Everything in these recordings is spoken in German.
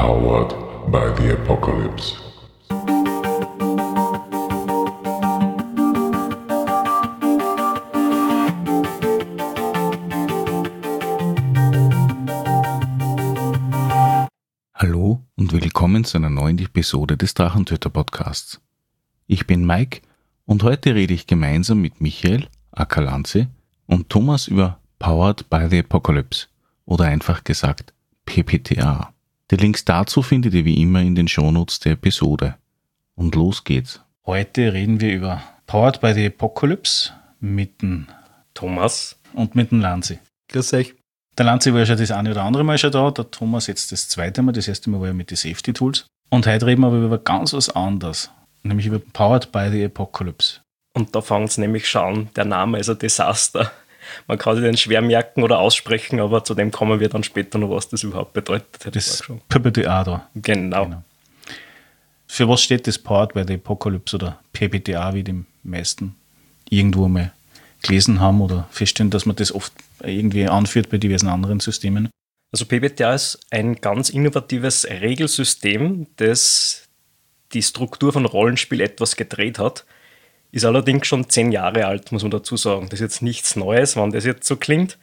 Powered by the Apocalypse. Hallo und willkommen zu einer neuen Episode des Drachentöter-Podcasts. Ich bin Mike und heute rede ich gemeinsam mit Michael, aka Lanze, und Thomas über Powered by the Apocalypse oder einfach gesagt PBTA. Die Links dazu findet ihr wie immer in den Shownotes der Episode. Und los geht's. Heute reden wir über Powered by the Apocalypse mit dem Thomas und mit dem Lanze. Grüß euch. Der Lanze war ja schon das eine oder andere Mal schon da, der Thomas jetzt das zweite Mal, das erste Mal war ja mit den Safety Tools. Und heute reden wir aber über ganz was anderes, nämlich über Powered by the Apocalypse. Und da fängt es nämlich schon an, der Name ist ein Desaster. Man kann sich den schwer merken oder aussprechen, aber zu dem kommen wir dann später noch, was das überhaupt bedeutet. Das PBTA da. Genau. Für was steht das Powered by the Apocalypse oder PBTA, wie die meisten irgendwo mal gelesen haben oder feststellen, dass man das oft irgendwie anführt bei diversen anderen Systemen? Also PBTA ist ein ganz innovatives Regelsystem, das die Struktur von Rollenspiel etwas gedreht hat. Ist allerdings schon 10 Jahre alt, muss man dazu sagen. Das ist jetzt nichts Neues, wenn das jetzt so klingt.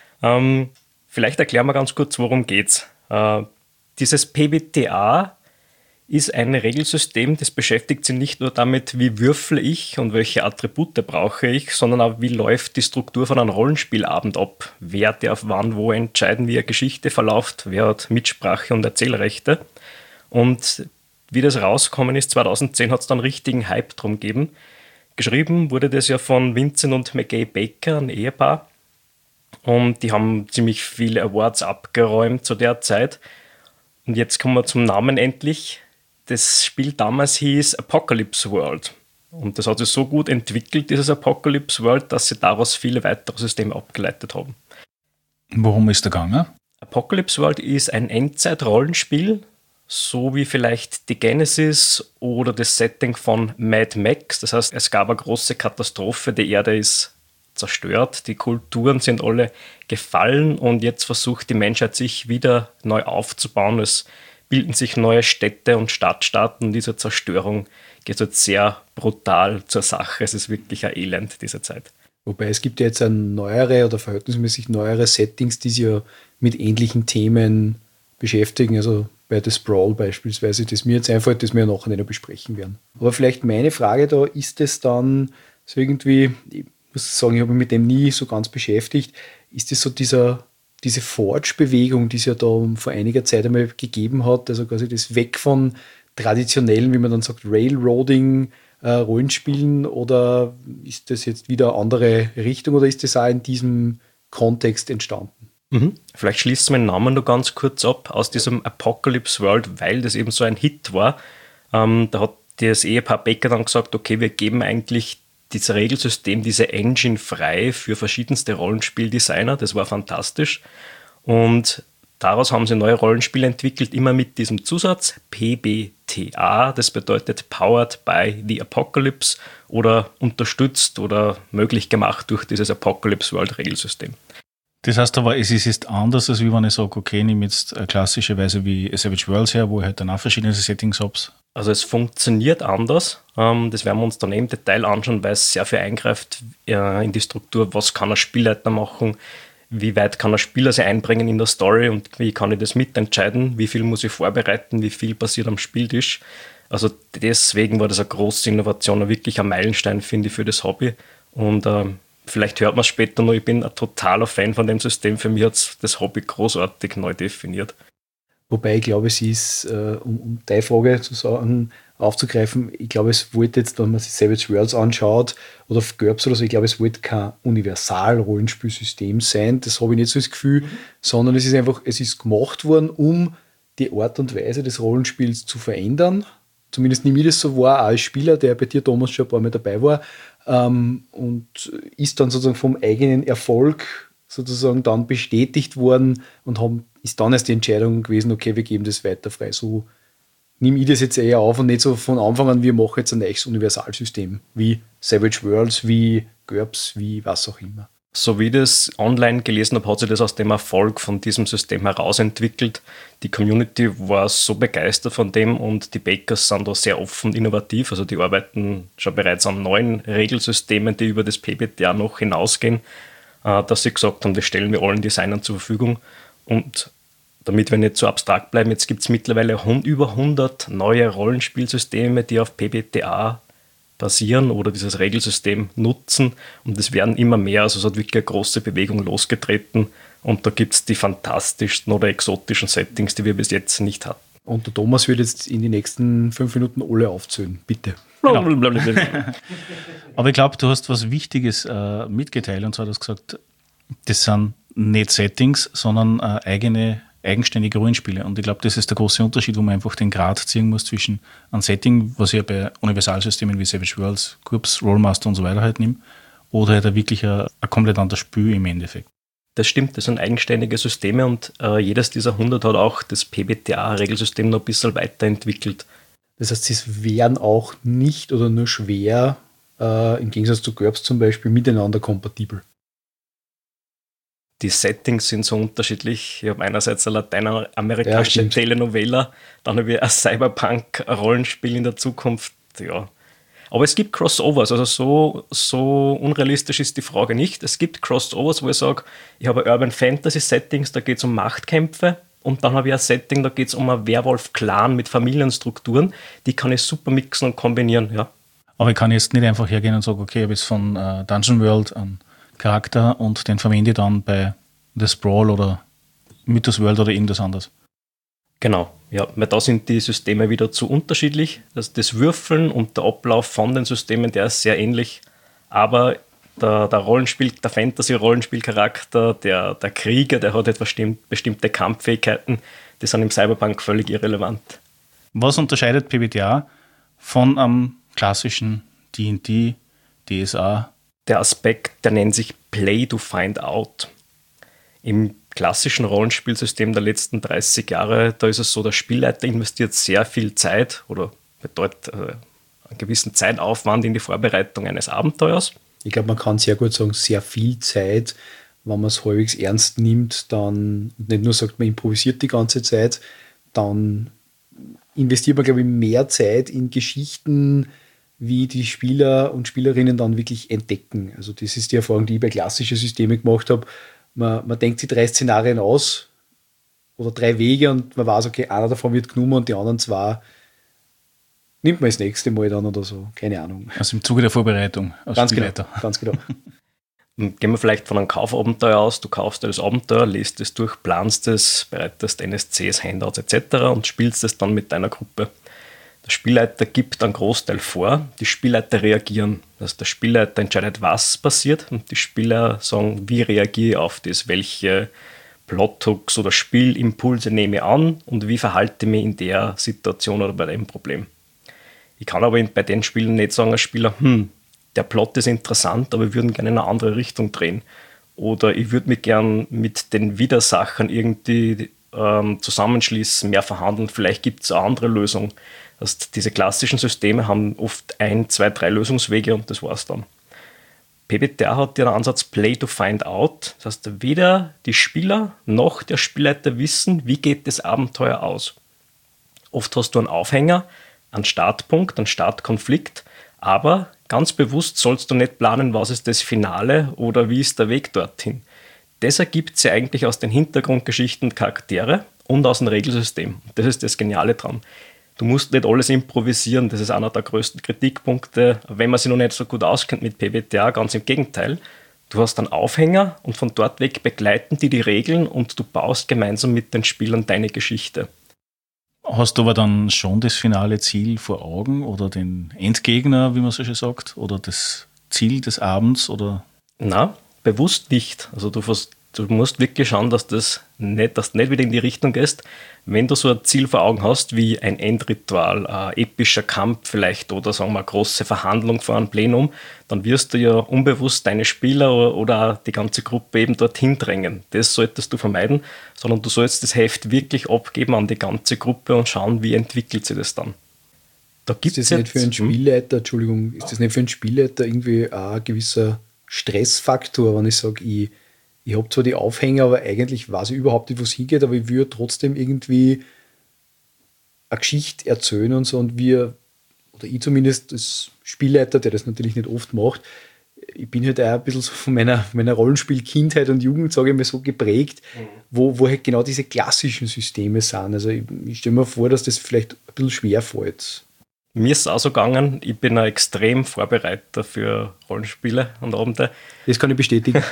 Vielleicht erklären wir ganz kurz, worum geht's. Dieses PBTA ist ein Regelsystem, das beschäftigt sich nicht nur damit, wie würfle ich und welche Attribute brauche ich, sondern auch, wie läuft die Struktur von einem Rollenspielabend ab. Wer darf wann wo entscheiden, wie eine Geschichte verläuft, wer hat Mitsprache und Erzählrechte. Und wie das rausgekommen ist, 2010 hat es dann einen richtigen Hype drum gegeben. Geschrieben wurde das ja von Vincent und McGay Baker, ein Ehepaar. Und die haben ziemlich viele Awards abgeräumt zu der Zeit. Und jetzt kommen wir zum Namen endlich. Das Spiel damals hieß Apocalypse World. Und das hat sich so gut entwickelt, dieses Apocalypse World, dass sie daraus viele weitere Systeme abgeleitet haben. Worum ist der gegangen? Apocalypse World ist ein Endzeit-Rollenspiel, so wie vielleicht die Genesis oder das Setting von Mad Max. Das heißt, es gab eine große Katastrophe, die Erde ist zerstört, die Kulturen sind alle gefallen und jetzt versucht die Menschheit sich wieder neu aufzubauen. Es bilden sich neue Städte und Stadtstaaten und diese Zerstörung geht jetzt sehr brutal zur Sache. Es ist wirklich ein Elend, diese Zeit. Wobei es gibt ja jetzt neuere oder verhältnismäßig neuere Settings, die sich ja mit ähnlichen Themen beschäftigen. Also bei The Sprawl beispielsweise, das mir jetzt einfällt, das wir ja nachher nicht besprechen werden. Aber vielleicht meine Frage da, ist es dann so irgendwie, ich muss sagen, ich habe mich mit dem nie so ganz beschäftigt, ist es so diese Forge-Bewegung, die es ja da vor einiger Zeit einmal gegeben hat, also quasi das Weg von traditionellen, wie man dann sagt, Railroading, Rollenspielen, oder ist das jetzt wieder eine andere Richtung oder ist das auch in diesem Kontext entstanden? Vielleicht schließt mein Name nur ganz kurz ab aus diesem Apocalypse World, weil das eben so ein Hit war. Da hat das Ehepaar Baker dann gesagt, okay, wir geben eigentlich dieses Regelsystem, diese Engine frei für verschiedenste Rollenspieldesigner. Das war fantastisch. Und daraus haben sie neue Rollenspiele entwickelt, immer mit diesem Zusatz PBTA. Das bedeutet Powered by the Apocalypse oder unterstützt oder möglich gemacht durch dieses Apocalypse World Regelsystem. Das heißt aber, es ist anders, als wenn ich sage, okay, ich nehme jetzt klassischerweise wie Savage Worlds her, wo ich halt dann auch verschiedene Settings habe. Also es funktioniert anders. Das werden wir uns dann im Detail anschauen, weil es sehr viel eingreift in die Struktur. Was kann ein Spielleiter machen? Wie weit kann ein Spieler sich einbringen in der Story und wie kann ich das mitentscheiden? Wie viel muss ich vorbereiten? Wie viel passiert am Spieltisch? Also deswegen war das eine große Innovation, wirklich ein Meilenstein, finde ich, für das Hobby. Und vielleicht hört man es später noch, ich bin ein totaler Fan von dem System. Für mich hat es das Hobby großartig neu definiert. Wobei ich glaube, es ist, um deine Frage zu sagen, aufzugreifen, ich glaube, es wollte jetzt, wenn man sich Savage Worlds anschaut oder GURPS oder so, ich glaube, es wollte kein Universal-Rollenspielsystem sein, das habe ich nicht so das Gefühl, sondern es ist einfach, es ist gemacht worden, um die Art und Weise des Rollenspiels zu verändern. Zumindest nehme ich das so wahr, auch als Spieler, der bei dir, Thomas, schon ein paar Mal dabei war, und ist dann sozusagen vom eigenen Erfolg sozusagen dann bestätigt worden und ist dann erst die Entscheidung gewesen, okay, wir geben das weiter frei. So nehme ich das jetzt eher auf und nicht so von Anfang an, wir machen jetzt ein neues Universalsystem, wie Savage Worlds, wie GURPS, wie was auch immer. So wie ich das online gelesen habe, hat sich das aus dem Erfolg von diesem System herausentwickelt. Die Community war so begeistert von dem und die Bakers sind da sehr offen und innovativ. Also die arbeiten schon bereits an neuen Regelsystemen, die über das PBTA noch hinausgehen, dass sie gesagt haben, das stellen wir allen Designern zur Verfügung. Und damit wir nicht so abstrakt bleiben, jetzt gibt es mittlerweile über 100 neue Rollenspielsysteme, die auf PBTA basieren oder dieses Regelsystem nutzen und es werden immer mehr, also es hat wirklich eine große Bewegung losgetreten und da gibt es die fantastischsten oder exotischen Settings, die wir bis jetzt nicht hatten. Und der Thomas wird jetzt in den nächsten 5 Minuten alle aufzählen, bitte. Genau. Aber ich glaube, du hast was Wichtiges mitgeteilt und zwar hast du gesagt, das sind nicht Settings, sondern eigenständige Rollenspiele. Und ich glaube, das ist der große Unterschied, wo man einfach den Grad ziehen muss zwischen einem Setting, was ich ja bei Universalsystemen wie Savage Worlds, GURPS, Rollmaster und so weiter halt nehme, oder halt wirklich ein komplett anderes Spiel im Endeffekt. Das stimmt, das sind eigenständige Systeme und jedes dieser 100 hat auch das PBTA-Regelsystem noch ein bisschen weiterentwickelt. Das heißt, sie wären auch nicht oder nur schwer, im Gegensatz zu GURPS zum Beispiel, miteinander kompatibel. Die Settings sind so unterschiedlich. Ich habe einerseits eine lateinamerikanische Telenovela, dann habe ich ein Cyberpunk-Rollenspiel in der Zukunft. Ja. Aber es gibt Crossovers, also so unrealistisch ist die Frage nicht. Es gibt Crossovers, wo ich sage, ich habe Urban Fantasy Settings, da geht es um Machtkämpfe und dann habe ich ein Setting, da geht es um einen Werwolf-Clan mit Familienstrukturen. Die kann ich super mixen und kombinieren. Ja. Aber ich kann jetzt nicht einfach hergehen und sagen, okay, ich habe jetzt von Dungeon World einen Charakter und den verwende ich dann bei The Sprawl oder Mythos World oder irgendwas anderes. Genau, ja, weil da sind die Systeme wieder zu unterschiedlich. Das Würfeln und der Ablauf von den Systemen, der ist sehr ähnlich, aber der Fantasy-Rollenspielcharakter, der Krieger, der hat etwas bestimmte Kampffähigkeiten, die sind im Cyberpunk völlig irrelevant. Was unterscheidet PBTA von einem klassischen D&D, DSA? Der Aspekt, der nennt sich Play to Find Out. Im klassischen Rollenspielsystem der letzten 30 Jahre, da ist es so, der Spielleiter investiert sehr viel Zeit oder bedeutet einen gewissen Zeitaufwand in die Vorbereitung eines Abenteuers. Ich glaube, man kann sehr gut sagen, sehr viel Zeit, wenn man es halbwegs ernst nimmt, dann nicht nur sagt, man improvisiert die ganze Zeit, dann investiert man, glaube ich, mehr Zeit in Geschichten, wie die Spieler und Spielerinnen dann wirklich entdecken. Also das ist die Erfahrung, die ich bei klassischen Systemen gemacht habe. Man denkt sich 3 Szenarien aus oder 3 Wege und man weiß, okay, einer davon wird genommen und die anderen 2 nimmt man das nächste Mal dann oder so. Keine Ahnung. Also im Zuge der Vorbereitung als ganz Spielleiter. Genau, ganz genau. Gehen wir vielleicht von einem Kaufabenteuer aus. Du kaufst dir das Abenteuer, liest es durch, planst es, bereitest NSCs, Handouts etc. und spielst es dann mit deiner Gruppe. Der Spielleiter gibt einen Großteil vor, die Spielleiter reagieren. Also der Spielleiter entscheidet, was passiert und die Spieler sagen, wie reagiere ich auf das, welche Plothooks oder Spielimpulse nehme ich an und wie verhalte ich mich in der Situation oder bei dem Problem. Ich kann aber bei den Spielen nicht sagen als Spieler, der Plot ist interessant, aber wir würden gerne in eine andere Richtung drehen. Oder ich würde mich gern mit den Widersachern irgendwie zusammenschließen, mehr verhandeln, vielleicht gibt es eine andere Lösung. Also diese klassischen Systeme haben oft 1, 2, 3 Lösungswege und das war's dann. PBTA hat den Ansatz Play to Find Out. Das heißt, weder die Spieler noch der Spielleiter wissen, wie geht das Abenteuer aus. Oft hast du einen Aufhänger, einen Startpunkt, einen Startkonflikt, aber ganz bewusst sollst du nicht planen, was ist das Finale oder wie ist der Weg dorthin. Das ergibt sich eigentlich aus den Hintergrundgeschichten und Charaktere und aus dem Regelsystem. Das ist das Geniale dran. Du musst nicht alles improvisieren, das ist einer der größten Kritikpunkte, wenn man sich noch nicht so gut auskennt mit PBTA, ganz im Gegenteil. Du hast einen Aufhänger und von dort weg begleiten die Regeln und du baust gemeinsam mit den Spielern deine Geschichte. Hast du aber dann schon das finale Ziel vor Augen oder den Endgegner, wie man so schön sagt, oder das Ziel des Abends? Oder? Na, bewusst nicht. Also du musst wirklich schauen, dass du nicht wieder in die Richtung gehst. Wenn du so ein Ziel vor Augen hast, wie ein Endritual, ein epischer Kampf vielleicht oder sagen wir eine große Verhandlung vor einem Plenum, dann wirst du ja unbewusst deine Spieler oder die ganze Gruppe eben dorthin drängen. Das solltest du vermeiden, sondern du sollst das Heft wirklich abgeben an die ganze Gruppe und schauen, wie entwickelt sich das dann. Da gibt's ist das nicht für einen Spielleiter, ist das nicht für einen Spielleiter irgendwie ein gewisser Stressfaktor, wenn ich sage, ich habe zwar die Aufhänger, aber eigentlich weiß ich überhaupt nicht, wo es hingeht, aber ich würde trotzdem irgendwie eine Geschichte erzählen und so, und wir, oder ich zumindest als Spielleiter, der das natürlich nicht oft macht, ich bin halt auch ein bisschen so von meiner Rollenspiel-Kindheit und Jugend, sage ich mal, so geprägt, wo halt genau diese klassischen Systeme sind. Also ich stelle mir vor, dass das vielleicht ein bisschen schwer fällt. Mir ist es auch so gegangen, ich bin ein extrem Vorbereiter für Rollenspiele und Abende. Das kann ich bestätigen.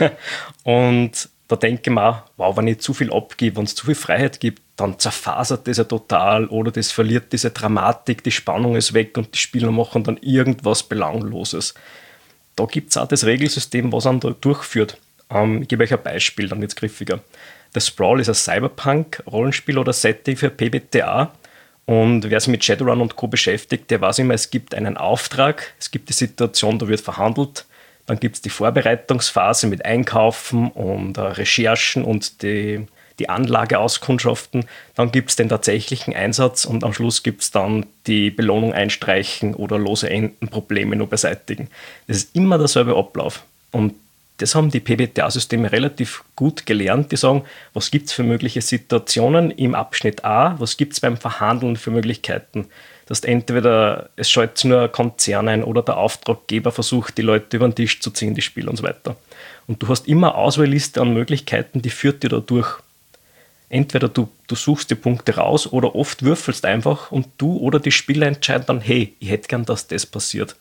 Und da denke ich mir auch, wow, wenn ich zu viel abgebe, wenn es zu viel Freiheit gibt, dann zerfasert das ja total oder das verliert diese Dramatik, die Spannung ist weg und die Spieler machen dann irgendwas Belangloses. Da gibt es auch das Regelsystem, was einen da durchführt. Ich gebe euch ein Beispiel, dann wird es griffiger. Das Sprawl ist ein Cyberpunk-Rollenspiel oder Setting für PBTA. Und wer sich mit Shadowrun und Co. beschäftigt, der weiß immer, es gibt einen Auftrag, es gibt die Situation, da wird verhandelt, dann gibt es die Vorbereitungsphase mit Einkaufen und Recherchen und die Anlageauskundschaften, dann gibt es den tatsächlichen Einsatz und am Schluss gibt es dann die Belohnung einstreichen oder lose Enden, Probleme nur beseitigen. Das ist immer derselbe Ablauf. Und das haben die PBTA-Systeme relativ gut gelernt. Die sagen, was gibt es für mögliche Situationen im Abschnitt A, was gibt es beim Verhandeln für Möglichkeiten. Das heißt, entweder es schaltet nur ein Konzern ein oder der Auftraggeber versucht, die Leute über den Tisch zu ziehen, die Spieler und so weiter. Und du hast immer eine Auswahlliste an Möglichkeiten, die führt dir da durch. Entweder du suchst die Punkte raus oder oft würfelst einfach und du oder die Spieler entscheiden dann, hey, ich hätte gern, dass das passiert.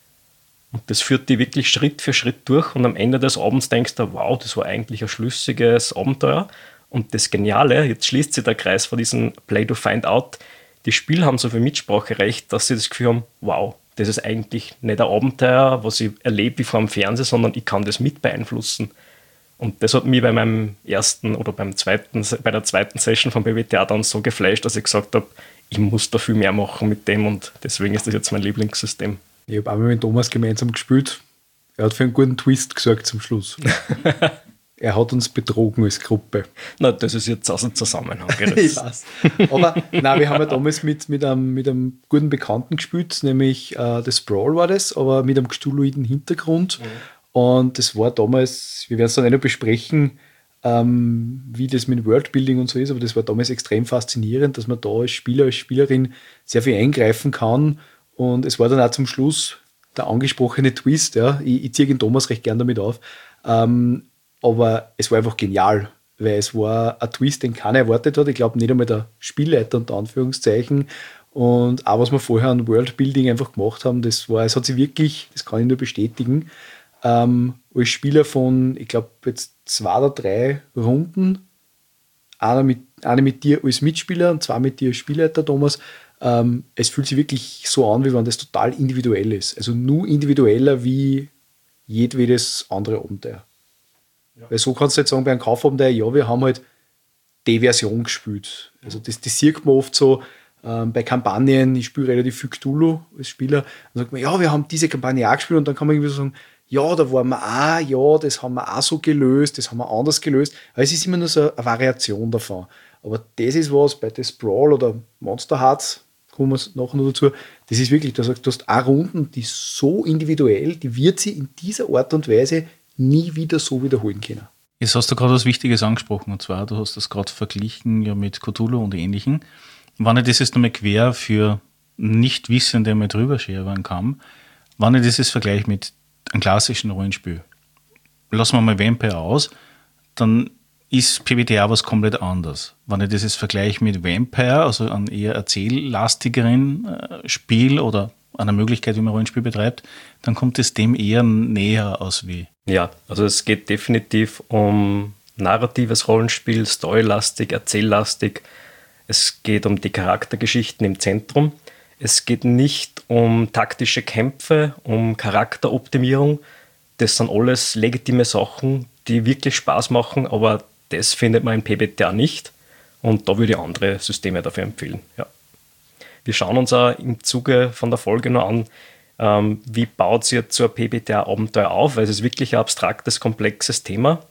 Und das führt die wirklich Schritt für Schritt durch und am Ende des Abends denkst du, wow, das war eigentlich ein schlüssiges Abenteuer. Und das Geniale, jetzt schließt sich der Kreis von diesem Play to Find Out, die Spieler haben so viel Mitspracherecht, dass sie das Gefühl haben, wow, das ist eigentlich nicht ein Abenteuer, was ich erlebe wie vor dem Fernseher, sondern ich kann das mit beeinflussen. Und das hat mich bei meinem ersten oder bei der zweiten Session von PBTA dann so geflasht, dass ich gesagt habe, ich muss da viel mehr machen mit dem und deswegen ist das jetzt mein Lieblingssystem. Ich habe einmal mit Thomas gemeinsam gespielt. Er hat für einen guten Twist gesorgt zum Schluss. Er hat uns betrogen als Gruppe. Na, das ist jetzt aus dem Zusammenhang Ich gerissen. weiß. Aber nein, wir haben ja damals mit einem guten Bekannten gespielt, nämlich das Sprawl war das, aber mit einem Cthulhuiden Hintergrund. Und das war damals, wir werden es dann nicht noch besprechen, wie das mit Worldbuilding und so ist, aber das war damals extrem faszinierend, dass man da als Spieler, als Spielerin sehr viel eingreifen kann. Und es war dann auch zum Schluss der angesprochene Twist. Ja. Ich ziehe den Thomas recht gern damit auf. Aber es war einfach genial, weil es war ein Twist, den keiner erwartet hat. Ich glaube nicht einmal der Spielleiter unter Anführungszeichen. Und auch was wir vorher an Worldbuilding einfach gemacht haben, es hat sich wirklich, das kann ich nur bestätigen, als Spieler von, ich glaube, jetzt 2 oder 3 Runden, eine mit dir als Mitspieler und 2 mit dir als Spielleiter, Thomas. Es fühlt sich wirklich so an, wie wenn das total individuell ist. Also nur individueller wie jedwedes andere Abenteuer. Ja. Weil so kannst du jetzt sagen, bei einem Kaufabenteuer, ja, wir haben halt die Version gespielt. Also das sieht man oft so bei Kampagnen, ich spiele relativ viel Cthulhu als Spieler, dann sagt man, ja, wir haben diese Kampagne auch gespielt und dann kann man irgendwie so sagen, ja, da waren wir auch, ja, das haben wir auch so gelöst, das haben wir anders gelöst. Aber es ist immer nur so eine Variation davon. Aber das ist was bei The Sprawl oder Monster Hearts, kommen wir nachher noch dazu, das ist wirklich, du hast auch Runden, die ist so individuell, die wird sie in dieser Art und Weise nie wieder so wiederholen können. Jetzt hast du gerade was Wichtiges angesprochen, und zwar, du hast das gerade verglichen ja mit Cthulhu und Ähnlichem. Wenn ich das jetzt nochmal quer für Nichtwissende mal drüber scheren kann, wenn ich das jetzt vergleiche mit einem klassischen Rollenspiel, lassen wir mal Vampire aus, dann ist PBTA was komplett anderes. Wenn ich das jetzt vergleiche mit Vampire, also einem eher erzähllastigeren Spiel oder einer Möglichkeit, wie man Rollenspiel betreibt, dann kommt es dem eher näher aus wie. Ja, also es geht definitiv um narratives Rollenspiel, storylastig, erzähllastig. Es geht um die Charaktergeschichten im Zentrum. Es geht nicht um taktische Kämpfe, um Charakteroptimierung. Das sind alles legitime Sachen, die wirklich Spaß machen, aber das findet man in PBTA nicht. Und da würde ich andere Systeme dafür empfehlen. Ja. Wir schauen uns auch im Zuge von der Folge noch an, wie baut sie jetzt so ein PBTA-Abenteuer auf, weil es ist wirklich ein abstraktes, komplexes Thema.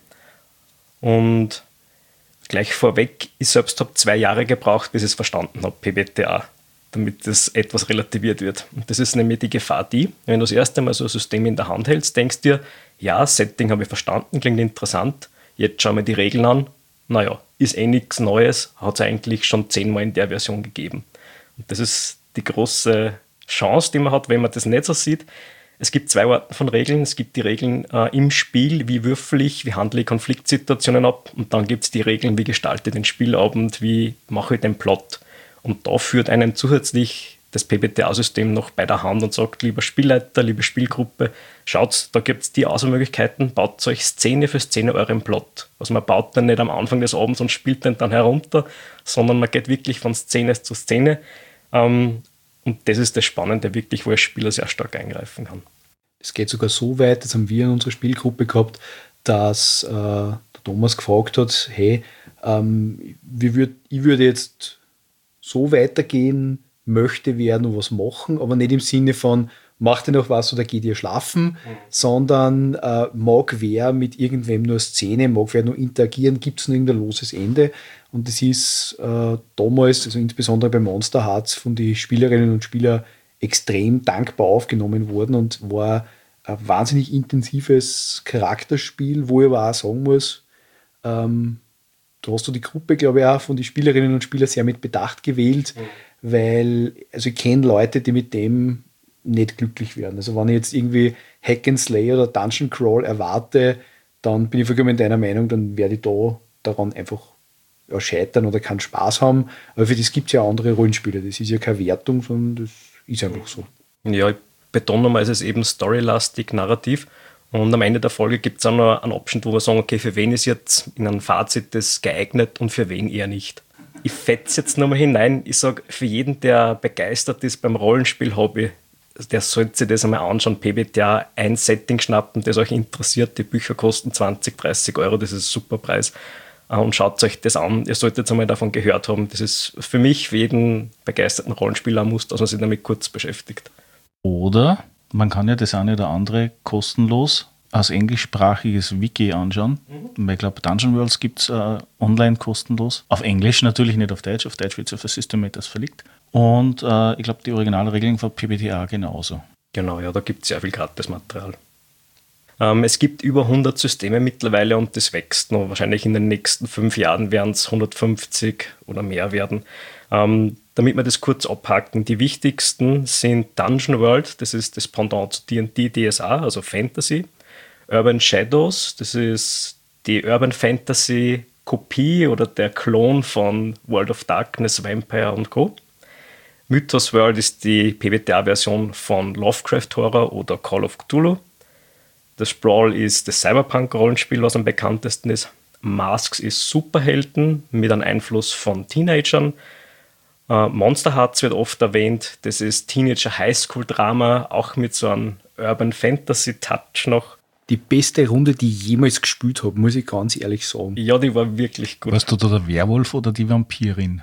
Und gleich vorweg, ich selbst habe 2 Jahre gebraucht, bis ich es verstanden habe, PBTA, damit das etwas relativiert wird. Und das ist nämlich die Gefahr, wenn du das erste Mal so ein System in der Hand hältst, denkst dir, ja, Setting habe ich verstanden, klingt interessant, jetzt schauen wir die Regeln an, naja, ist eh nichts Neues, hat es eigentlich schon 10-mal in der Version gegeben. Und das ist die große Chance, die man hat, wenn man das nicht so sieht. Es gibt 2 Arten von Regeln. Es gibt die Regeln im Spiel, wie würfel ich, wie handle ich Konfliktsituationen ab. Und dann gibt es die Regeln, wie gestalte ich den Spielabend, wie mache ich den Plot. Und da führt einem zusätzlich das PBTA-System noch bei der Hand und sagt, lieber Spielleiter, liebe Spielgruppe, schaut, da gibt es die Auswahlmöglichkeiten, baut euch Szene für Szene euren Plot. Also man baut dann nicht am Anfang des Abends und spielt den dann herunter, sondern man geht wirklich von Szene zu Szene. Und das ist das Spannende wirklich, wo der Spieler sehr stark eingreifen kann. Es geht sogar so weit, das haben wir in unserer Spielgruppe gehabt, dass der Thomas gefragt hat, hey, ich würde jetzt so weitergehen, möchte wer noch was machen, aber nicht im Sinne von, macht ihr noch was oder geht ihr schlafen, sondern mag wer mit irgendwem nur eine Szene, mag wer nur interagieren, gibt es noch irgendein loses Ende. Und das ist damals, also insbesondere bei Monster Hearts, von den Spielerinnen und Spielern extrem dankbar aufgenommen worden und war ein wahnsinnig intensives Charakterspiel, wo ich aber auch sagen muss, da hast du die Gruppe, glaube ich, auch von den Spielerinnen und Spielern sehr mit Bedacht gewählt, weil, also ich kenne Leute, die mit dem nicht glücklich werden. Also wenn ich jetzt irgendwie Hack and Slay oder Dungeon Crawl erwarte, dann bin ich vollkommen deiner Meinung, dann werde ich da daran einfach scheitern oder keinen Spaß haben. Aber für das gibt es ja andere Rollenspiele. Das ist ja keine Wertung, sondern das ist einfach so. Ja, ich betone nochmal, es ist eben storylastig, narrativ. Und am Ende der Folge gibt es auch noch eine Option, wo wir sagen, okay, für wen ist jetzt in einem Fazit das geeignet und für wen eher nicht. Ich fetze jetzt nochmal hinein. Ich sage, für jeden, der begeistert ist beim Rollenspiel-Hobby, der sollte sich das einmal anschauen. PBTA, ein Setting schnappen, das euch interessiert. Die Bücher kosten 20, 30 Euro, das ist ein super Preis. Und schaut euch das an. Ihr solltet jetzt einmal davon gehört haben. Das ist für mich, für jeden begeisterten Rollenspieler, ein Muss, dass man sich damit kurz beschäftigt. Oder man kann ja das eine oder andere kostenlos als englischsprachiges Wiki anschauen. Weil ich glaube, Dungeon Worlds gibt es online kostenlos. Auf Englisch natürlich, nicht auf Deutsch. Auf Deutsch wird es auf der System-Matters verlegt. Und ich glaube, die Originalregeln von PBTA genauso. Genau, ja, da gibt es sehr viel Gratismaterial. Es gibt über 100 Systeme mittlerweile und das wächst noch. Wahrscheinlich in den nächsten 5 Jahren werden es 150 oder mehr werden. Damit wir das kurz abhaken, die wichtigsten sind Dungeon World, das ist das Pendant zu D&D, DSA, also Fantasy. Urban Shadows, das ist die Urban Fantasy Kopie oder der Klon von World of Darkness, Vampire und Co. Mythos World ist die PBTA-Version von Lovecraft Horror oder Call of Cthulhu. Das Sprawl ist das Cyberpunk-Rollenspiel, was am bekanntesten ist. Masks ist Superhelden mit einem Einfluss von Teenagern. Monster Hearts wird oft erwähnt. Das ist Teenager-Highschool-Drama, auch mit so einem Urban-Fantasy-Touch noch. Die beste Runde, die ich jemals gespielt habe, muss ich ganz ehrlich sagen. Ja, die war wirklich gut. Warst du da der Werwolf oder die Vampirin?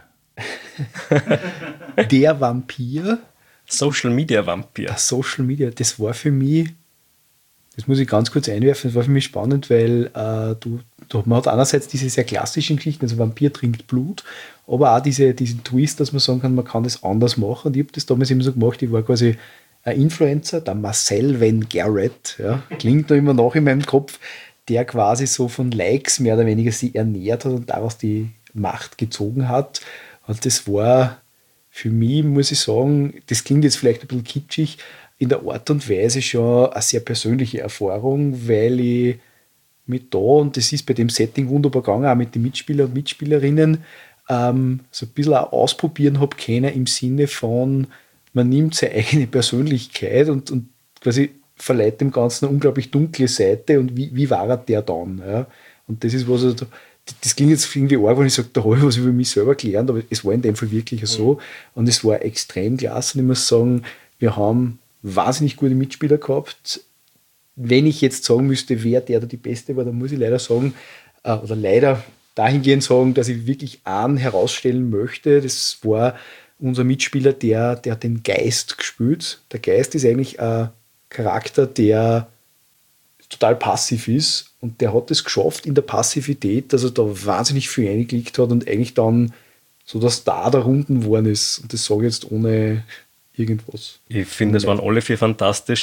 Der Vampir, Social Media Vampir. der Social Media, das war für mich, das muss ich ganz kurz einwerfen, das war für mich spannend, weil man hat einerseits diese sehr klassischen Geschichten, also Vampir trinkt Blut, aber auch diesen Twist, dass man sagen kann, man kann das anders machen. Und ich habe das damals immer so gemacht, ich war quasi ein Influencer, der Marcel Van Garrett, ja, klingt da immer noch in meinem Kopf, der quasi so von Likes mehr oder weniger sie ernährt hat und daraus die Macht gezogen hat. Und das war für mich, muss ich sagen, das klingt jetzt vielleicht ein bisschen kitschig, in der Art und Weise schon eine sehr persönliche Erfahrung, weil ich mit da, und das ist bei dem Setting wunderbar gegangen, auch mit den Mitspielern und Mitspielerinnen, so ein bisschen auch ausprobieren habe können im Sinne von, man nimmt seine eigene Persönlichkeit und quasi verleiht dem Ganzen eine unglaublich dunkle Seite und wie war der dann? Ja? Und das ist was, also, das klingt jetzt irgendwie arg, wenn ich sage, da habe ich was über mich selber gelernt, aber es war in dem Fall wirklich so und es war extrem klasse und ich muss sagen, wir haben wahnsinnig gute Mitspieler gehabt. Wenn ich jetzt sagen müsste, wer der da die Beste war, dann muss ich leider sagen, oder leider dahingehend sagen, dass ich wirklich einen herausstellen möchte. Das war unser Mitspieler, der hat den Geist gespielt. Der Geist ist eigentlich ein Charakter, der total passiv ist und der hat es geschafft in der Passivität, dass er da wahnsinnig viel reingelegt hat und eigentlich dann so der Star der Runden geworden ist. Und das sage ich jetzt ohne irgendwas. Ich finde, es waren alle 4 fantastisch.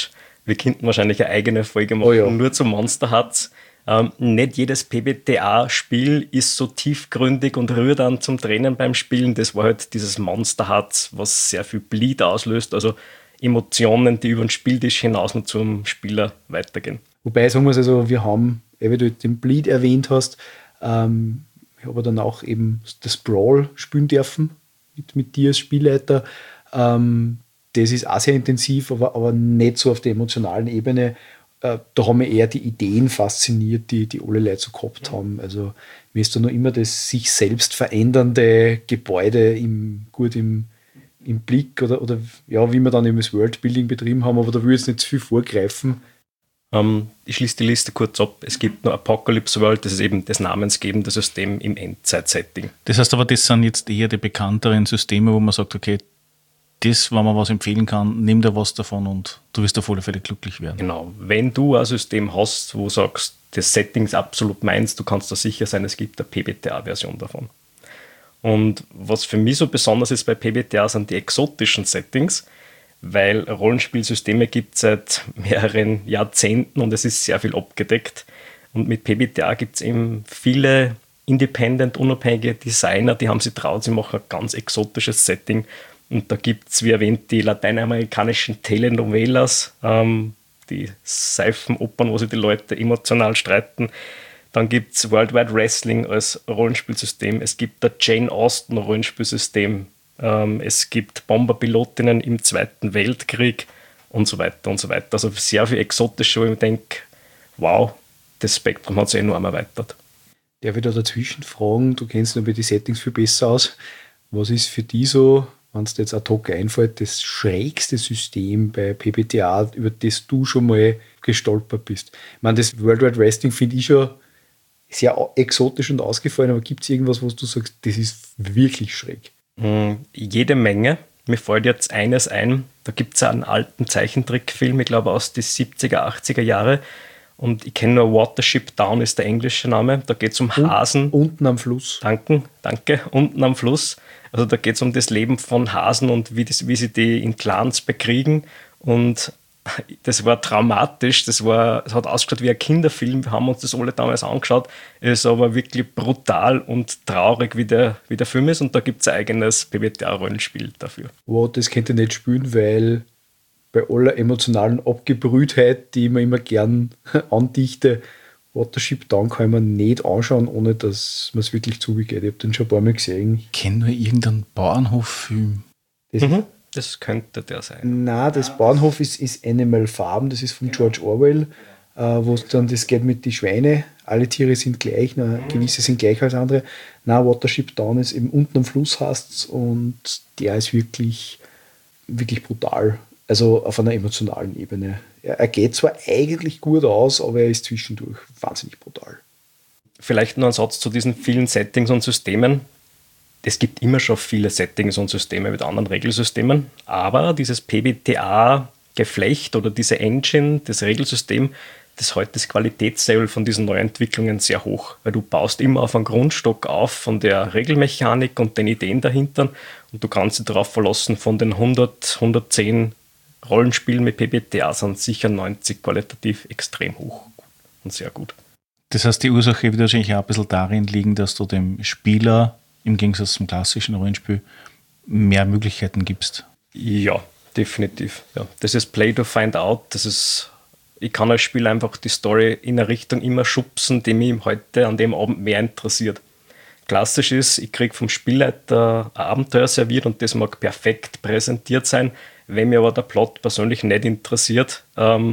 Wir könnten wahrscheinlich eine eigene Folge machen, Oh ja. nur zu Monster Hearts. Nicht jedes PBTA-Spiel ist so tiefgründig und rührt dann zum Tränen beim Spielen. Das war halt dieses Monster Hearts, was sehr viel Bleed auslöst, also Emotionen, die über den Spieltisch hinaus noch zum Spieler weitergehen. Wobei, sagen wir es also, wir haben, wie du den Bleed erwähnt hast, ich habe dann auch eben das Brawl spielen dürfen mit dir als Spielleiter. Das ist auch sehr intensiv, aber nicht so auf der emotionalen Ebene. Da haben mir eher die Ideen fasziniert, die alle Leute so gehabt haben. Also mir ist da noch immer das sich selbst verändernde Gebäude im Blick oder ja, wie wir dann eben das Worldbuilding betrieben haben, aber da will ich jetzt nicht zu viel vorgreifen. Ich schließe die Liste kurz ab. Es gibt noch Apocalypse World, das ist eben das namensgebende System im Endzeit-Setting. Das heißt aber, das sind jetzt eher die bekannteren Systeme, wo man sagt, okay, das, wenn man was empfehlen kann, nimm da was davon und du wirst auf alle Fälle glücklich werden. Genau. Wenn du ein System hast, wo du sagst, das Setting ist absolut meins, du kannst da sicher sein, es gibt eine PBTA-Version davon. Und was für mich so besonders ist bei PBTA, sind die exotischen Settings, weil Rollenspielsysteme gibt es seit mehreren Jahrzehnten und es ist sehr viel abgedeckt. Und mit PBTA gibt es eben viele independent, unabhängige Designer, die haben sich traut, sie machen ein ganz exotisches Setting. Und da gibt es, wie erwähnt, die lateinamerikanischen Telenovelas, die Seifenopern, wo sich die Leute emotional streiten. Dann gibt es World Wide Wrestling als Rollenspielsystem. Es gibt das Jane Austen Rollenspielsystem. Es gibt Bomberpilotinnen im Zweiten Weltkrieg und so weiter und so weiter. Also sehr viel exotische, wo ich mir denke, wow, das Spektrum hat sich enorm erweitert. Darf ich da dazwischen fragen, du kennst aber die Settings viel besser aus. Was ist für die so, wenn es dir jetzt ad hoc einfällt, das schrägste System bei PBTA, über das du schon mal gestolpert bist? Ich meine, das World Wide Wrestling finde ich schon sehr exotisch und ausgefallen, aber gibt es irgendwas, was du sagst, das ist wirklich schräg? Jede Menge. Mir fällt jetzt eines ein, da gibt es einen alten Zeichentrickfilm, ich glaube aus den 70er, 80er Jahre. Und ich kenne nur Watership Down ist der englische Name. Da geht es um Hasen. Unten am Fluss. Danke. Unten am Fluss. Also da geht es um das Leben von Hasen und wie sie die in Clans bekriegen. Und das war traumatisch. Es hat ausgeschaut wie ein Kinderfilm. Wir haben uns das alle damals angeschaut. Es ist aber wirklich brutal und traurig, wie der Film ist. Und da gibt es ein eigenes PBTA-Rollenspiel dafür. Wow, das könnt ihr nicht spielen, weil bei aller emotionalen Abgebrühtheit, die ich mir immer gern andichte, Watership Down kann man nicht anschauen, ohne dass man es wirklich zugeht. Ich habe den schon ein paar Mal gesehen. Ich kenne nur irgendeinen Bauernhof-Film. Das könnte der sein. Nein, das Bauernhof ist Animal Farm, das ist von George Orwell, wo es dann das geht mit den Schweine. Alle Tiere sind gleich, gewisse sind gleich als andere. Nein, Watership Down ist eben unten am Fluss heißt's und der ist wirklich, wirklich brutal. Also auf einer emotionalen Ebene. Er geht zwar eigentlich gut aus, aber er ist zwischendurch wahnsinnig brutal. Vielleicht noch ein Satz zu diesen vielen Settings und Systemen. Es gibt immer schon viele Settings und Systeme mit anderen Regelsystemen, aber dieses PBTA-Geflecht oder diese Engine, das Regelsystem, das hält das Qualitätslevel von diesen Neuentwicklungen sehr hoch, weil du baust immer auf einen Grundstock auf von der Regelmechanik und den Ideen dahinter und du kannst dich darauf verlassen, von den 110 Rollenspielen mit PBTA sind sicher 90 qualitativ extrem hoch und sehr gut. Das heißt, die Ursache wird wahrscheinlich auch ein bisschen darin liegen, dass du dem Spieler im Gegensatz zum klassischen Rollenspiel mehr Möglichkeiten gibst. Ja, definitiv. Ja. Das ist Play to Find Out. Ich kann als Spieler einfach die Story in eine Richtung immer schubsen, die mich heute an dem Abend mehr interessiert. Klassisch ist, ich kriege vom Spielleiter ein Abenteuer serviert und das mag perfekt präsentiert sein. Wenn mir aber der Plot persönlich nicht interessiert,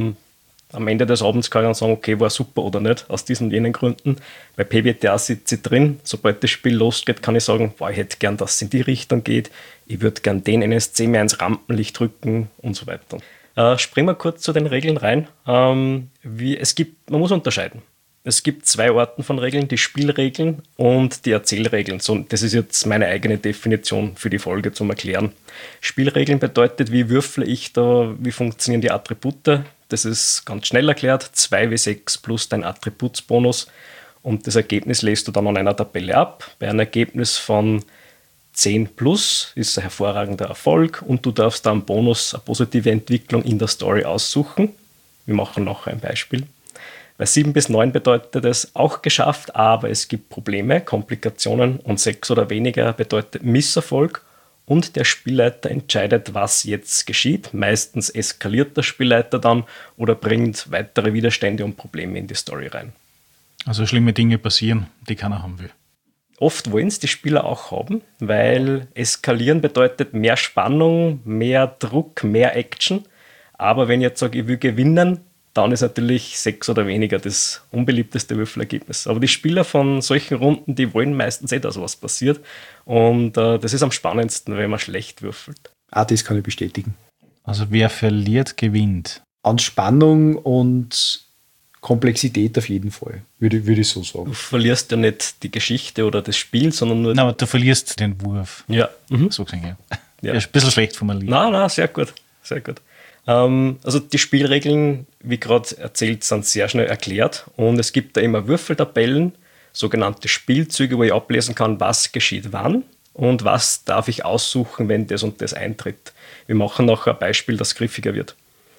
am Ende des Abends kann ich dann sagen, okay, war super oder nicht, aus diesen und jenen Gründen. Bei PBTA sitze ich drin, sobald das Spiel losgeht, kann ich sagen, boah, ich hätte gern, dass es in die Richtung geht, ich würde gern den NSC mehr ins Rampenlicht drücken und so weiter. Springen wir kurz zu den Regeln rein. Man muss unterscheiden. Es gibt zwei Arten von Regeln, die Spielregeln und die Erzählregeln. So, das ist jetzt meine eigene Definition für die Folge zum Erklären. Spielregeln bedeutet, wie würfle ich da, wie funktionieren die Attribute. Das ist ganz schnell erklärt, 2W6 plus dein Attributsbonus und das Ergebnis lässt du dann an einer Tabelle ab. Bei einem Ergebnis von 10 plus ist ein hervorragender Erfolg und du darfst da einen Bonus, eine positive Entwicklung in der Story aussuchen. Wir machen noch ein Beispiel. Bei 7 bis 9 bedeutet es auch geschafft, aber es gibt Probleme, Komplikationen und 6 oder weniger bedeutet Misserfolg und der Spielleiter entscheidet, was jetzt geschieht. Meistens eskaliert der Spielleiter dann oder bringt weitere Widerstände und Probleme in die Story rein. Also schlimme Dinge passieren, die keiner haben will. Oft wollen es die Spieler auch haben, weil eskalieren bedeutet mehr Spannung, mehr Druck, mehr Action. Aber wenn ich jetzt sage, ich will gewinnen, dann ist natürlich 6 oder weniger das unbeliebteste Würfelergebnis. Aber die Spieler von solchen Runden, die wollen meistens dass was passiert. Und das ist am spannendsten, wenn man schlecht würfelt. Das kann ich bestätigen. Also wer verliert, gewinnt. An Spannung und Komplexität auf jeden Fall, würde ich so sagen. Du verlierst ja nicht die Geschichte oder das Spiel, sondern nur... Nein, aber du verlierst den Wurf. Ja. So gesehen, ja. Ja. Ist ein bisschen schlecht formuliert. Nein, sehr gut. Sehr gut. Also die Spielregeln, wie gerade erzählt, sind sehr schnell erklärt und es gibt da immer Würfeltabellen, sogenannte Spielzüge, wo ich ablesen kann, was geschieht wann und was darf ich aussuchen, wenn das und das eintritt. Wir machen nachher ein Beispiel, das griffiger wird.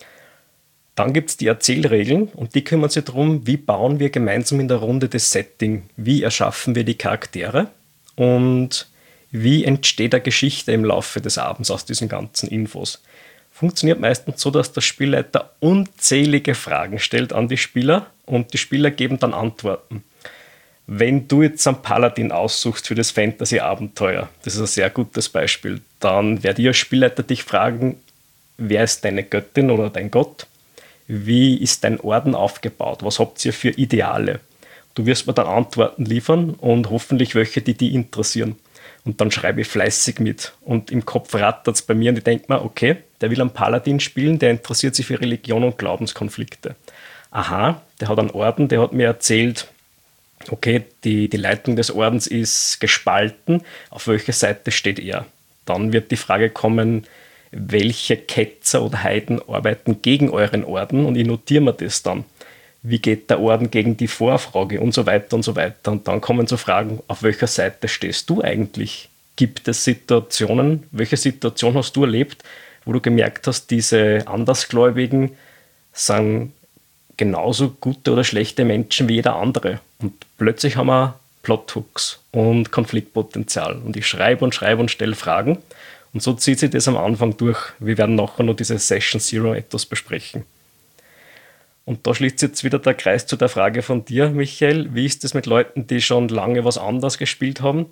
Dann gibt es die Erzählregeln und die kümmern sich darum, wie bauen wir gemeinsam in der Runde das Setting, wie erschaffen wir die Charaktere und wie entsteht eine Geschichte im Laufe des Abends aus diesen ganzen Infos. Funktioniert meistens so, dass der Spielleiter unzählige Fragen stellt an die Spieler und die Spieler geben dann Antworten. Wenn du jetzt einen Paladin aussuchst für das Fantasy-Abenteuer, das ist ein sehr gutes Beispiel, dann werde ich als Spielleiter dich fragen, wer ist deine Göttin oder dein Gott? Wie ist dein Orden aufgebaut? Was habt ihr für Ideale? Du wirst mir dann Antworten liefern und hoffentlich welche, die dich interessieren. Und dann schreibe ich fleißig mit. Und im Kopf rattert es bei mir und ich denke mir, okay, der will einen Paladin spielen, der interessiert sich für Religion und Glaubenskonflikte. Aha, der hat einen Orden, der hat mir erzählt, okay, die Leitung des Ordens ist gespalten, auf welcher Seite steht er? Dann wird die Frage kommen, welche Ketzer oder Heiden arbeiten gegen euren Orden und ich notiere mir das dann. Wie geht der Orden gegen die Vorfrage und so weiter und so weiter. Und dann kommen so Fragen, auf welcher Seite stehst du eigentlich? Gibt es Situationen, welche Situation hast du erlebt, wo du gemerkt hast, diese Andersgläubigen sind genauso gute oder schlechte Menschen wie jeder andere. Und plötzlich haben wir Plothooks und Konfliktpotenzial. Und ich schreibe und stelle Fragen. Und so zieht sich das am Anfang durch. Wir werden nachher noch diese Session Zero etwas besprechen. Und da schließt jetzt wieder der Kreis zu der Frage von dir, Michael. Wie ist es mit Leuten, die schon lange was anderes gespielt haben?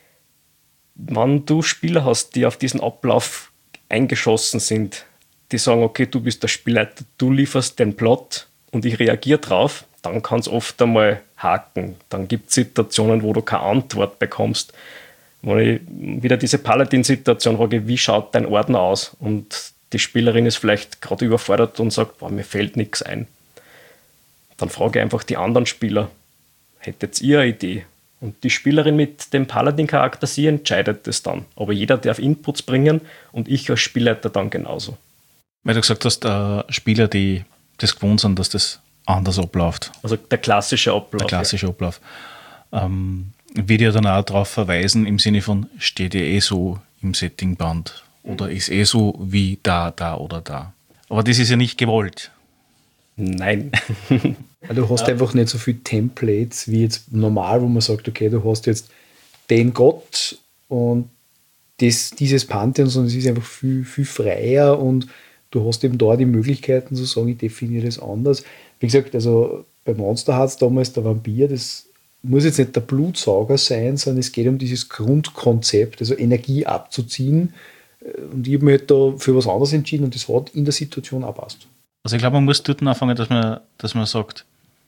Wenn du Spieler hast, die auf diesen Ablauf eingeschossen sind, die sagen, okay, du bist der Spielleiter, du lieferst den Plot und ich reagiere drauf, dann kann es oft einmal haken. Dann gibt es Situationen, wo du keine Antwort bekommst. Wenn ich wieder diese Paladin-Situation frage, wie schaut dein Orden aus? Und die Spielerin ist vielleicht gerade überfordert und sagt, boah, mir fällt nichts ein. Dann frage ich einfach die anderen Spieler, hättet ihr eine Idee? Und die Spielerin mit dem Paladin-Charakter, sie entscheidet das dann. Aber jeder darf Inputs bringen und ich als Spielleiter dann genauso. Weil du gesagt hast, Spieler, die das gewohnt sind, dass das anders abläuft. Also der klassische Ablauf. Der klassische Ablauf. Wird ja dann auch darauf verweisen, im Sinne von, steht ja eh so im Settingband oder ist eh so wie da oder da. Aber das ist ja nicht gewollt. Nein. Du hast einfach nicht so viele Templates wie jetzt normal, wo man sagt, okay, du hast jetzt den Gott und dieses Pantheon, sondern es ist einfach viel, viel freier und du hast eben da die Möglichkeiten zu sagen, ich definiere das anders. Wie gesagt, also bei Monster Hearts damals der Vampir, das muss jetzt nicht der Blutsauger sein, sondern es geht um dieses Grundkonzept, also Energie abzuziehen. Und ich habe mich halt da für was anderes entschieden und das hat in der Situation auch passt. Also ich glaube, man muss dort anfangen, dass man sagt,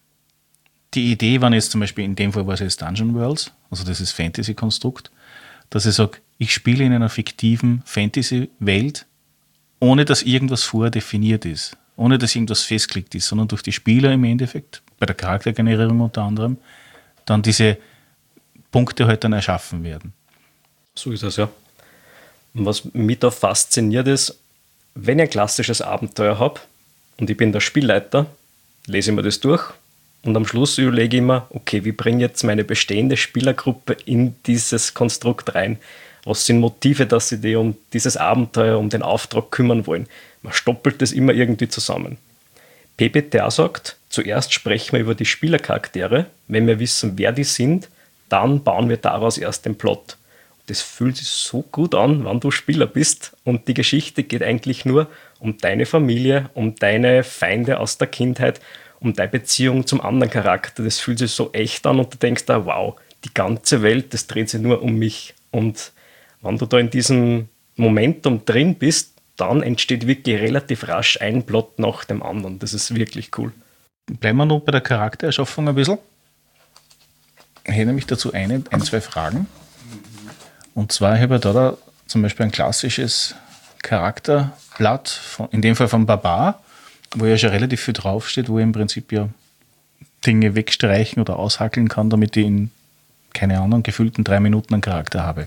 die Idee war jetzt zum Beispiel, in dem Fall war es jetzt Dungeon Worlds, also das ist Fantasy-Konstrukt, dass ich sage, ich spiele in einer fiktiven Fantasy-Welt, ohne dass irgendwas vordefiniert ist, ohne dass irgendwas festgelegt ist, sondern durch die Spieler im Endeffekt, bei der Charaktergenerierung unter anderem, dann diese Punkte halt dann erschaffen werden. So ist es, ja. Und was mich da fasziniert ist, wenn ich ein klassisches Abenteuer habe und ich bin der Spielleiter, lese ich mir das durch und am Schluss überlege ich mir, okay, wie bringe ich jetzt meine bestehende Spielergruppe in dieses Konstrukt rein? Was sind Motive, dass sie die um dieses Abenteuer, um den Auftrag kümmern wollen? Man stoppelt das immer irgendwie zusammen. PBTA sagt, zuerst sprechen wir über die Spielercharaktere. Wenn wir wissen, wer die sind, dann bauen wir daraus erst den Plot. Das fühlt sich so gut an, wenn du Spieler bist. Und die Geschichte geht eigentlich nur um deine Familie, um deine Feinde aus der Kindheit, um deine Beziehung zum anderen Charakter. Das fühlt sich so echt an und du denkst da, wow, die ganze Welt, das dreht sich nur um mich. Und wenn du da in diesem Momentum drin bist, dann entsteht wirklich relativ rasch ein Plot nach dem anderen. Das ist wirklich cool. Bleiben wir noch bei der Charaktererschaffung ein bisschen. Ich hätte nämlich dazu ein, zwei Fragen. Und zwar habe ich da zum Beispiel ein klassisches Charakterblatt, in dem Fall vom Barbar, wo ja schon relativ viel draufsteht, wo ich im Prinzip ja Dinge wegstreichen oder aushackeln kann, damit ich in, keine Ahnung, gefühlten 3 Minuten einen Charakter habe.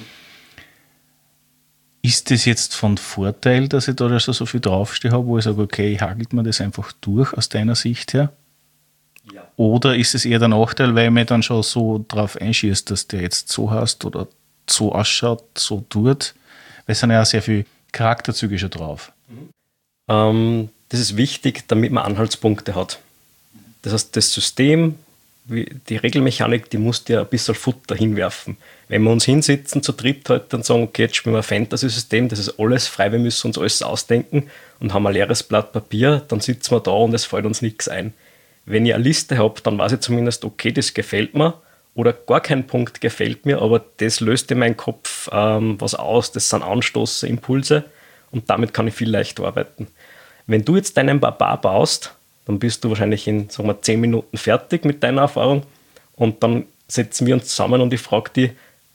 Ist das jetzt von Vorteil, dass ich da schon so viel draufstehen habe, wo ich sage, okay, ich hagelt mir das einfach durch aus deiner Sicht her? Ja. Oder ist es eher der Nachteil, weil ich mich dann schon so drauf einschießt, dass der jetzt so heißt oder so ausschaut, so tut? Weil es sind ja auch sehr viele Charakterzüge schon drauf. Das ist wichtig, damit man Anhaltspunkte hat. Das heißt, das System, die Regelmechanik, die muss dir ein bisschen Futter hinwerfen. Wenn wir uns hinsetzen zu dritt heute und sagen, okay, jetzt spielen wir ein Fantasy-System, das ist alles frei, wir müssen uns alles ausdenken und haben ein leeres Blatt Papier, dann sitzen wir da und es fällt uns nichts ein. Wenn ich eine Liste habe, dann weiß ich zumindest, okay, das gefällt mir oder gar kein Punkt gefällt mir, aber das löst in meinem Kopf was aus, das sind Anstoße, Impulse und damit kann ich viel leichter arbeiten. Wenn du jetzt deinen Barbar baust, dann bist du wahrscheinlich in, sagen wir, 10 Minuten fertig mit deiner Erfahrung und dann setzen wir uns zusammen und ich frage dich,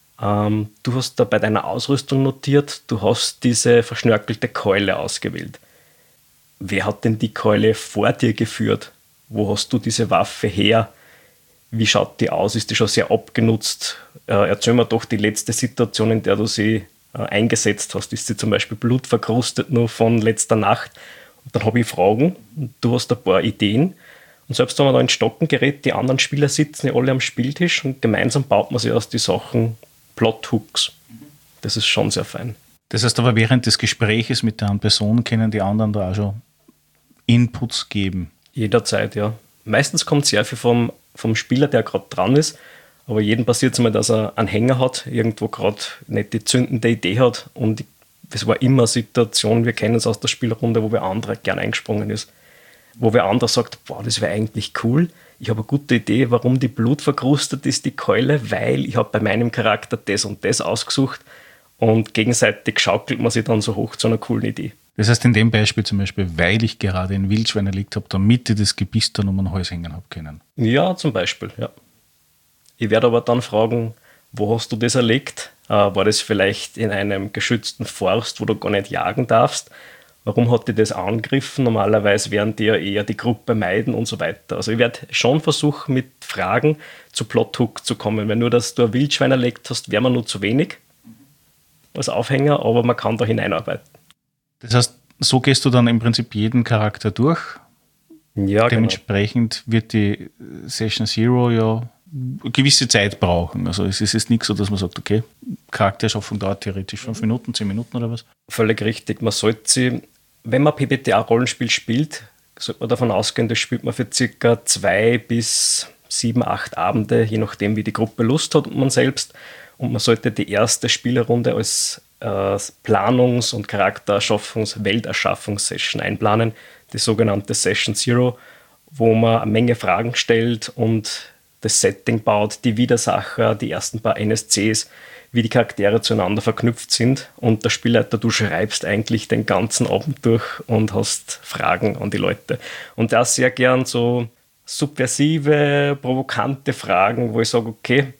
du hast da bei deiner Ausrüstung notiert, du hast diese verschnörkelte Keule ausgewählt. Wer hat denn die Keule vor dir geführt? Wo hast du diese Waffe her? Wie schaut die aus? Ist die schon sehr abgenutzt? Erzähl mir doch die letzte Situation, in der du sie eingesetzt hast. Ist sie zum Beispiel blutverkrustet nur von letzter Nacht? Und dann habe ich Fragen, du hast ein paar Ideen. Und selbst wenn man da ins Stocken gerät, die anderen Spieler sitzen ja alle am Spieltisch und gemeinsam baut man sich aus die Sachen Plot-Hooks. Das ist schon sehr fein. Das heißt aber, während des Gespräches mit der anderen Person können die anderen da auch schon Inputs geben. Jederzeit, ja. Meistens kommt sehr viel vom Spieler, der gerade dran ist. Aber jedem passiert es mal, dass er einen Hänger hat, irgendwo gerade nicht die zündende Idee hat. Und es war immer eine Situation, wir kennen es aus der Spielrunde, wo wer andere gern eingesprungen ist. Wo wer andere sagt, boah, das wäre eigentlich cool. Ich habe eine gute Idee, warum die Blut verkrustet ist, die Keule, weil ich habe bei meinem Charakter das und das ausgesucht. Und gegenseitig schaukelt man sich dann so hoch zu einer coolen Idee. Das heißt in dem Beispiel zum Beispiel, weil ich gerade ein Wildschwein erlegt habe, damit ich das Gebiss dann um den Hals hängen habe können. Ja, zum Beispiel, ja. Ich werde aber dann fragen, wo hast du das erlegt? War das vielleicht in einem geschützten Forst, wo du gar nicht jagen darfst? Warum hat die das angegriffen? Normalerweise werden die ja eher die Gruppe meiden und so weiter. Also ich werde schon versuchen, mit Fragen zu Plothook zu kommen. Wenn nur, dass du ein Wildschwein erlegt hast, wäre man nur zu wenig als Aufhänger, aber man kann da hineinarbeiten. Das heißt, so gehst du dann im Prinzip jeden Charakter durch. Ja, Dementsprechend wird die Session Zero ja eine gewisse Zeit brauchen. Also es ist nicht so, dass man sagt, okay, Charaktererschaffung dauert theoretisch 5 Minuten, 10 Minuten oder was? Völlig richtig. Man sollte sie, wenn man PBTA-Rollenspiel spielt, sollte man davon ausgehen, das spielt man für ca. 2 bis 7, 8 Abende, je nachdem, wie die Gruppe Lust hat und man selbst. Und man sollte die erste Spielerrunde als Planungs- und Welterschaffungssession einplanen, die sogenannte Session Zero, wo man eine Menge Fragen stellt und das Setting baut, die Widersacher, die ersten paar NSCs, wie die Charaktere zueinander verknüpft sind. Und der Spielleiter, du schreibst eigentlich den ganzen Abend durch und hast Fragen an die Leute. Und da sehr gern so subversive, provokante Fragen, wo ich sage, okay,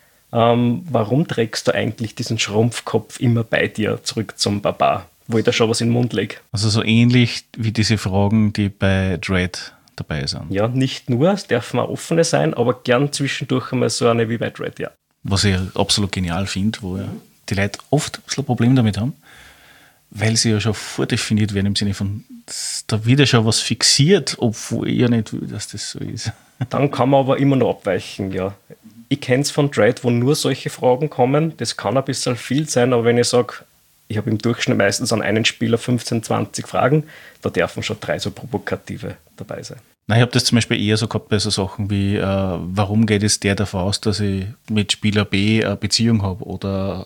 warum trägst du eigentlich diesen Schrumpfkopf immer bei dir zurück zum Barbar, wo ich da schon was in den Mund lege? Also so ähnlich wie diese Fragen, die bei Dread dabei sind. Ja, nicht nur, es dürfen auch offene sein, aber gern zwischendurch einmal so eine wie bei Dread, ja. Was ich absolut genial finde, wo ja die Leute oft ein bisschen ein Problem damit haben, weil sie ja schon vordefiniert werden im Sinne von, da wird ja schon was fixiert, obwohl ich ja nicht will, dass das so ist. Dann kann man aber immer noch abweichen, ja. Ich kenne es von Dread, wo nur solche Fragen kommen. Das kann ein bisschen viel sein, aber wenn ich sage, ich habe im Durchschnitt meistens an einen Spieler 15, 20 Fragen. Da dürfen schon 3 so provokative dabei sein. Nein, ich habe das zum Beispiel eher so gehabt bei so Sachen wie, warum geht es der davon aus, dass ich mit Spieler B eine Beziehung habe oder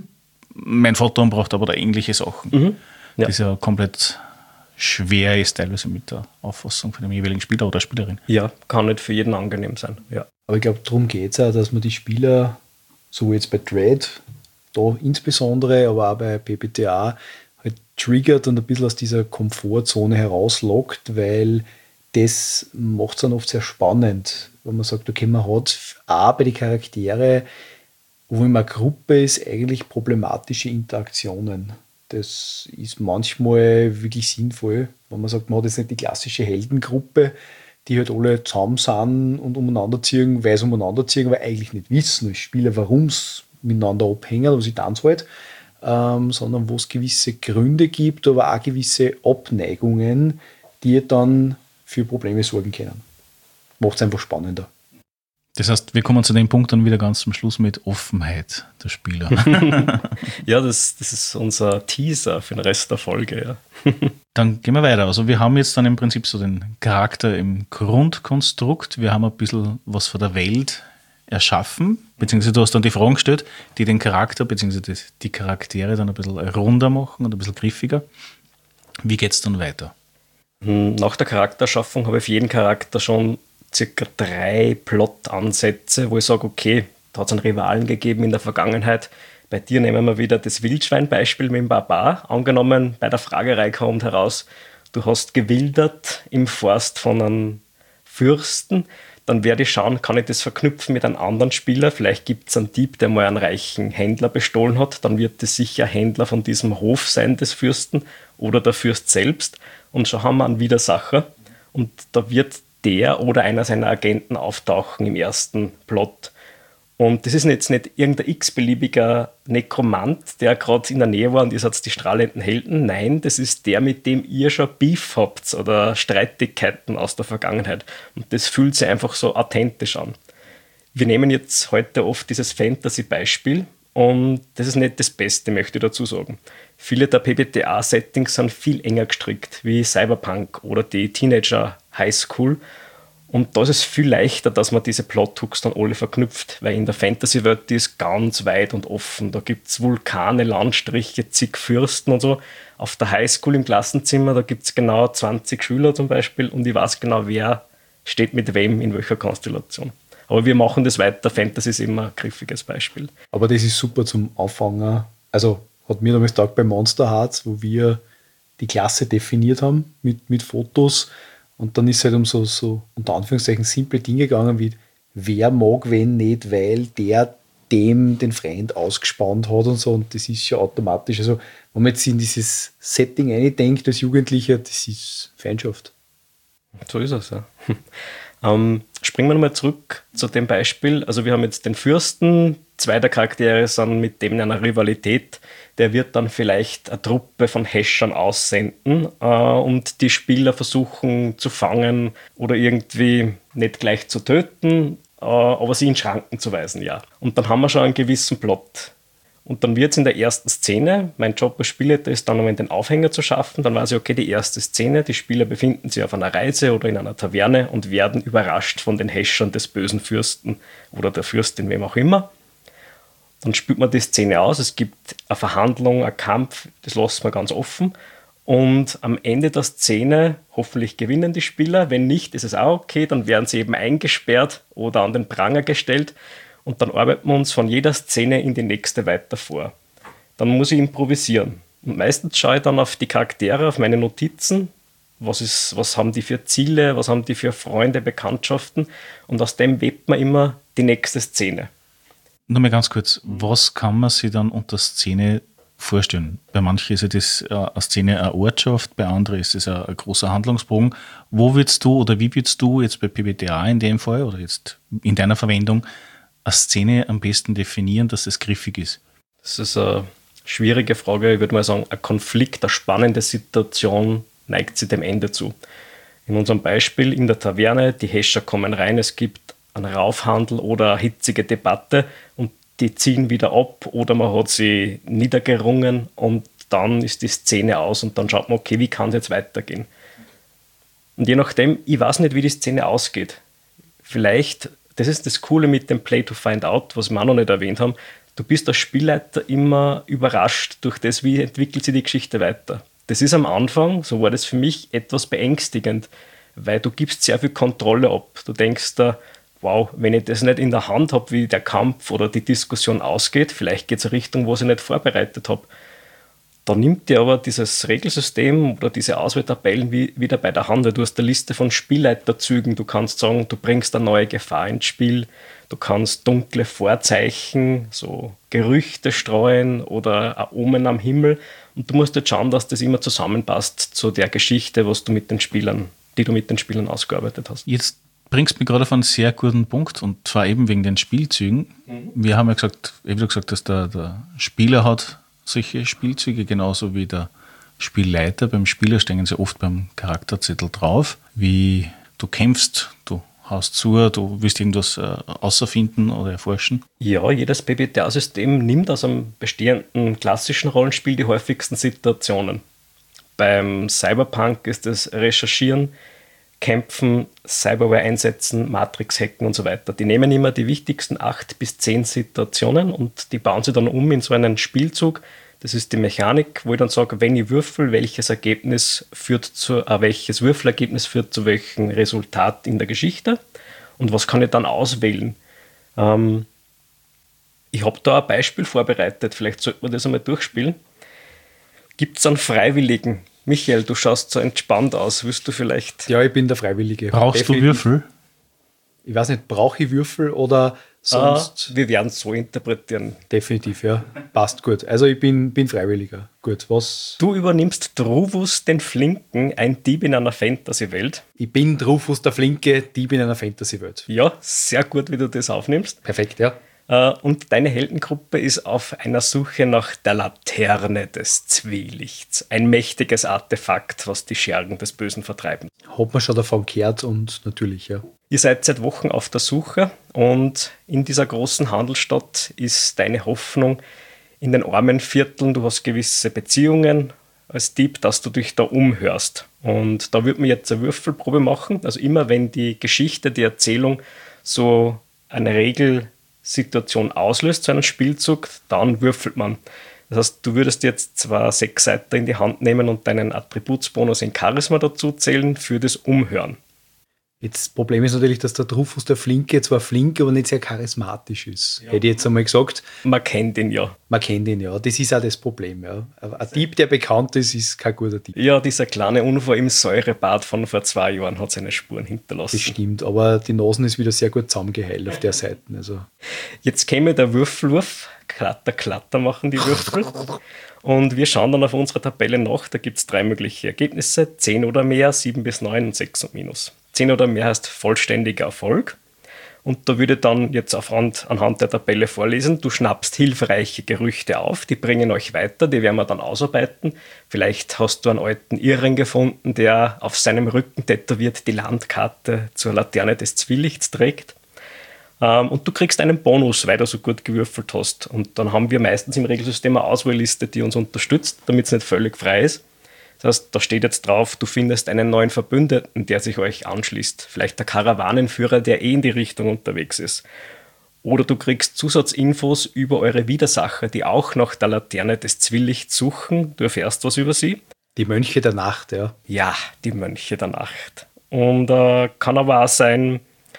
mein Vater umbracht habe oder ähnliche Sachen. Ja. Das ja komplett schwer ist, teilweise mit der Auffassung von dem jeweiligen Spieler oder Spielerin. Ja, kann nicht für jeden angenehm sein. Ja. Aber ich glaube, darum geht es auch, dass man die Spieler, so wie jetzt bei Dread, da insbesondere, aber auch bei PBTA, halt triggert und ein bisschen aus dieser Komfortzone herauslockt, weil das macht es dann oft sehr spannend, wenn man sagt, okay, man hat auch bei den Charaktere, wo immer eine Gruppe ist, eigentlich problematische Interaktionen. Das ist manchmal wirklich sinnvoll, wenn man sagt, man hat jetzt nicht die klassische Heldengruppe, die halt alle zusammen sind und umeinander ziehen, weil sie umeinander ziehen, aber eigentlich nicht wissen als Spieler, warum sie miteinander abhängen oder sie tanzen halt, sondern wo es gewisse Gründe gibt, aber auch gewisse Abneigungen, die dann für Probleme sorgen können. Macht es einfach spannender. Das heißt, wir kommen zu dem Punkt dann wieder ganz zum Schluss mit Offenheit der Spieler. Ja, das ist unser Teaser für den Rest der Folge. Ja. Dann gehen wir weiter. Also wir haben jetzt dann im Prinzip so den Charakter im Grundkonstrukt. Wir haben ein bisschen was von der Welt erschaffen, beziehungsweise du hast dann die Fragen gestellt, die den Charakter, beziehungsweise die Charaktere dann ein bisschen runder machen und ein bisschen griffiger. Wie geht es dann weiter? Nach der Charakterschaffung habe ich für jeden Charakter schon circa 3 Plot-Ansätze, wo ich sage, okay, da hat es einen Rivalen gegeben in der Vergangenheit. Bei dir nehmen wir wieder das Wildschwein-Beispiel mit dem Barbar. Angenommen, bei der Fragerei kommt heraus, du hast gewildert im Forst von einem Fürsten, dann werde ich schauen, kann ich das verknüpfen mit einem anderen Spieler. Vielleicht gibt es einen Dieb, der mal einen reichen Händler bestohlen hat. Dann wird das sicher Händler von diesem Hof sein des Fürsten oder der Fürst selbst. Und schon haben wir einen Widersacher. Und da wird der oder einer seiner Agenten auftauchen im ersten Plot. Und das ist jetzt nicht irgendein x-beliebiger Nekromant, der gerade in der Nähe war und ihr seid die strahlenden Helden. Nein, das ist der, mit dem ihr schon Beef habt oder Streitigkeiten aus der Vergangenheit. Und das fühlt sich einfach so authentisch an. Wir nehmen jetzt heute oft dieses Fantasy-Beispiel und das ist nicht das Beste, möchte ich dazu sagen. Viele der PBTA-Settings sind viel enger gestrickt, wie Cyberpunk oder die Teenager Highschool. Und da ist es viel leichter, dass man diese Plot-Hooks dann alle verknüpft, weil in der Fantasy-Welt, die ist ganz weit und offen. Da gibt es Vulkane, Landstriche, zig Fürsten und so. Auf der Highschool im Klassenzimmer, da gibt es genau 20 Schüler zum Beispiel und ich weiß genau, wer steht mit wem in welcher Konstellation. Aber wir machen das weiter. Fantasy ist immer ein griffiges Beispiel. Aber das ist super zum Auffangen. Also hat mir damals gesagt bei Monster Hearts, wo wir die Klasse definiert haben mit Fotos. Und dann ist es halt um so unter Anführungszeichen simple Dinge gegangen, wie wer mag wen nicht, weil der dem den Freund ausgespannt hat und so. Und das ist schon automatisch. Also wenn man jetzt in dieses Setting eindenkt als Jugendlicher, das ist Feindschaft. So ist es, ja. Springen wir nochmal zurück zu dem Beispiel. Also wir haben jetzt den Fürsten, 2 der Charaktere sind mit dem in einer Rivalität. Der wird dann vielleicht eine Truppe von Häschern aussenden und die Spieler versuchen zu fangen oder irgendwie nicht gleich zu töten, aber sie in Schranken zu weisen, ja. Und dann haben wir schon einen gewissen Plot. Und dann wird es in der ersten Szene, mein Job als Spielleiter ist dann, um den Aufhänger zu schaffen, dann weiß ich, okay, die erste Szene, die Spieler befinden sich auf einer Reise oder in einer Taverne und werden überrascht von den Häschern des bösen Fürsten oder der Fürstin, wem auch immer. Dann spielt man die Szene aus, es gibt eine Verhandlung, einen Kampf, das lassen wir ganz offen. Und am Ende der Szene, hoffentlich gewinnen die Spieler, wenn nicht, ist es auch okay, dann werden sie eben eingesperrt oder an den Pranger gestellt. Und dann arbeiten wir uns von jeder Szene in die nächste weiter vor. Dann muss ich improvisieren. Und meistens schaue ich dann auf die Charaktere, auf meine Notizen. Was haben die für Ziele, was haben die für Freunde, Bekanntschaften. Und aus dem webt man immer die nächste Szene. Nur mal ganz kurz, was kann man sich dann unter Szene vorstellen? Bei manchen ist ja das eine Szene eine Ortschaft, bei anderen ist es ein großer Handlungsbogen. Wo würdest du oder wie würdest du jetzt bei PBTA in dem Fall oder jetzt in deiner Verwendung eine Szene am besten definieren, dass es griffig ist? Das ist eine schwierige Frage. Ich würde mal sagen, ein Konflikt, eine spannende Situation neigt sich dem Ende zu. In unserem Beispiel in der Taverne, die Häscher kommen rein, es gibt einen Raufhandel oder eine hitzige Debatte und die ziehen wieder ab oder man hat sie niedergerungen und dann ist die Szene aus und dann schaut man, okay, wie kann es jetzt weitergehen? Und je nachdem, ich weiß nicht, wie die Szene ausgeht. Vielleicht, das ist das Coole mit dem Play to Find Out, was wir auch noch nicht erwähnt haben, du bist als Spielleiter immer überrascht durch das, wie entwickelt sich die Geschichte weiter. Das ist am Anfang, so war das für mich, etwas beängstigend, weil du gibst sehr viel Kontrolle ab. Du denkst da, wow, wenn ich das nicht in der Hand habe, wie der Kampf oder die Diskussion ausgeht, vielleicht geht es in eine Richtung, wo ich nicht vorbereitet habe. Da nimmt dir aber dieses Regelsystem oder diese Auswahltabellen wieder bei der Hand. Du hast eine Liste von Spielleiterzügen. Du kannst sagen, du bringst eine neue Gefahr ins Spiel. Du kannst dunkle Vorzeichen, so Gerüchte streuen oder ein Omen am Himmel. Und du musst jetzt schauen, dass das immer zusammenpasst zu der Geschichte, was du mit den Spielern, die du mit den Spielern ausgearbeitet hast. Jetzt bringst du mich gerade auf einen sehr guten Punkt, und zwar eben wegen den Spielzügen. Wir haben ja gesagt, dass der Spieler hat solche Spielzüge, genauso wie der Spielleiter. Beim Spieler stehen sie oft beim Charakterzettel drauf, wie du kämpfst, du haust zu, du willst irgendwas außerfinden oder erforschen. Ja, jedes PBTA-System nimmt aus einem bestehenden klassischen Rollenspiel die häufigsten Situationen. Beim Cyberpunk ist es Recherchieren, Kämpfen, Cyberware einsetzen, Matrix hacken und so weiter. Die nehmen immer die wichtigsten 8 bis 10 Situationen und die bauen sie dann um in so einen Spielzug. Das ist die Mechanik, wo ich dann sage, wenn ich würfel, welches Würfelergebnis führt zu welchem Resultat in der Geschichte und was kann ich dann auswählen. Ich habe da ein Beispiel vorbereitet, vielleicht sollte man das einmal durchspielen. Gibt es einen Freiwilligen? Michael, du schaust so entspannt aus. Willst du vielleicht... Ja, ich bin der Freiwillige. Brauchst du Würfel? Ich weiß nicht, brauche ich Würfel oder sonst? Wir werden es so interpretieren. Definitiv, ja. Passt gut. Also ich bin Freiwilliger. Gut, was? Du übernimmst Druvus den Flinken, ein Dieb in einer Fantasy-Welt. Ich bin Drufus der Flinke, Dieb in einer Fantasy-Welt. Ja, sehr gut, wie du das aufnimmst. Perfekt, ja. Und deine Heldengruppe ist auf einer Suche nach der Laterne des Zwielichts. Ein mächtiges Artefakt, was die Schergen des Bösen vertreiben. Hat man schon davon gehört und natürlich, ja. Ihr seid seit Wochen auf der Suche und in dieser großen Handelsstadt ist deine Hoffnung in den armen Vierteln. Du hast gewisse Beziehungen als Dieb, dass du dich da umhörst. Und da würde man jetzt eine Würfelprobe machen. Also immer wenn die Geschichte, die Erzählung so eine Regelsituation auslöst, so einen Spielzug, dann würfelt man. Das heißt, du würdest jetzt zwar 6 Seiten in die Hand nehmen und deinen Attributsbonus in Charisma dazu zählen für das Umhören. Jetzt das Problem ist natürlich, dass der Drufus der Flinke zwar flink, aber nicht sehr charismatisch ist. Ja. Hätte ich jetzt einmal gesagt. Man kennt ihn ja. Man kennt ihn ja. Das ist auch das Problem. Ja. Ein Dieb, der bekannt ist, ist kein guter Dieb. Ja, dieser kleine Unfall im Säurebad von vor 2 Jahren hat seine Spuren hinterlassen. Das stimmt, aber die Nasen ist wieder sehr gut zusammengeheilt auf der Seite. Also. Jetzt käme der Würfelwurf. Klatter, klatter machen die Würfel. Und wir schauen dann auf unserer Tabelle nach. Da gibt es 3 mögliche Ergebnisse. 10 oder mehr, 7 bis 9 und 6 und minus. 10 oder mehr heißt vollständiger Erfolg. Und da würde ich dann jetzt anhand der Tabelle vorlesen, du schnappst hilfreiche Gerüchte auf, die bringen euch weiter, die werden wir dann ausarbeiten. Vielleicht hast du einen alten Irren gefunden, der auf seinem Rücken tätowiert die Landkarte zur Laterne des Zwielichts trägt. Und du kriegst einen Bonus, weil du so gut gewürfelt hast. Und dann haben wir meistens im Regelsystem eine Auswahlliste, die uns unterstützt, damit es nicht völlig frei ist. Das heißt, da steht jetzt drauf, du findest einen neuen Verbündeten, der sich euch anschließt. Vielleicht der Karawanenführer, der in die Richtung unterwegs ist. Oder du kriegst Zusatzinfos über eure Widersacher, die auch nach der Laterne des Zwielichts suchen. Du erfährst was über sie. Die Mönche der Nacht, ja. Ja, die Mönche der Nacht. Und kann aber auch sein,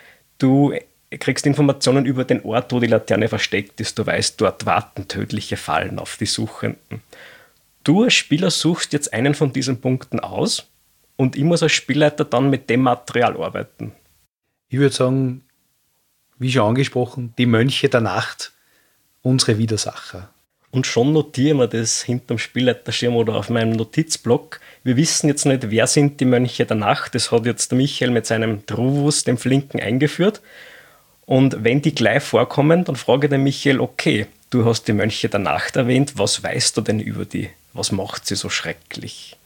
du kriegst Informationen über den Ort, wo die Laterne versteckt ist. Du weißt, dort warten tödliche Fallen auf die Suchenden. Du als Spieler suchst jetzt einen von diesen Punkten aus und ich muss als Spielleiter dann mit dem Material arbeiten. Ich würde sagen, wie schon angesprochen, die Mönche der Nacht, unsere Widersacher. Und schon notieren wir das hinterm Spielleiterschirm oder auf meinem Notizblock. Wir wissen jetzt nicht, wer sind die Mönche der Nacht. Das hat jetzt der Michael mit seinem Druvus, dem Flinken, eingeführt. Und wenn die gleich vorkommen, dann frage ich den Michael, okay, du hast die Mönche der Nacht erwähnt, was weißt du denn über die? Was macht sie so schrecklich?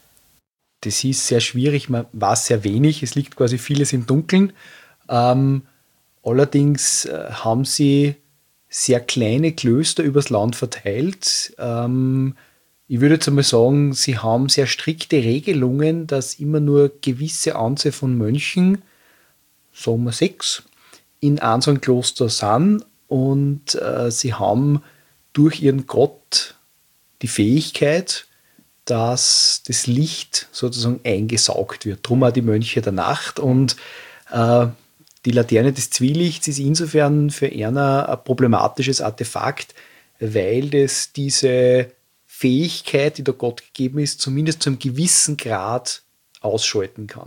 Das ist sehr schwierig, man weiß sehr wenig, es liegt quasi vieles im Dunkeln. Allerdings haben sie sehr kleine Klöster übers Land verteilt, Ich würde jetzt einmal sagen, sie haben sehr strikte Regelungen, dass immer nur gewisse Anzahl von Mönchen, sagen wir 6, in einem so einem Kloster sind und sie haben durch ihren Gott die Fähigkeit, dass das Licht sozusagen eingesaugt wird. Drum auch die Mönche der Nacht und die Laterne des Zwielichts ist insofern für einer ein problematisches Artefakt, weil das diese Fähigkeit, die der Gott gegeben ist, zumindest zu einem gewissen Grad ausschalten kann.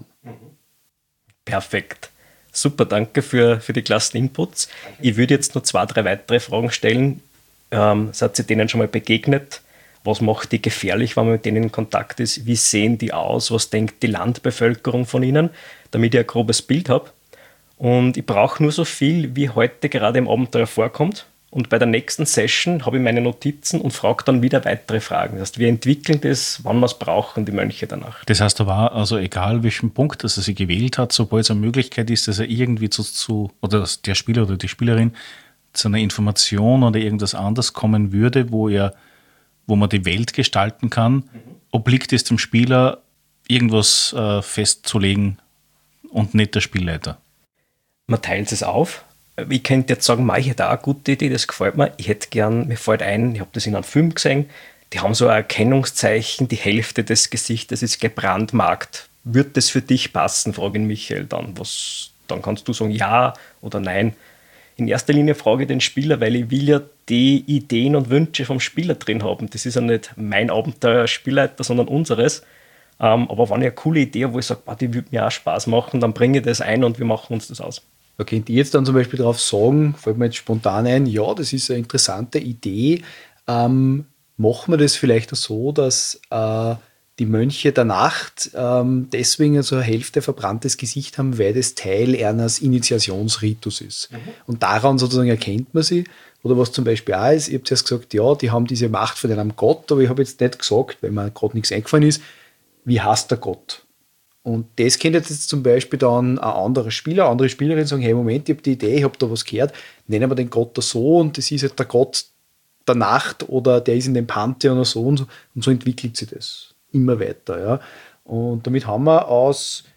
Perfekt. Super, danke für die klassen Inputs. Ich würde jetzt noch 2, 3 weitere Fragen stellen. Seid ihr denen schon mal begegnet? Was macht die gefährlich, wenn man mit denen in Kontakt ist? Wie sehen die aus? Was denkt die Landbevölkerung von ihnen? Damit ich ein grobes Bild habe. Und ich brauche nur so viel, wie heute gerade im Abenteuer vorkommt. Und bei der nächsten Session habe ich meine Notizen und frage dann wieder weitere Fragen. Das heißt, wir entwickeln das, wann wir es brauchen, die Mönche danach. Das heißt aber, also egal welchen Punkt, dass er sie gewählt hat, sobald es eine Möglichkeit ist, dass er irgendwie oder dass der Spieler oder die Spielerin zu einer Information oder irgendwas anderes kommen würde, wo man die Welt gestalten kann, obliegt es dem Spieler, irgendwas festzulegen und nicht der Spielleiter. Man teilt es auf. Ich könnte jetzt sagen, ich hätte auch eine gute Idee, das gefällt mir. Ich hätte gern, mir fällt ein, ich habe das in einem Film gesehen, die haben so ein Erkennungszeichen, die Hälfte des Gesichtes ist gebrandmarkt. Wird das für dich passen, frage ich Michael dann. Dann kannst du sagen ja oder nein. In erster Linie frage ich den Spieler, weil ich will ja die Ideen und Wünsche vom Spieler drin haben. Das ist ja nicht mein Abenteuer als Spielleiter, sondern unseres. Aber wenn ich eine coole Idee habe, wo ich sage, die würde mir auch Spaß machen, dann bringe ich das ein und wir machen uns das aus. Da könnt ihr jetzt dann zum Beispiel darauf sagen, fällt mir jetzt spontan ein, ja, das ist eine interessante Idee. Machen wir das vielleicht so, dass die Mönche der Nacht deswegen so eine Hälfte verbranntes Gesicht haben, weil das Teil eines Initiationsritus ist. Und daran sozusagen erkennt man sie. Oder was zum Beispiel auch ist, ich habe zuerst gesagt, ja, die haben diese Macht von einem Gott, aber ich habe jetzt nicht gesagt, weil mir gerade nichts eingefallen ist, wie heißt der Gott? Und das könnte jetzt zum Beispiel dann ein anderer Spieler, andere Spielerin sagen, hey, Moment, ich habe die Idee, ich habe da was gehört, nennen wir den Gott da so und das ist halt der Gott der Nacht oder der ist in dem Pantheon oder so und so entwickelt sich das immer weiter. Ja. Und damit haben wir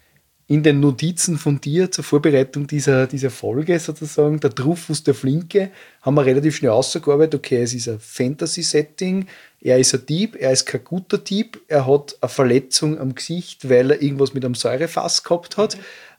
in den Notizen von dir zur Vorbereitung dieser Folge sozusagen, der Drufus der Flinke, haben wir relativ schnell ausgearbeitet, okay, es ist ein Fantasy-Setting, er ist ein Dieb, er ist kein guter Dieb, er hat eine Verletzung am Gesicht, weil er irgendwas mit einem Säurefass gehabt hat.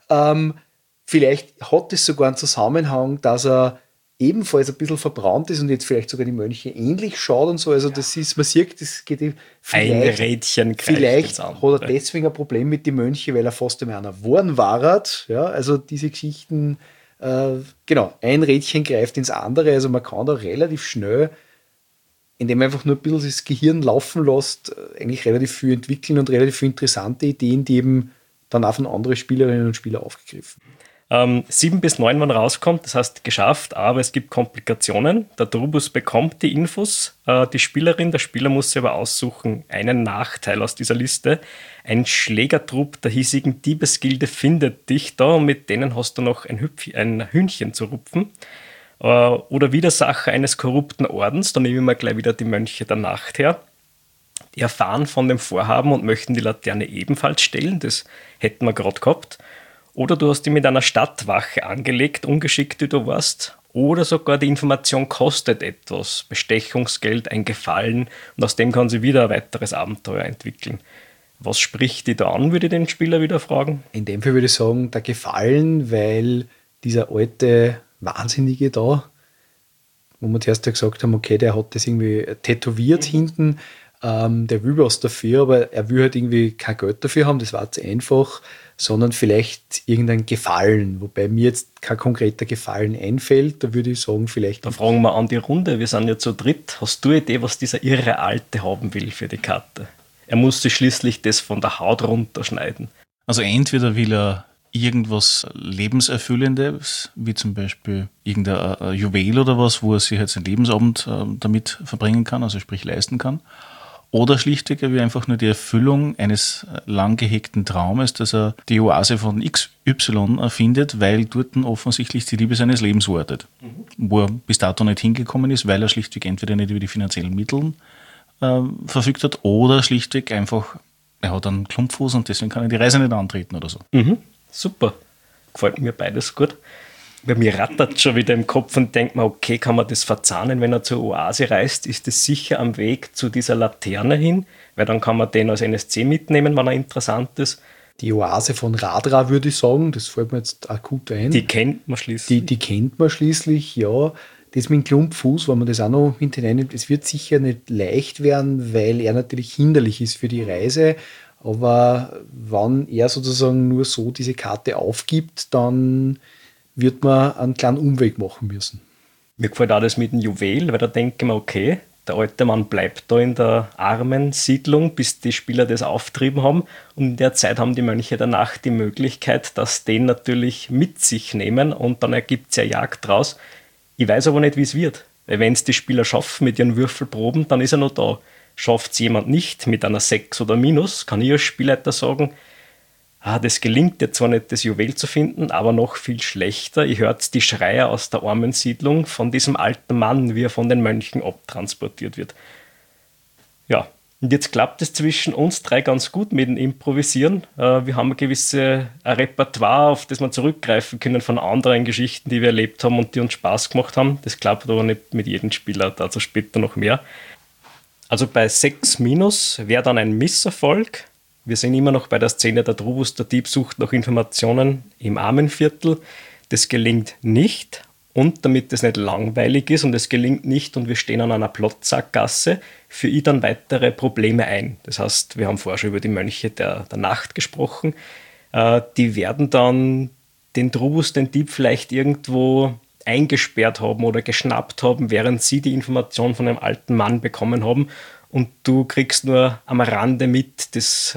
Vielleicht hat es sogar einen Zusammenhang, dass er ebenfalls ein bisschen verbrannt ist und jetzt vielleicht sogar die Mönche ähnlich schaut und so. Also das ist, man sieht, das geht vielleicht, ein Rädchen vielleicht hat er deswegen ein Problem mit den Mönchen, weil er fast einmal einer geworden war. Ja, also diese Geschichten, genau, ein Rädchen greift ins andere. Also man kann da relativ schnell, indem man einfach nur ein bisschen das Gehirn laufen lässt, eigentlich relativ viel entwickeln und relativ viele interessante Ideen, die eben dann auch von anderen Spielerinnen und Spielern aufgegriffen. 7 bis 9, wann rauskommt, das heißt geschafft, aber es gibt Komplikationen. Der Drubus bekommt die Infos, die Spielerin, der Spieler muss sich aber aussuchen, einen Nachteil aus dieser Liste. Ein Schlägertrupp der hiesigen Diebesgilde findet dich da und mit denen hast du noch ein Hühnchen zu rupfen. Oder Widersacher eines korrupten Ordens, da nehmen wir gleich wieder die Mönche der Nacht her. Die erfahren von dem Vorhaben und möchten die Laterne ebenfalls stehlen, das hätten wir gerade gehabt. Oder du hast die mit einer Stadtwache angelegt, ungeschickt wie du warst. Oder sogar die Information kostet etwas, Bestechungsgeld, ein Gefallen. Und aus dem kann sie wieder ein weiteres Abenteuer entwickeln. Was spricht die da an, würde ich den Spieler wieder fragen? In dem Fall würde ich sagen, der Gefallen, weil dieser alte Wahnsinnige da, wo wir zuerst ja gesagt haben, okay, der hat das irgendwie tätowiert hinten, der will was dafür, aber er will halt irgendwie kein Geld dafür haben, das war zu einfach, sondern vielleicht irgendein Gefallen, wobei mir jetzt kein konkreter Gefallen einfällt, da würde ich sagen, vielleicht... Da fragen wir an die Runde, wir sind ja zu dritt. Hast du eine Idee, was dieser irre Alte haben will für die Karte? Er musste schließlich das von der Haut runterschneiden. Also entweder will er irgendwas Lebenserfüllendes, wie zum Beispiel irgendein Juwel oder was, wo er sich halt seinen Lebensabend damit verbringen kann, also sprich leisten kann. Oder schlichtweg, er will einfach nur die Erfüllung eines lang gehegten Traumes, dass er die Oase von XY findet, weil dort offensichtlich die Liebe seines Lebens wartet. Wo er bis dato nicht hingekommen ist, weil er schlichtweg entweder nicht über die finanziellen Mittel verfügt hat oder schlichtweg einfach, er hat einen Klumpfuß und deswegen kann er die Reise nicht antreten oder so. Super. Gefällt mir beides gut. Bei mir rattert schon wieder im Kopf und denkt mir, okay, kann man das verzahnen, wenn er zur Oase reist? Ist das sicher am Weg zu dieser Laterne hin? Weil dann kann man den als NSC mitnehmen, wenn er interessant ist. Die Oase von Radra, würde ich sagen, das fällt mir jetzt akut ein. Die kennt man schließlich. Die kennt man schließlich, ja. Das mit dem Klumpfuß, wenn man das auch noch hineinnimmt, es wird sicher nicht leicht werden, weil er natürlich hinderlich ist für die Reise. Aber wenn er sozusagen nur so diese Karte aufgibt, dann wird man einen kleinen Umweg machen müssen. Mir gefällt auch das mit dem Juwel, weil da denke ich mir, okay, der alte Mann bleibt da in der armen Siedlung, bis die Spieler das auftrieben haben. Und in der Zeit haben die Mönche der Nacht die Möglichkeit, dass den natürlich mit sich nehmen und dann ergibt es ja Jagd draus. Ich weiß aber nicht, wie es wird. Weil wenn es die Spieler schaffen mit ihren Würfelproben, dann ist er noch da. Schafft es jemand nicht mit einer 6 oder Minus, kann ich als Spielleiter sagen, das gelingt dir zwar nicht, das Juwel zu finden, aber noch viel schlechter. Ich höre die Schreie aus der armen Siedlung von diesem alten Mann, wie er von den Mönchen abtransportiert wird. Ja, und jetzt klappt es zwischen uns drei ganz gut mit dem Improvisieren. Wir haben ein Repertoire, auf das wir zurückgreifen können von anderen Geschichten, die wir erlebt haben und die uns Spaß gemacht haben. Das klappt aber nicht mit jedem Spieler, dazu später noch mehr. Also bei 6 Minus wäre dann ein Misserfolg. Wir sind immer noch bei der Szene, der Drubus, der Dieb, sucht nach Informationen im Armenviertel. Das gelingt nicht. Und damit es nicht langweilig ist und es gelingt nicht und wir stehen an einer Plotsackgasse, führe ich dann weitere Probleme ein. Das heißt, wir haben vorher schon über die Mönche der Nacht gesprochen. Die werden dann den Drubus, den Dieb, vielleicht irgendwo eingesperrt haben oder geschnappt haben, während sie die Information von einem alten Mann bekommen haben. Und du kriegst nur am Rande mit das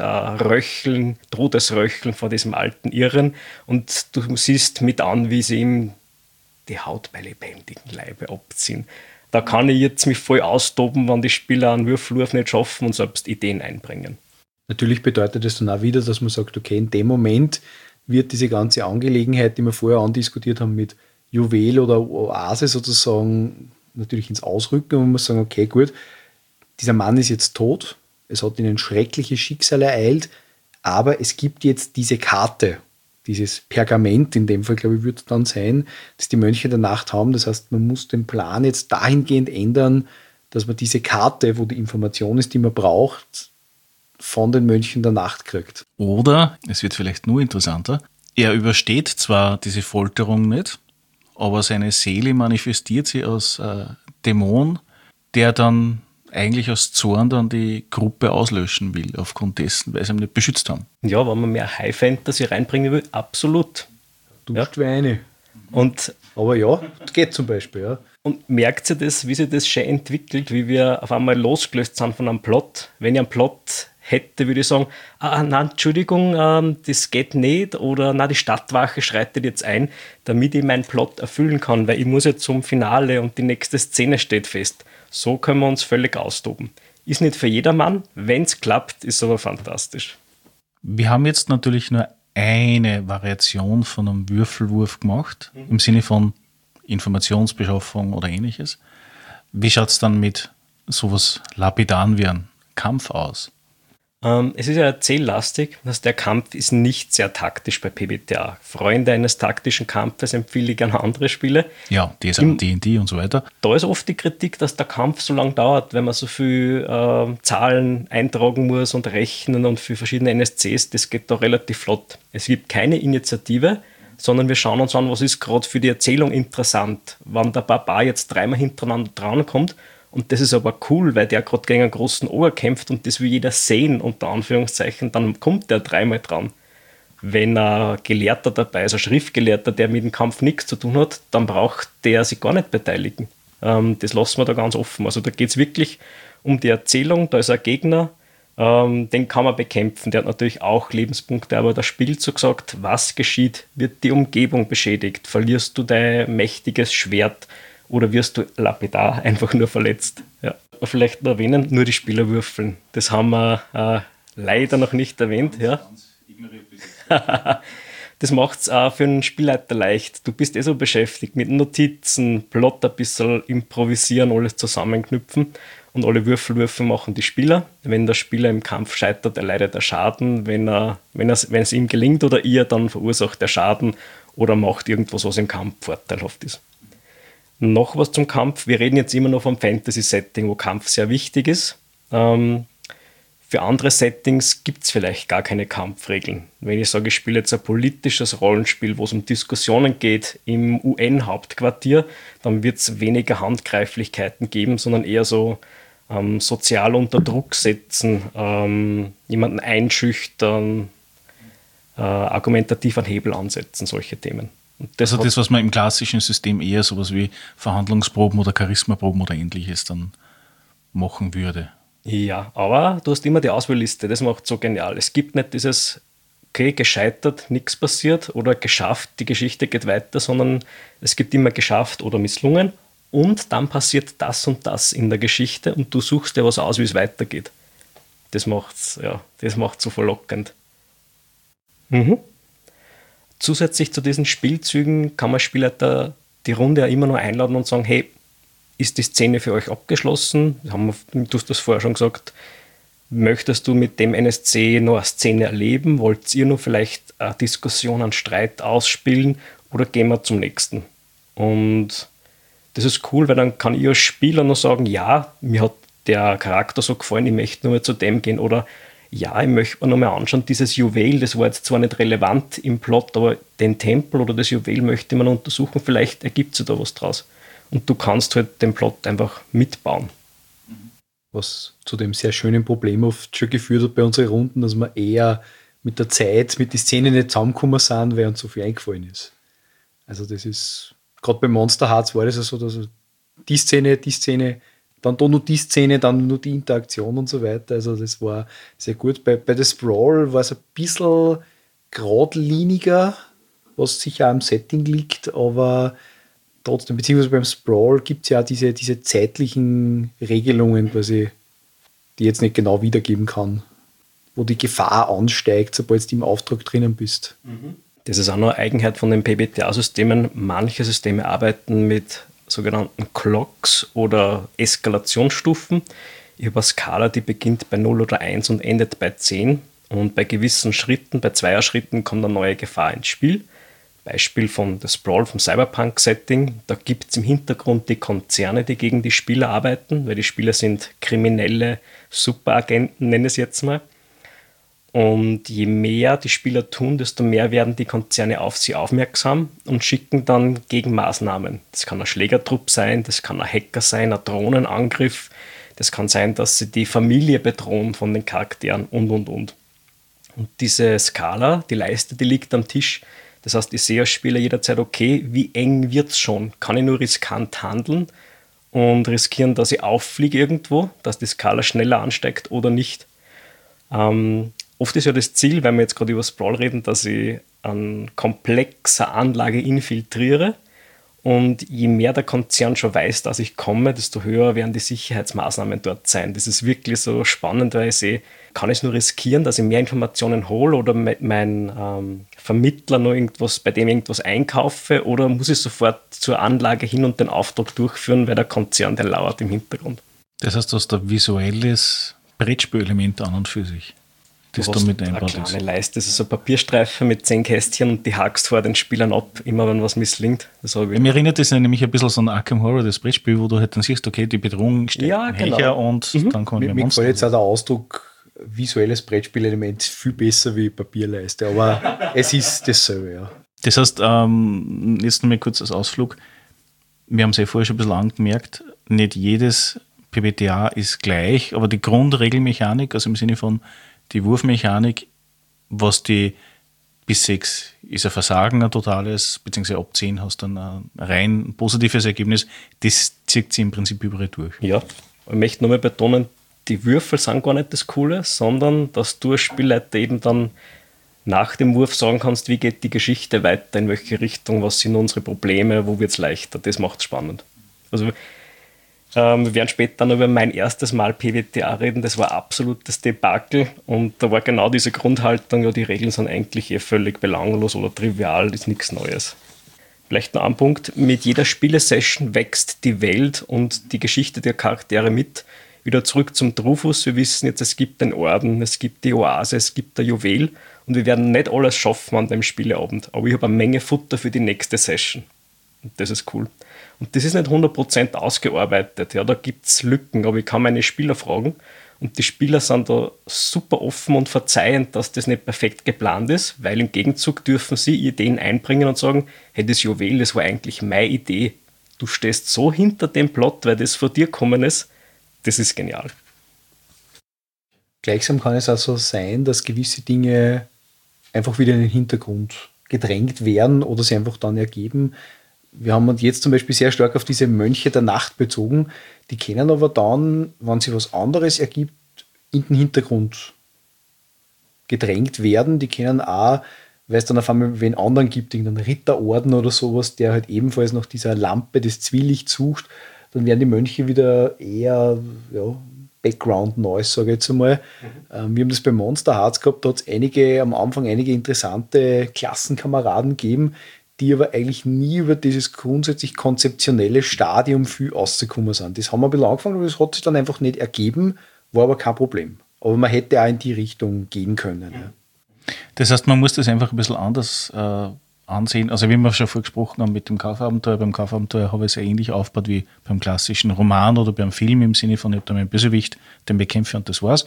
Todesröcheln von diesem alten Irren und du siehst mit an, wie sie ihm die Haut bei lebendigem Leibe abziehen. Da kann ich jetzt mich voll austoben, wenn die Spieler einen Würfelwurf nicht schaffen und selbst Ideen einbringen. Natürlich bedeutet das dann auch wieder, dass man sagt, okay, in dem Moment wird diese ganze Angelegenheit, die wir vorher andiskutiert haben mit Juwel oder Oase sozusagen, natürlich ins Ausrücken und man muss sagen, okay, gut, dieser Mann ist jetzt tot, es hat ihn ein schreckliches Schicksal ereilt, aber es gibt jetzt diese Karte, dieses Pergament, in dem Fall, glaube ich, wird es dann sein, das die Mönche der Nacht haben. Das heißt, man muss den Plan jetzt dahingehend ändern, dass man diese Karte, wo die Information ist, die man braucht, von den Mönchen der Nacht kriegt. Oder, es wird vielleicht nur interessanter, er übersteht zwar diese Folterung nicht, aber seine Seele manifestiert sie als Dämon, der dann eigentlich aus Zorn dann die Gruppe auslöschen will, aufgrund dessen, weil sie ihn nicht beschützt haben. Ja, wenn man mehr High Fantasy reinbringen will, absolut. Duscht wie eine. Aber ja, das geht zum Beispiel, ja. Und merkt ihr das, wie sich das schön entwickelt, wie wir auf einmal losgelöst sind von einem Plot? Wenn ich einen Plot hätte, würde ich sagen, nein, Entschuldigung, das geht nicht oder nein, die Stadtwache schreitet jetzt ein, damit ich meinen Plot erfüllen kann, weil ich muss jetzt zum Finale und die nächste Szene steht fest. So können wir uns völlig austoben. Ist nicht für jedermann, wenn es klappt, ist aber fantastisch. Wir haben jetzt natürlich nur eine Variation von einem Würfelwurf gemacht, im Sinne von Informationsbeschaffung oder ähnliches. Wie schaut es dann mit sowas Lapidaren wie einem Kampf aus? Es ist ja erzähllastig, dass der Kampf ist nicht sehr taktisch bei PBTA. Freunde eines taktischen Kampfes empfehle ich gerne andere Spiele. Ja, D&D und so weiter. Da ist oft die Kritik, dass der Kampf so lange dauert, wenn man so viel Zahlen eintragen muss und rechnen und für verschiedene NSCs, das geht da relativ flott. Es gibt keine Initiative, sondern wir schauen uns an, was ist gerade für die Erzählung interessant. Wenn der Barbar jetzt dreimal hintereinander drankommt, und das ist aber cool, weil der gerade gegen einen großen Oger kämpft und das will jeder sehen, unter Anführungszeichen, dann kommt der dreimal dran. Wenn ein Gelehrter dabei ist, ein Schriftgelehrter, der mit dem Kampf nichts zu tun hat, dann braucht der sich gar nicht beteiligen. Das lassen wir da ganz offen. Also da geht es wirklich um die Erzählung, da ist ein Gegner, den kann man bekämpfen, der hat natürlich auch Lebenspunkte, aber das Spiel so gesagt, was geschieht, wird die Umgebung beschädigt, verlierst du dein mächtiges Schwert, oder wirst du lapidar einfach nur verletzt? Ja. Vielleicht noch erwähnen, nur die Spieler würfeln. Das haben wir leider noch nicht erwähnt. Ja. das macht es auch für einen Spielleiter leicht. Du bist so beschäftigt mit Notizen, Plot ein bisschen improvisieren, alles zusammenknüpfen und alle Würfelwürfe machen die Spieler. Wenn der Spieler im Kampf scheitert, erleidet er Schaden. Wenn es ihm gelingt oder ihr, dann verursacht er Schaden oder macht irgendwas, was im Kampf vorteilhaft ist. Noch was zum Kampf. Wir reden jetzt immer noch vom Fantasy-Setting, wo Kampf sehr wichtig ist. Für andere Settings gibt es vielleicht gar keine Kampfregeln. Wenn ich sage, ich spiele jetzt ein politisches Rollenspiel, wo es um Diskussionen geht im UN-Hauptquartier, dann wird es weniger Handgreiflichkeiten geben, sondern eher so sozial unter Druck setzen, jemanden einschüchtern, argumentativ an Hebel ansetzen, solche Themen. Und Das was man im klassischen System eher sowas wie Verhandlungsproben oder Charismaproben oder ähnliches dann machen würde. Ja, aber du hast immer die Auswahlliste, das macht so genial. Es gibt nicht dieses, okay, gescheitert, nichts passiert oder geschafft, die Geschichte geht weiter, sondern es gibt immer geschafft oder misslungen und dann passiert das und das in der Geschichte und du suchst dir was aus, wie es weitergeht. Das macht's so verlockend. Zusätzlich zu diesen Spielzügen kann man Spielleiter die Runde ja immer nur einladen und sagen, hey, ist die Szene für euch abgeschlossen? Du hast das vorher schon gesagt. Möchtest du mit dem NSC noch eine Szene erleben? Wollt ihr noch vielleicht eine Diskussion, einen Streit ausspielen? Oder gehen wir zum nächsten? Und das ist cool, weil dann kann ich als Spieler noch sagen, ja, mir hat der Charakter so gefallen, ich möchte nur mal zu dem gehen. Oder ja, ich möchte mir noch mal anschauen, dieses Juwel, das war jetzt zwar nicht relevant im Plot, aber den Tempel oder das Juwel möchte man untersuchen, vielleicht ergibt sich da was draus. Und du kannst halt den Plot einfach mitbauen. Was zu dem sehr schönen Problem oft schon geführt hat bei unseren Runden, dass wir eher mit der Zeit, mit den Szenen nicht zusammengekommen sind, weil uns so viel eingefallen ist. Also das ist, gerade bei Monster Hearts war das ja so, dass die Szene, dann da nur die Szene, dann nur die Interaktion und so weiter. Also das war sehr gut. Bei The Sprawl war es ein bisschen geradliniger, was sicher auch am Setting liegt, aber trotzdem, beziehungsweise beim Sprawl gibt es ja auch diese zeitlichen Regelungen, quasi, die ich jetzt nicht genau wiedergeben kann, wo die Gefahr ansteigt, sobald du im Auftrag drinnen bist. Das ist auch noch eine Eigenheit von den PBTA-Systemen. Manche Systeme arbeiten mit sogenannten Clocks oder Eskalationsstufen. Ich habe eine Skala, die beginnt bei 0 oder 1 und endet bei 10. Und bei gewissen Schritten, bei Zweierschritten, kommt eine neue Gefahr ins Spiel. Beispiel von The Sprawl, vom Cyberpunk-Setting. Da gibt es im Hintergrund die Konzerne, die gegen die Spieler arbeiten, weil die Spieler sind kriminelle Superagenten, nenne ich es jetzt mal. Und je mehr die Spieler tun, desto mehr werden die Konzerne auf sie aufmerksam und schicken dann Gegenmaßnahmen. Das kann ein Schlägertrupp sein, das kann ein Hacker sein, ein Drohnenangriff. Das kann sein, dass sie die Familie bedrohen von den Charakteren und. Und diese Skala, die Leiste, die liegt am Tisch. Das heißt, ich sehe als Spieler jederzeit, okay, wie eng wird es schon? Kann ich nur riskant handeln und riskieren, dass ich auffliege irgendwo, dass die Skala schneller ansteigt oder nicht? Oft ist ja das Ziel, wenn wir jetzt gerade über Sprawl reden, dass ich an komplexer Anlage infiltriere. Und je mehr der Konzern schon weiß, dass ich komme, desto höher werden die Sicherheitsmaßnahmen dort sein. Das ist wirklich so spannend, weil ich sehe, kann ich es nur riskieren, dass ich mehr Informationen hole oder mein Vermittler noch bei dem irgendwas einkaufe, oder muss ich sofort zur Anlage hin und den Auftrag durchführen, weil der Konzern, der lauert im Hintergrund. Das heißt, du hast ein visuelles Brettspielelement an und für sich, das da mit einbaut ist. Eine kleine Leiste, das ist ein Papierstreifen mit 10 Kästchen und die hackst vor den Spielern ab, immer wenn was misslingt. Mir erinnert das nämlich ein bisschen so an Arkham Horror, das Brettspiel, wo du halt dann siehst, okay, die Bedrohung steht her und dann kommen mir gefällt jetzt auch der Ausdruck visuelles Brettspielelement viel besser wie Papierleiste, aber es ist dasselbe, ja. Das heißt, jetzt noch mal kurz als Ausflug, wir haben es ja vorher schon ein bisschen angemerkt, nicht jedes PBTA ist gleich, aber die Grundregelmechanik, also im Sinne von die Wurfmechanik, was die bis 6 ist ein Versagen, ein totales, beziehungsweise ab 10 hast du dann ein rein positives Ergebnis, das zieht sich im Prinzip überall durch. Ja, ich möchte nochmal betonen, die Würfel sind gar nicht das Coole, sondern dass du als Spielleiter eben dann nach dem Wurf sagen kannst, wie geht die Geschichte weiter, in welche Richtung, was sind unsere Probleme, wo wird es leichter, das macht es spannend. Also Wir werden später noch über mein erstes Mal PBTA reden. Das war absolutes Debakel. Und da war genau diese Grundhaltung, ja, die Regeln sind eigentlich völlig belanglos oder trivial, ist nichts Neues. Vielleicht noch ein Punkt. Mit jeder Spielesession wächst die Welt und die Geschichte der Charaktere mit. Wieder zurück zum Drufus. Wir wissen jetzt, es gibt den Orden, es gibt die Oase, es gibt der Juwel. Und wir werden nicht alles schaffen an dem Spieleabend. Aber ich habe eine Menge Futter für die nächste Session. Und das ist cool. Und das ist nicht 100% ausgearbeitet. Ja, da gibt es Lücken, aber ich kann meine Spieler fragen. Und die Spieler sind da super offen und verzeihend, dass das nicht perfekt geplant ist, weil im Gegenzug dürfen sie Ideen einbringen und sagen, hey, das Juwel, das war eigentlich meine Idee. Du stehst so hinter dem Plot, weil das von dir gekommen ist. Das ist genial. Gleichsam kann es also sein, dass gewisse Dinge einfach wieder in den Hintergrund gedrängt werden oder sie einfach dann ergeben. Wir haben uns jetzt zum Beispiel sehr stark auf diese Mönche der Nacht bezogen. Die können aber dann, wenn sich was anderes ergibt, in den Hintergrund gedrängt werden. Die können auch, weil es dann auf einmal wen anderen gibt, irgendeinen Ritterorden oder sowas, der halt ebenfalls nach dieser Lampe des Zwielichts sucht, dann werden die Mönche wieder eher Background Noise, sage ich jetzt einmal. Wir haben das bei Monster Hearts gehabt, da hat es am Anfang einige interessante Klassenkameraden gegeben, die aber eigentlich nie über dieses grundsätzlich konzeptionelle Stadium viel rausgekommen sind. Das haben wir ein bisschen angefangen, aber das hat sich dann einfach nicht ergeben, war aber kein Problem. Aber man hätte auch in die Richtung gehen können. Ja. Das heißt, man muss das einfach ein bisschen anders ansehen. Also wie wir schon vorher gesprochen haben mit dem Kaufabenteuer, beim Kaufabenteuer habe ich es ja ähnlich aufgebaut wie beim klassischen Roman oder beim Film im Sinne von, ich habe da meinen Bösewicht, den bekämpfe und das war's.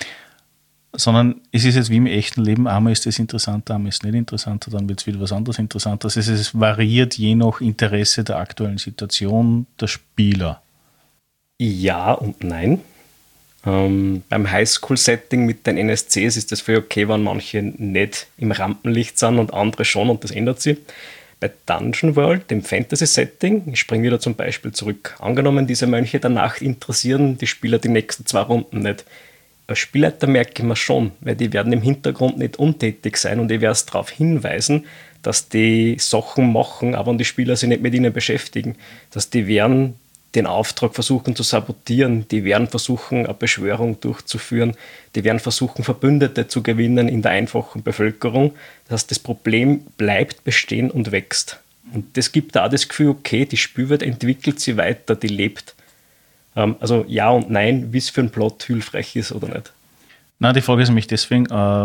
Sondern es ist jetzt wie im echten Leben, einmal ist das interessanter, einmal ist es nicht interessanter, dann wird es wieder was anderes interessanter. Also es variiert je nach Interesse der aktuellen Situation der Spieler. Ja und nein. Beim Highschool-Setting mit den NSCs ist das für okay, wenn manche nicht im Rampenlicht sind und andere schon, und das ändert sich. Bei Dungeon World, dem Fantasy-Setting, ich springe wieder zum Beispiel zurück. Angenommen, diese Mönche der Nacht interessieren die Spieler die nächsten 2 Runden nicht. Als Spielleiter merke ich mir schon, weil die werden im Hintergrund nicht untätig sein und ich werde es darauf hinweisen, dass die Sachen machen, aber die Spieler sich nicht mit ihnen beschäftigen. Dass die werden den Auftrag versuchen zu sabotieren, die werden versuchen, eine Beschwörung durchzuführen, die werden versuchen, Verbündete zu gewinnen in der einfachen Bevölkerung. Das heißt, das Problem bleibt bestehen und wächst. Und das gibt da auch das Gefühl, okay, die Spielwelt entwickelt sich weiter, die lebt. Also ja und nein, wie es für einen Plot hilfreich ist oder nicht. Na, die Frage ist nämlich deswegen,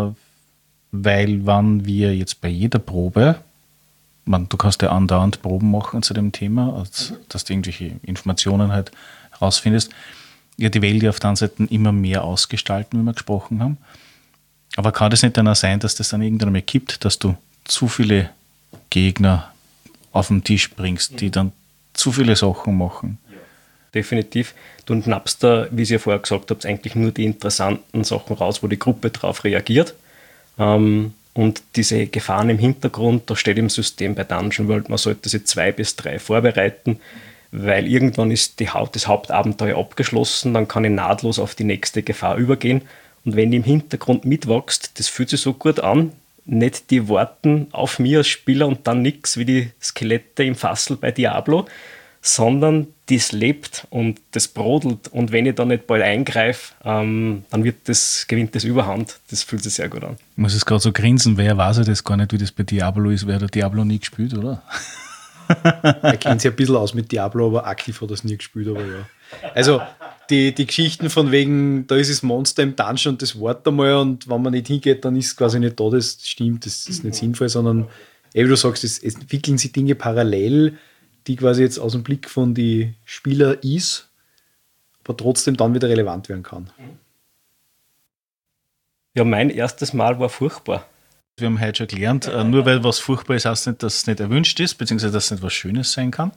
weil wenn wir jetzt bei jeder Probe, du kannst ja andauernd Proben machen zu dem Thema, dass du irgendwelche Informationen halt rausfindest, ja die Welt ja auf der anderen Seite immer mehr ausgestalten, wie wir gesprochen haben. Aber kann das nicht dann auch sein, dass das dann irgendwann mal kippt, dass du zu viele Gegner auf den Tisch bringst, die dann zu viele Sachen machen? Definitiv. Du schnappst da, wie ich ja vorher gesagt habe, eigentlich nur die interessanten Sachen raus, wo die Gruppe darauf reagiert. Und diese Gefahren im Hintergrund, da steht im System bei Dungeon World, man sollte sie 2 bis 3 vorbereiten, weil irgendwann ist das Hauptabenteuer abgeschlossen, dann kann ich nahtlos auf die nächste Gefahr übergehen. Und wenn die im Hintergrund mitwächst, das fühlt sich so gut an, nicht die warten auf mich als Spieler und dann nix wie die Skelette im Fassel bei Diablo, sondern das lebt und das brodelt. Und wenn ich da nicht bald eingreife, dann gewinnt das Überhand. Das fühlt sich sehr gut an. Ich muss jetzt gerade so grinsen, wer weiß das gar nicht, wie das bei Diablo ist, wer der Diablo nie gespielt, oder? Er kennt sich ein bisschen aus mit Diablo, aber aktiv hat er es nie gespielt, aber ja. Also die Geschichten von wegen, da ist das Monster im Dungeon und das wartet einmal und wenn man nicht hingeht, dann ist es quasi nicht da, das stimmt, das ist nicht sinnvoll, sondern, wie du sagst, es entwickeln sich Dinge parallel, die quasi jetzt aus dem Blick von die Spieler ist, aber trotzdem dann wieder relevant werden kann. Ja, mein erstes Mal war furchtbar. Wir haben heute schon gelernt, nur weil was furchtbar ist, heißt nicht, dass es nicht erwünscht ist, beziehungsweise dass es nicht was Schönes sein kann.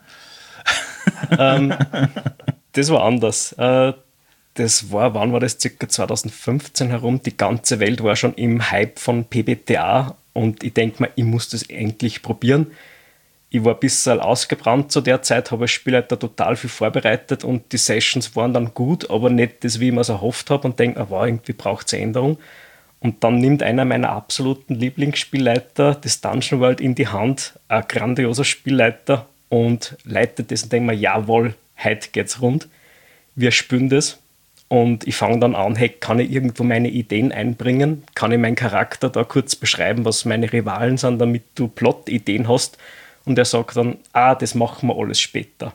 Das war anders. Wann war das? Circa 2015 herum. Die ganze Welt war schon im Hype von PBTA und ich denke mir, ich muss das endlich probieren. Ich war ein bisschen ausgebrannt zu der Zeit, habe als Spielleiter total viel vorbereitet und die Sessions waren dann gut, aber nicht das, wie ich mir es erhofft habe und denke, wow, irgendwie braucht es eine Änderung. Und dann nimmt einer meiner absoluten Lieblingsspielleiter das Dungeon World in die Hand, ein grandioser Spielleiter, und leitet das und denkt mir, jawohl, heute geht's rund. wir spielen das und ich fange dann an, hey, kann ich irgendwo meine Ideen einbringen? Kann ich meinen Charakter da kurz beschreiben, was meine Rivalen sind, damit du Plot-Ideen hast? Und er sagt dann, das machen wir alles später.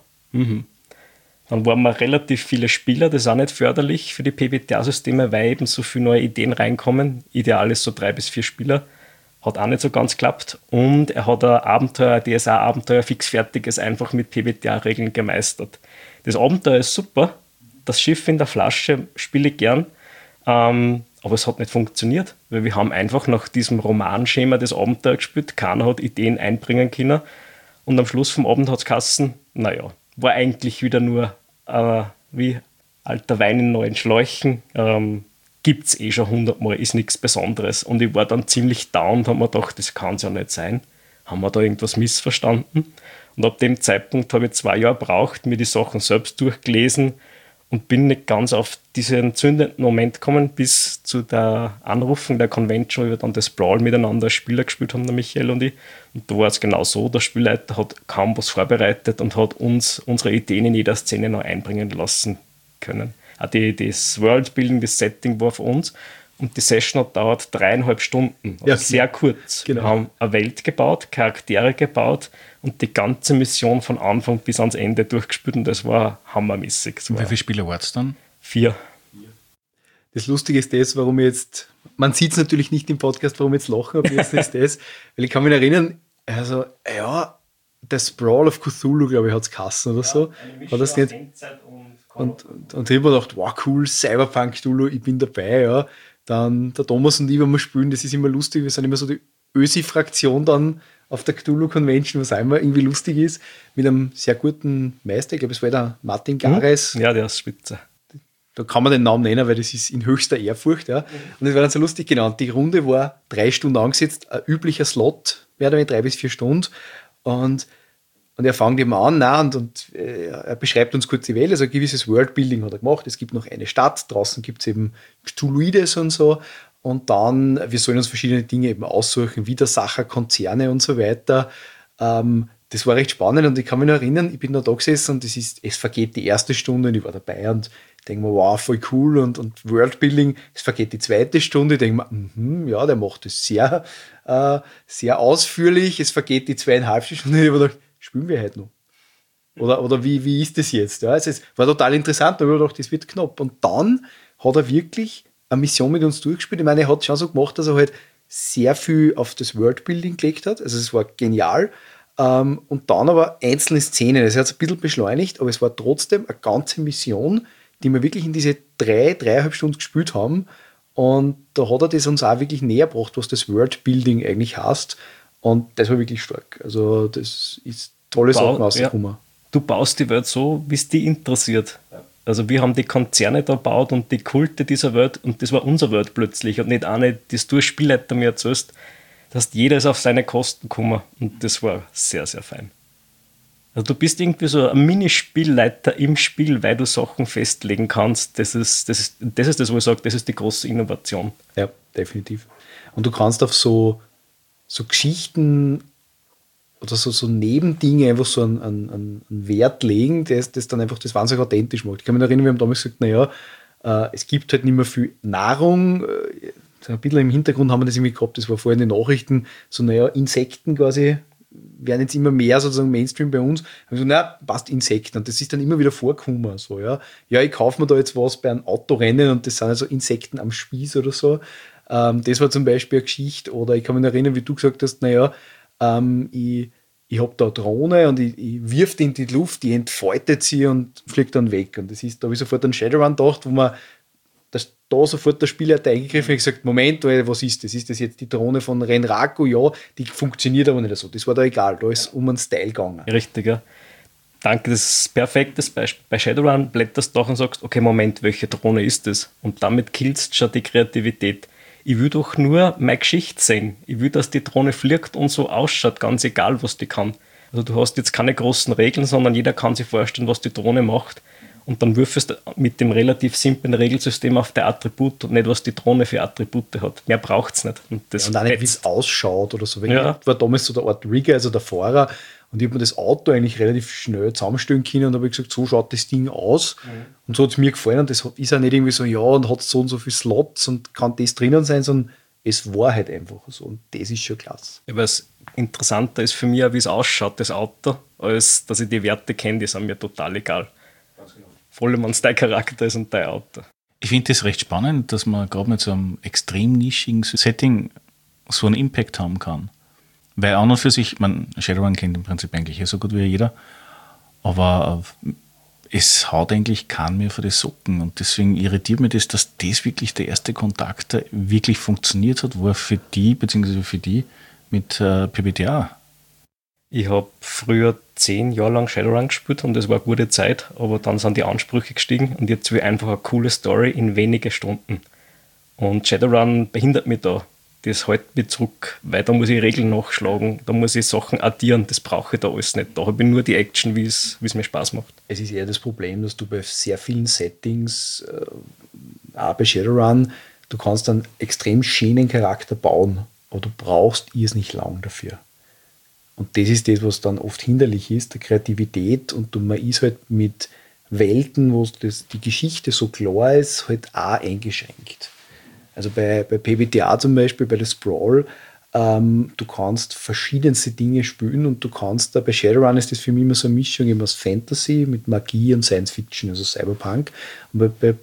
Dann waren wir relativ viele Spieler, das ist auch nicht förderlich für die PBTA-Systeme, weil eben so viele neue Ideen reinkommen. Ideal ist so 3 bis 4 Spieler. Hat auch nicht so ganz geklappt. Und er hat ein DSA-Abenteuer fixfertiges einfach mit PBTA-Regeln gemeistert. Das Abenteuer ist super. Das Schiff in der Flasche spiele ich gern. Aber es hat nicht funktioniert, weil wir haben einfach nach diesem Romanschema das Abenteuer gespielt. Keiner hat Ideen einbringen können. Und am Schluss vom Abend hat es geheißen, naja, war eigentlich wieder nur wie alter Wein in neuen Schläuchen. Gibt es schon 100-mal, ist nichts Besonderes. Und ich war dann ziemlich down und habe mir gedacht, das kann es ja nicht sein. Haben wir da irgendwas missverstanden? Und ab dem Zeitpunkt habe ich 2 Jahre gebraucht, mir die Sachen selbst durchgelesen und bin nicht ganz auf diesen zündenden Moment gekommen, bis zu der Anrufung der Convention, wo wir dann das Brawl miteinander als Spieler gespielt haben, der Michael und ich. Und da war es genau so, der Spielleiter hat kaum was vorbereitet und hat uns unsere Ideen in jeder Szene noch einbringen lassen können. Auch das Worldbuilding, das Setting war für uns. Und die Session hat dauert 3,5 Stunden. Also sehr kurz. Genau. Wir haben eine Welt gebaut, Charaktere gebaut und die ganze Mission von Anfang bis ans Ende durchgespielt. Und das war hammermäßig. Und wie viele Spieler war es dann? 4. Das Lustige ist das, warum ich jetzt, man sieht es natürlich nicht im Podcast, warum ich jetzt lachen habe, ist das, weil ich kann mich erinnern, also, ja, der Sprawl of Cthulhu, glaube ich, hat es geheißen oder so. Hat das nicht? Und ich habe mir gedacht, wow, cool, Cyberpunk Cthulhu, ich bin dabei, ja. Dann der Thomas und ich, wenn wir spielen, das ist immer lustig, wir sind immer so die Ösi-Fraktion dann auf der Cthulhu Convention, was auch immer irgendwie lustig ist, mit einem sehr guten Meister, ich glaube, es war der Martin Gares. Ja, der ist spitze. Da kann man den Namen nennen, weil das ist in höchster Ehrfurcht. Ja. Und das war dann so lustig genannt. Die Runde war 3 Stunden angesetzt, ein üblicher Slot, mehr oder weniger 3 bis 4 Stunden. Und er fängt eben an, er beschreibt uns kurz die Welt, also ein gewisses Worldbuilding hat er gemacht. Es gibt noch eine Stadt, draußen gibt es eben Cthulhuides und so. Und dann, wir sollen uns verschiedene Dinge eben aussuchen, Widersacher, Konzerne und so weiter. Das war recht spannend und ich kann mich noch erinnern, ich bin da gesessen und es vergeht die erste Stunde und ich war dabei und denke mir, wow, voll cool und Worldbuilding, es vergeht die 2. Stunde, ich denke mir, ja, der macht das sehr, sehr ausführlich, es vergeht die 2,5 Stunden, ich habe gedacht, spielen wir heute noch? Oder wie ist das jetzt? Ja, also es war total interessant, da habe ich gedacht, das wird knapp. Und dann hat er wirklich eine Mission mit uns durchgespielt. Ich meine, er hat schon so gemacht, dass er halt sehr viel auf das Worldbuilding gelegt hat. Also es war genial. Und dann aber einzelne Szenen. Also er hat es ein bisschen beschleunigt, aber es war trotzdem eine ganze Mission, die wir wirklich in diese 3,5 Stunden gespielt haben. Und da hat er das uns auch wirklich näher gebracht, was das Worldbuilding eigentlich heißt. Und das war wirklich stark. Also das ist tolle Sachen rausgekommen. Ja. Du baust die Welt so, wie es dich interessiert. Also wir haben die Konzerne da gebaut und die Kulte dieser Welt und das war unser Welt plötzlich und nicht eine, das du als Spielleiter mir erzählst. Das heißt, jeder ist auf seine Kosten gekommen und das war sehr, sehr fein. Also du bist irgendwie so ein Minispielleiter im Spiel, weil du Sachen festlegen kannst. Das ist das, wo ich sage, das ist die große Innovation. Ja, definitiv. Und du kannst auf so Geschichten oder so Nebendinge einfach so einen Wert legen, das dann einfach das wahnsinnig authentisch macht. Ich kann mich erinnern, wir haben damals gesagt, naja, es gibt halt nicht mehr viel Nahrung. Ein bisschen im Hintergrund haben wir das irgendwie gehabt, das war vorhin in den Nachrichten, so naja, Insekten quasi werden jetzt immer mehr sozusagen Mainstream bei uns. Also, naja, passt Insekten. Und das ist dann immer wieder vorgekommen. So, ja, ich kaufe mir da jetzt was bei einem Autorennen und das sind also Insekten am Spieß oder so. Das war zum Beispiel eine Geschichte. Oder ich kann mich erinnern, wie du gesagt hast, naja, ich habe da eine Drohne und ich wirf die in die Luft, die entfaltet sie und fliegt dann weg. Und das ist, da habe ich sofort an Shadowrun gedacht, wo man da sofort der Spieler hat eingegriffen und gesagt, Moment, was ist das? Ist das jetzt die Drohne von Renraku? Ja, die funktioniert aber nicht so. Das war da egal, da ist um einen Style gegangen. Richtig, ja. Danke, das ist ein perfektes Beispiel. Bei Shadowrun blätterst du doch und sagst, okay, Moment, welche Drohne ist das? Und damit killst du schon die Kreativität. Ich will doch nur meine Geschichte sehen. Ich will, dass die Drohne fliegt und so ausschaut, ganz egal, was die kann. Also du hast jetzt keine großen Regeln, sondern jeder kann sich vorstellen, was die Drohne macht. Und dann würfelst du mit dem relativ simplen Regelsystem auf der Attribut und nicht, was die Drohne für Attribute hat. Mehr braucht es nicht. Und, das und auch nicht, wie es ausschaut oder so. Ja. War damals so der Art Rigger, also der Fahrer. Und ich habe mir das Auto eigentlich relativ schnell zusammenstellen können und habe gesagt, so schaut das Ding aus. Und so hat es mir gefallen. Und das ist auch nicht irgendwie so, ja, und hat so und so viele Slots und kann das drinnen sein, sondern es war halt einfach so. Und das ist schon klasse. Aber es interessanter ist für mich auch, wie es ausschaut, das Auto, als dass ich die Werte kenne, die sind mir total egal. Vor allem, wenn es dein Charakter ist und dein Auto. Ich finde das recht spannend, dass man gerade mit so einem extrem nischigen Setting so einen Impact haben kann. Weil an und für sich, Shadowrun kennt im Prinzip eigentlich so gut wie jeder, aber es haut eigentlich keinen mehr vor die Socken und deswegen irritiert mich das, dass das wirklich der erste Kontakt der wirklich funktioniert hat, war für die, beziehungsweise für die mit PBTA. Ich habe früher 10 Jahre lang Shadowrun gespielt und das war eine gute Zeit, aber dann sind die Ansprüche gestiegen und jetzt will ich einfach eine coole Story in wenige Stunden. Und Shadowrun behindert mich da. Das hält mich zurück, weil da muss ich Regeln nachschlagen, da muss ich Sachen addieren, das brauche ich da alles nicht. Da habe ich nur die Action, wie es mir Spaß macht. Es ist eher das Problem, dass du bei sehr vielen Settings, auch bei Shadowrun, du kannst einen extrem schönen Charakter bauen, aber du brauchst irrsinnig lang dafür. Und das ist das, was dann oft hinderlich ist, der Kreativität. Und man ist halt mit Welten, wo die Geschichte so klar ist, halt auch eingeschränkt. Also bei PBTA zum Beispiel, bei der Sprawl, du kannst verschiedenste Dinge spielen und du kannst da, bei Shadowrun ist das für mich immer so eine Mischung eben aus Fantasy mit Magie und Science Fiction, also Cyberpunk. Und bei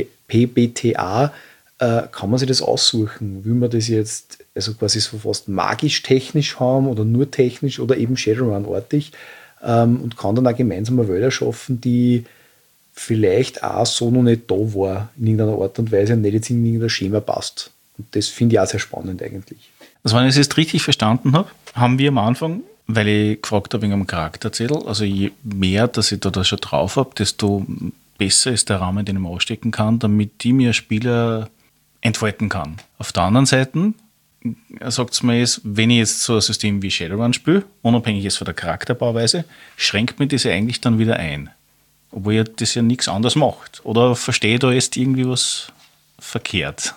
PBTA kann man sich das aussuchen. Will man das jetzt also quasi so fast magisch-technisch haben oder nur technisch oder eben Shadowrun-artig und kann dann auch gemeinsam eine Welt erschaffen, die vielleicht auch so noch nicht da war, in irgendeiner Art und Weise und nicht jetzt in irgendein Schema passt. Und das finde ich auch sehr spannend eigentlich. Also wenn ich es jetzt richtig verstanden habe, haben wir am Anfang, weil ich gefragt habe wegen einem Charakterzettel, also je mehr, dass ich da schon drauf habe, desto besser ist der Rahmen, den ich mir ausstecken kann, damit die mir Spieler entfalten kann. Auf der anderen Seite sagt es mir jetzt, wenn ich jetzt so ein System wie Shadowrun spiele, unabhängig jetzt von der Charakterbauweise, schränkt mir das ja eigentlich dann wieder ein. Obwohl ja das ja nichts anderes macht. Oder verstehe ich da jetzt irgendwie was verkehrt?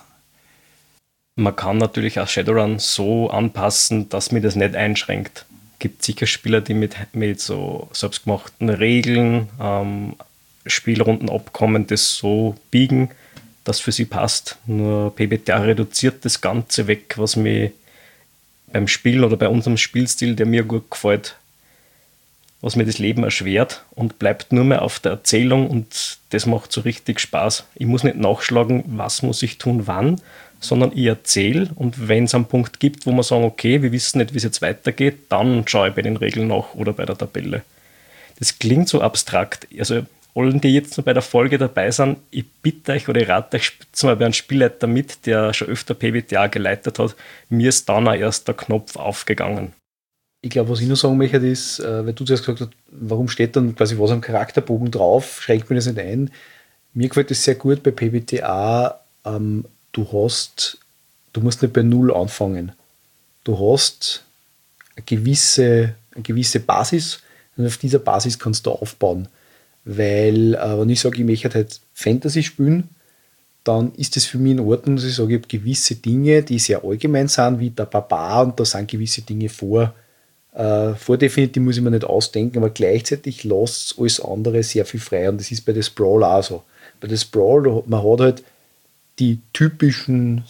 Man kann natürlich auch Shadowrun so anpassen, dass mir das nicht einschränkt. Es gibt sicher Spieler, die mit so selbstgemachten Regeln, Spielrundenabkommen das so biegen, dass für sie passt. Nur PBTA reduziert das Ganze weg, was mir beim Spiel oder bei unserem Spielstil, der mir gut gefällt, was mir das Leben erschwert und bleibt nur mehr auf der Erzählung und das macht so richtig Spaß. Ich muss nicht nachschlagen, was muss ich tun, wann, sondern ich erzähle und wenn es einen Punkt gibt, wo man sagen, okay, wir wissen nicht, wie es jetzt weitergeht, dann schaue ich bei den Regeln nach oder bei der Tabelle. Das klingt so abstrakt. Also allen, die jetzt noch bei der Folge dabei sind, ich bitte euch oder ich rate euch, spielt mal bei einem Spielleiter mit, der schon öfter PBTA geleitet hat. Mir ist dann auch erst der Knopf aufgegangen. Ich glaube, was ich noch sagen möchte, ist, weil du zuerst gesagt hast, warum steht dann quasi was am Charakterbogen drauf, schränkt mir das nicht ein. Mir gefällt das sehr gut bei PBTA, du musst nicht bei Null anfangen. Du hast eine gewisse Basis und auf dieser Basis kannst du aufbauen. Weil, wenn ich sage, ich möchte halt Fantasy spielen, dann ist das für mich in Ordnung, dass ich sage, ich habe gewisse Dinge, die sehr allgemein sind, wie der Barbar, und da sind gewisse Dinge vordefiniert, die muss ich mir nicht ausdenken, aber gleichzeitig lässt es alles andere sehr viel frei und das ist bei der Sprawl auch so. Bei der Sprawl, man hat halt die typischen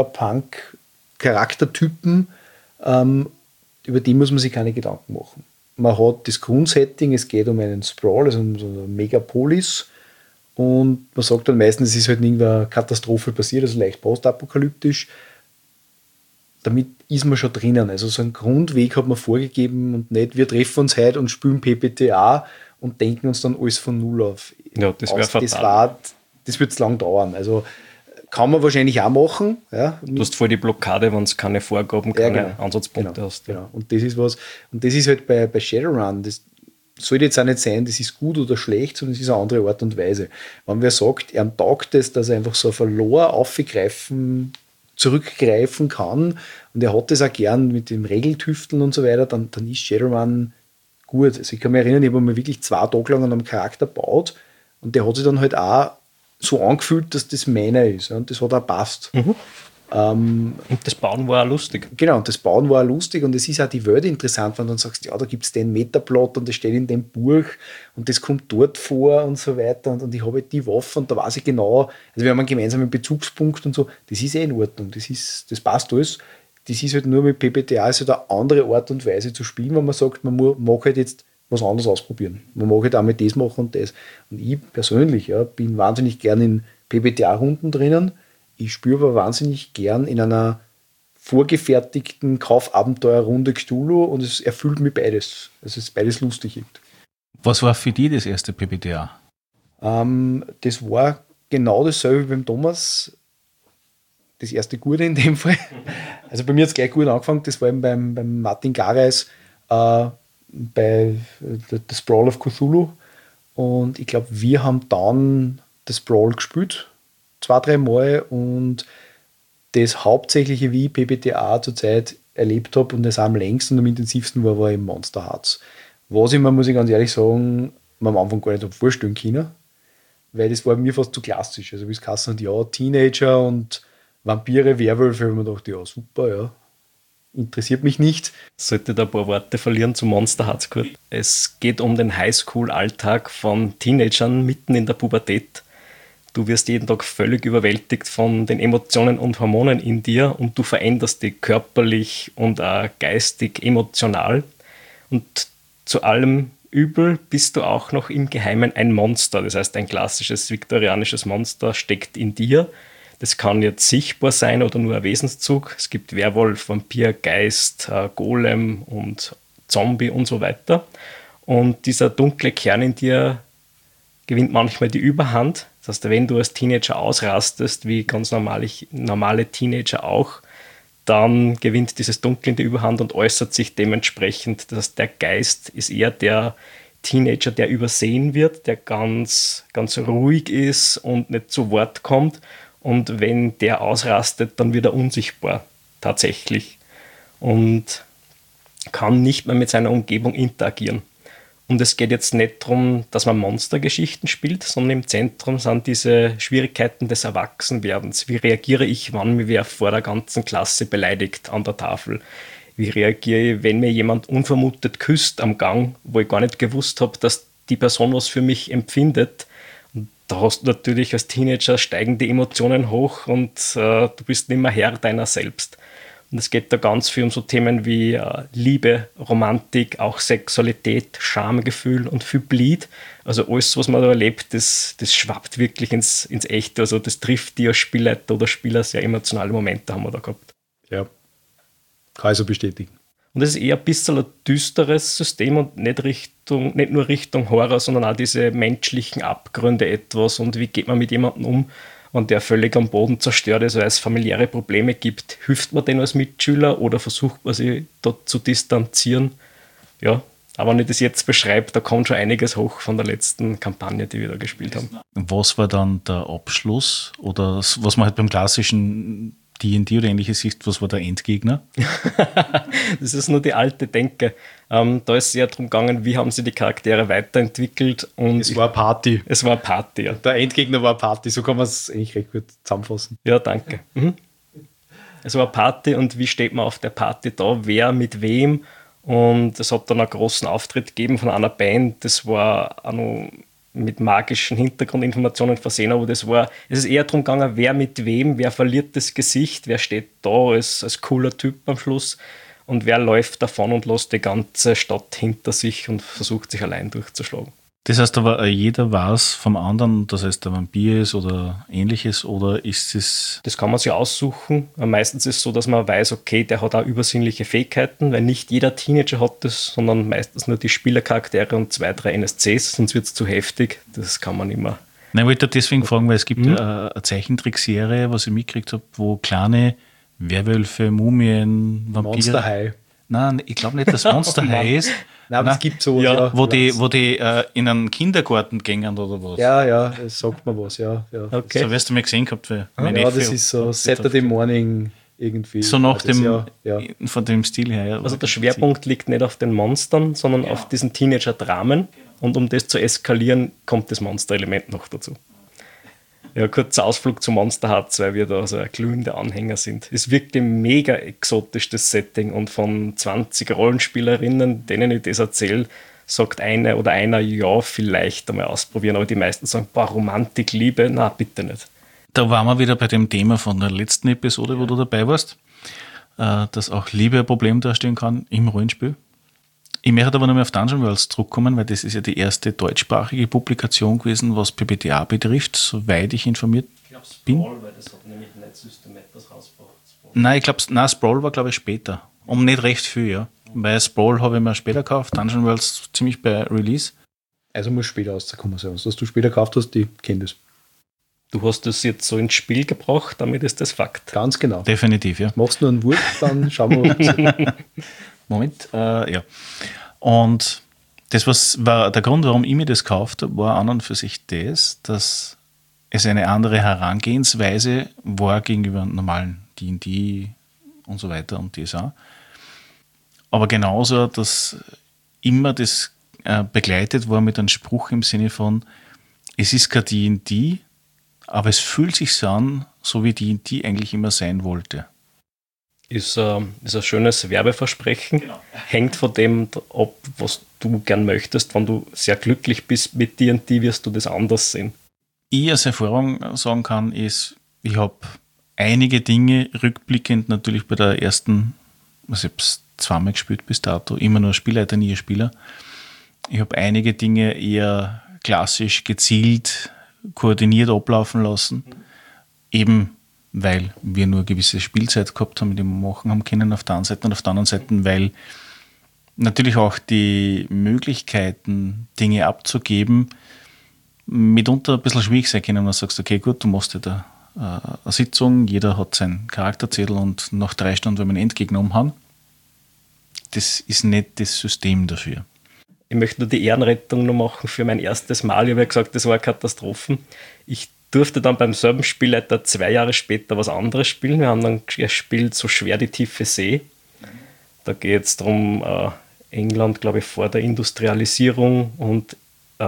Cyberpunk-Charaktertypen, über die muss man sich keine Gedanken machen. Man hat das Grundsetting, es geht um einen Sprawl, also um so eine Megapolis und man sagt dann meistens, es ist halt irgendeine Katastrophe passiert, also leicht postapokalyptisch. Damit ist man schon drinnen. Also so einen Grundweg hat man vorgegeben und nicht, wir treffen uns heute und spielen PBTA und denken uns dann alles von Null auf. Ja, das wäre fatal. Das wird lang dauern. Also kann man wahrscheinlich auch machen. Ja. Du hast voll die Blockade, wenn es keine Vorgaben, keine Ansatzpunkte hast. Ja. Genau. Und das ist was. Und das ist halt bei Shadowrun, das sollte jetzt auch nicht sein, das ist gut oder schlecht, sondern es ist eine andere Art und Weise. Wenn wer sagt, er taugt es, dass er einfach so auf ein Lore zurückgreifen kann und er hat das auch gern mit dem Regeltüfteln und so weiter, dann ist Shadowrun gut. Also ich kann mich erinnern, ich habe mir wirklich 2 Tage lang an einem Charakter gebaut und der hat sich dann halt auch so angefühlt, dass das meiner ist und das hat auch passt. Und das Bauen war auch lustig. Genau, und das Bauen war auch lustig und es ist auch die Welt interessant, wenn du dann sagst, ja, da gibt es den Metaplot und das steht in dem Buch und das kommt dort vor und so weiter und ich habe die Waffe und da weiß ich genau, also wir haben einen gemeinsamen Bezugspunkt und so, das ist in Ordnung, das passt alles. Das ist halt nur mit PBTA ist halt eine andere Art und Weise zu spielen, wenn man sagt, man mag halt jetzt was anderes ausprobieren. Man mag halt auch mit das machen und das. Und ich persönlich bin wahnsinnig gern in PBTA-Runden drinnen. Ich spüre aber wahnsinnig gern in einer vorgefertigten Kaufabenteuerrunde Cthulhu und es erfüllt mir beides. Also es ist beides lustig. Was war für dich das erste PBTA? Das war genau dasselbe wie beim Thomas. Das erste Gute in dem Fall. Also bei mir hat es gleich gut angefangen. Das war eben beim Martin Gareis bei The Sprawl of Cthulhu. Und ich glaube, wir haben dann das Sprawl gespielt. 2-3 Mal und das Hauptsächliche, wie ich PBTA zurzeit erlebt habe und das auch am längsten und am intensivsten war im Monster Hearts. Was ich mir, muss ich ganz ehrlich sagen, mir am Anfang gar nicht vorstellen können, weil das war mir fast zu klassisch. Also wie es geheißen hat, ja, Teenager und Vampire, Werwölfe, habe ich mir gedacht, ja, super, ja, interessiert mich nicht. Sollte da ein paar Worte verlieren zu Monster Hearts kurz. Es geht um den Highschool-Alltag von Teenagern mitten in der Pubertät. Du wirst jeden Tag völlig überwältigt von den Emotionen und Hormonen in dir und du veränderst dich körperlich und auch geistig, emotional. Und zu allem Übel bist du auch noch im Geheimen ein Monster. Das heißt, ein klassisches viktorianisches Monster steckt in dir. Das kann jetzt sichtbar sein oder nur ein Wesenszug. Es gibt Werwolf, Vampir, Geist, Golem und Zombie und so weiter. Und dieser dunkle Kern in dir gewinnt manchmal die Überhand. Das heißt, wenn du als Teenager ausrastest, wie ganz normale Teenager auch, dann gewinnt dieses Dunkel in die Überhand und äußert sich dementsprechend. Das heißt, der Geist ist eher der Teenager, der übersehen wird, der ganz, ganz ruhig ist und nicht zu Wort kommt. Und wenn der ausrastet, dann wird er unsichtbar, tatsächlich. Und kann nicht mehr mit seiner Umgebung interagieren. Und es geht jetzt nicht darum, dass man Monstergeschichten spielt, sondern im Zentrum sind diese Schwierigkeiten des Erwachsenwerdens. Wie reagiere ich, wann mir wer vor der ganzen Klasse beleidigt an der Tafel? Wie reagiere ich, wenn mir jemand unvermutet küsst am Gang, wo ich gar nicht gewusst habe, dass die Person was für mich empfindet? Und da hast du natürlich als Teenager steigende Emotionen hoch und du bist nicht mehr Herr deiner selbst. Und es geht da ganz viel um so Themen wie Liebe, Romantik, auch Sexualität, Schamgefühl und viel Bleed. Also alles, was man da erlebt, das schwappt wirklich ins Echte. Also das trifft die als Spielleiter oder Spieler sehr emotionale Momente haben wir da gehabt. Ja, kann ich so bestätigen. Und das ist eher ein bisschen ein düsteres System und nicht nur Richtung Horror, sondern auch diese menschlichen Abgründe etwas und wie geht man mit jemandem um, wenn der völlig am Boden zerstört ist, weil es familiäre Probleme gibt. Hilft man denn als Mitschüler oder versucht man sich dort zu distanzieren? Ja, aber wenn ich das jetzt beschreibe, da kommt schon einiges hoch von der letzten Kampagne, die wir da gespielt haben. Was war dann der Abschluss oder was man halt beim klassischen D&D oder ähnliches ist, was war der Endgegner? Das ist nur die alte Denke. Da ist es eher darum gegangen, wie haben sie die Charaktere weiterentwickelt. Und Es war eine Party. Es war eine Party, ja. Der Endgegner war eine Party, so kann man es eigentlich recht gut zusammenfassen. Ja, danke. Es war eine Party und wie steht man auf der Party da, wer mit wem. Und es hat dann einen großen Auftritt gegeben von einer Band, das war auch noch mit magischen Hintergrundinformationen versehen, aber es ist eher darum gegangen, wer mit wem, wer verliert das Gesicht, wer steht da als cooler Typ am Schluss und wer läuft davon und lässt die ganze Stadt hinter sich und versucht sich allein durchzuschlagen. Das heißt aber, jeder weiß vom anderen, das heißt, der Vampir ist oder ähnliches, oder ist es... Das kann man sich aussuchen. Meistens ist es so, dass man weiß, okay, der hat auch übersinnliche Fähigkeiten, weil nicht jeder Teenager hat das, sondern meistens nur die Spielercharaktere und 2-3 NSCs, sonst wird es zu heftig. Das kann man immer. Nein, ich wollte deswegen fragen, weil es gibt eine Zeichentrickserie, was ich mitgekriegt habe, wo kleine Werwölfe, Mumien, Vampire... Monster High. Nein, ich glaube nicht, dass Monster High ist. Nein, aber es gibt sowas, ja, wo die in einen Kindergarten gingen oder was. Ja, es sagt mir was, ja. Okay. So wirst du mal gesehen gehabt. Weil Ja, das ist so Saturday Morning irgendwie. so nach dem, Ja. von dem Stil her. Ja. Also der Schwerpunkt liegt nicht auf den Monstern, sondern auf diesen Teenager-Dramen. Und um das zu eskalieren, kommt das Monster-Element noch dazu. Ja, kurzer Ausflug zu Monster Hearts, weil wir da so ein glühender Anhänger sind. Ist wirklich mega exotisch, das Setting. Und von 20 Rollenspielerinnen, denen ich das erzähle, sagt eine oder einer, ja, vielleicht einmal ausprobieren. Aber die meisten sagen, boah, Romantik, Liebe, na bitte nicht. Da waren wir wieder bei dem Thema von der letzten Episode, wo du dabei warst, dass auch Liebe ein Problem darstellen kann im Rollenspiel. Ich möchte aber noch mal auf Dungeon Worlds zurückkommen, weil das ist ja die erste deutschsprachige Publikation gewesen, was PBTA betrifft, soweit ich informiert bin. Sprawl, weil das hat nämlich nicht systematisch rausgebracht. Nein, Sprawl war, glaube ich, später. Um nicht recht viel, ja. Weil Sprawl habe ich mir später gekauft, Dungeon Worlds ziemlich bei Release. Also muss später rauskommen sein. Was du später gekauft hast, die kennen das. Du hast das jetzt so ins Spiel gebracht, damit ist das Fakt. Ganz genau. Definitiv, ja. Machst du nur einen Wurf, dann schauen wir. Moment, ja. Und das war der Grund, warum ich mir das gekauft habe, war an und für sich das, dass es eine andere Herangehensweise war gegenüber normalen D&D und so weiter und DSA. Aber genauso, dass immer das begleitet war mit einem Spruch im Sinne von, es ist kein D&D, aber es fühlt sich so an, so wie D&D eigentlich immer sein wollte. Ist ein schönes Werbeversprechen. Genau. Hängt von dem ab, was du gern möchtest. Wenn du sehr glücklich bist mit D&D, wirst du das anders sehen. Ich als Erfahrung sagen kann, ist, ich habe einige Dinge rückblickend natürlich bei der ersten, ich habe es zweimal gespielt bis dato, immer nur Spielleiter, nie Spieler. Ich habe einige Dinge eher klassisch, gezielt, koordiniert ablaufen lassen. Eben weil wir nur eine gewisse Spielzeit gehabt haben, die wir machen haben können auf der einen Seite und auf der anderen Seite, weil natürlich auch die Möglichkeiten, Dinge abzugeben, mitunter ein bisschen schwierig sein können, wenn du sagst, okay, gut, du machst ja da eine Sitzung, jeder hat seinen Charakterzettel und nach 3 Stunden, wenn wir einen Endgegner haben, das ist nicht das System dafür. Ich möchte nur die Ehrenrettung noch machen für mein erstes Mal. Ich habe ja gesagt, das war eine Katastrophe. Ich durfte dann beim selben Spielleiter 2 Jahre später was anderes spielen. Wir haben dann gespielt, so schwer die tiefe See. Da geht es darum, England, glaube ich, vor der Industrialisierung und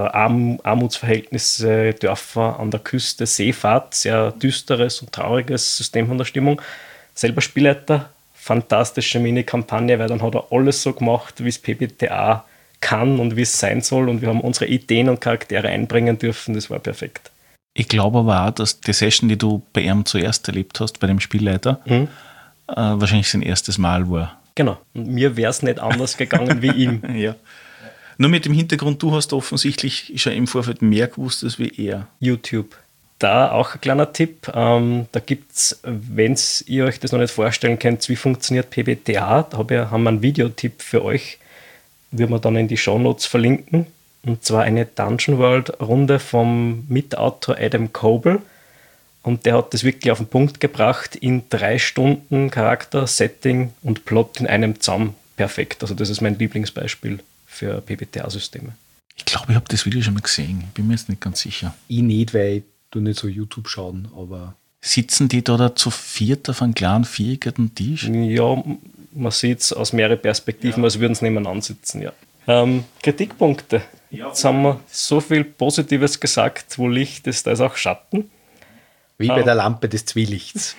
Armutsverhältnisse, Dörfer an der Küste, Seefahrt, sehr düsteres und trauriges System von der Stimmung. Selber Spielleiter, fantastische Mini-Kampagne, weil dann hat er alles so gemacht, wie es PBTA kann und wie es sein soll. Und wir haben unsere Ideen und Charaktere einbringen dürfen. Das war perfekt. Ich glaube aber auch, dass die Session, die du bei ihm zuerst erlebt hast, bei dem Spielleiter, wahrscheinlich sein erstes Mal war. Genau. Und mir wäre es nicht anders gegangen wie ihm. Ja. Nur mit dem Hintergrund, du hast offensichtlich schon im Vorfeld mehr gewusst als wie er. YouTube. Da auch ein kleiner Tipp. Da gibt es, wenn ihr euch das noch nicht vorstellen könnt, wie funktioniert PBTA, da haben wir einen Videotipp für euch. Würden wir dann in die Shownotes verlinken. Und zwar eine Dungeon World Runde vom Mitautor Adam Coble. Und der hat das wirklich auf den Punkt gebracht, in 3 Stunden Charakter, Setting und Plot in einem zusammen. Perfekt. Also das ist mein Lieblingsbeispiel für PBTA-Systeme. Ich glaube, ich habe das Video schon mal gesehen. Bin mir jetzt nicht ganz sicher. Ich nicht, weil ich tu nicht so YouTube schauen, aber... Sitzen die da zu viert auf einem kleinen viereckigen Tisch? Ja, man sieht es aus mehreren Perspektiven, als würden sie nebeneinander sitzen, ja. Kritikpunkte. Jetzt haben wir so viel Positives gesagt, wo Licht ist, da ist auch Schatten. Wie bei der Lampe des Zwielichts.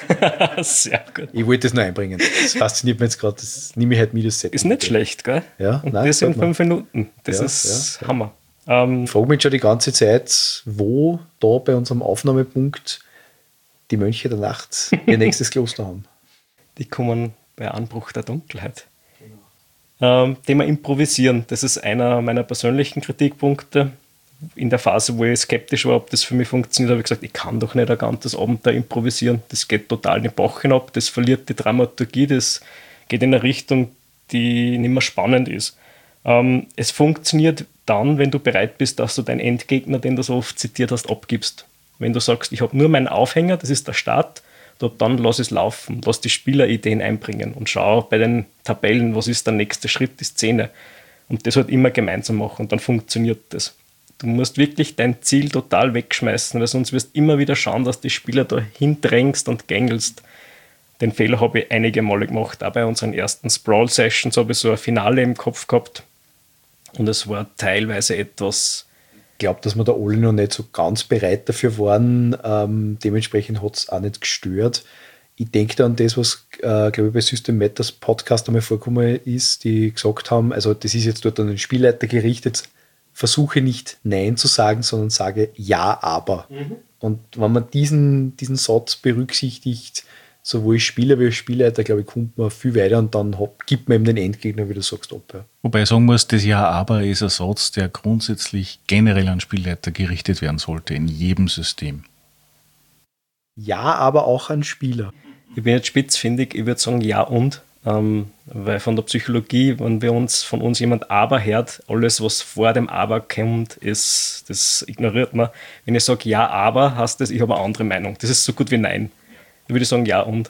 Sehr gut. Ich wollte das noch einbringen. Das fasziniert mich jetzt gerade. Das nehme ich halt mit, das Set. Ist nicht schlecht, gell? Ja, und nein, das in 5 Minuten. Das Ja, ist ja. Hammer. Ich frage mich schon die ganze Zeit, wo da bei unserem Aufnahmepunkt die Mönche der Nacht ihr nächstes Kloster haben. Die kommen bei Anbruch der Dunkelheit. Thema Improvisieren, das ist einer meiner persönlichen Kritikpunkte. In der Phase, wo ich skeptisch war, ob das für mich funktioniert, habe ich gesagt, ich kann doch nicht ein ganzes Abend da improvisieren. Das geht total in den Bach hinab, das verliert die Dramaturgie, das geht in eine Richtung, die nicht mehr spannend ist. Es funktioniert dann, wenn du bereit bist, dass du deinen Endgegner, den du so oft zitiert hast, abgibst. Wenn du sagst, ich habe nur meinen Aufhänger, das ist der Start, dann lass es laufen, lass die Spielerideen einbringen und schau bei den Tabellen, was ist der nächste Schritt, die Szene. Und das halt immer gemeinsam machen und dann funktioniert das. Du musst wirklich dein Ziel total wegschmeißen, weil sonst wirst du immer wieder schauen, dass die Spieler dahin drängst und gängelst. Den Fehler habe ich einige Male gemacht. Auch bei unseren ersten Sprawl-Sessions habe ich so ein Finale im Kopf gehabt und es war teilweise etwas glaube, dass wir da alle noch nicht so ganz bereit dafür waren. Dementsprechend hat es auch nicht gestört. Ich denke da an das, was, glaube ich, bei System Matters Podcast einmal vorgekommen ist, die gesagt haben, also das ist jetzt dort an den Spielleiter gerichtet, versuche nicht Nein zu sagen, sondern sage Ja, aber. Und wenn man diesen Satz berücksichtigt, sowohl als Spieler wie als Spielleiter, glaube ich, kommt man viel weiter und dann gibt man eben den Endgegner, wie du sagst, ab. Ja. Wobei ich sagen muss, das Ja, aber ist ein Satz, der grundsätzlich generell an Spielleiter gerichtet werden sollte, in jedem System. Ja, aber auch an Spieler. Ich bin jetzt spitzfindig, ich würde sagen ja und, weil von der Psychologie, wenn von uns jemand aber hört, alles was vor dem aber kommt, das ignoriert man. Wenn ich sage ja, aber, heißt das, ich habe eine andere Meinung. Das ist so gut wie nein. Ich würde sagen ja und.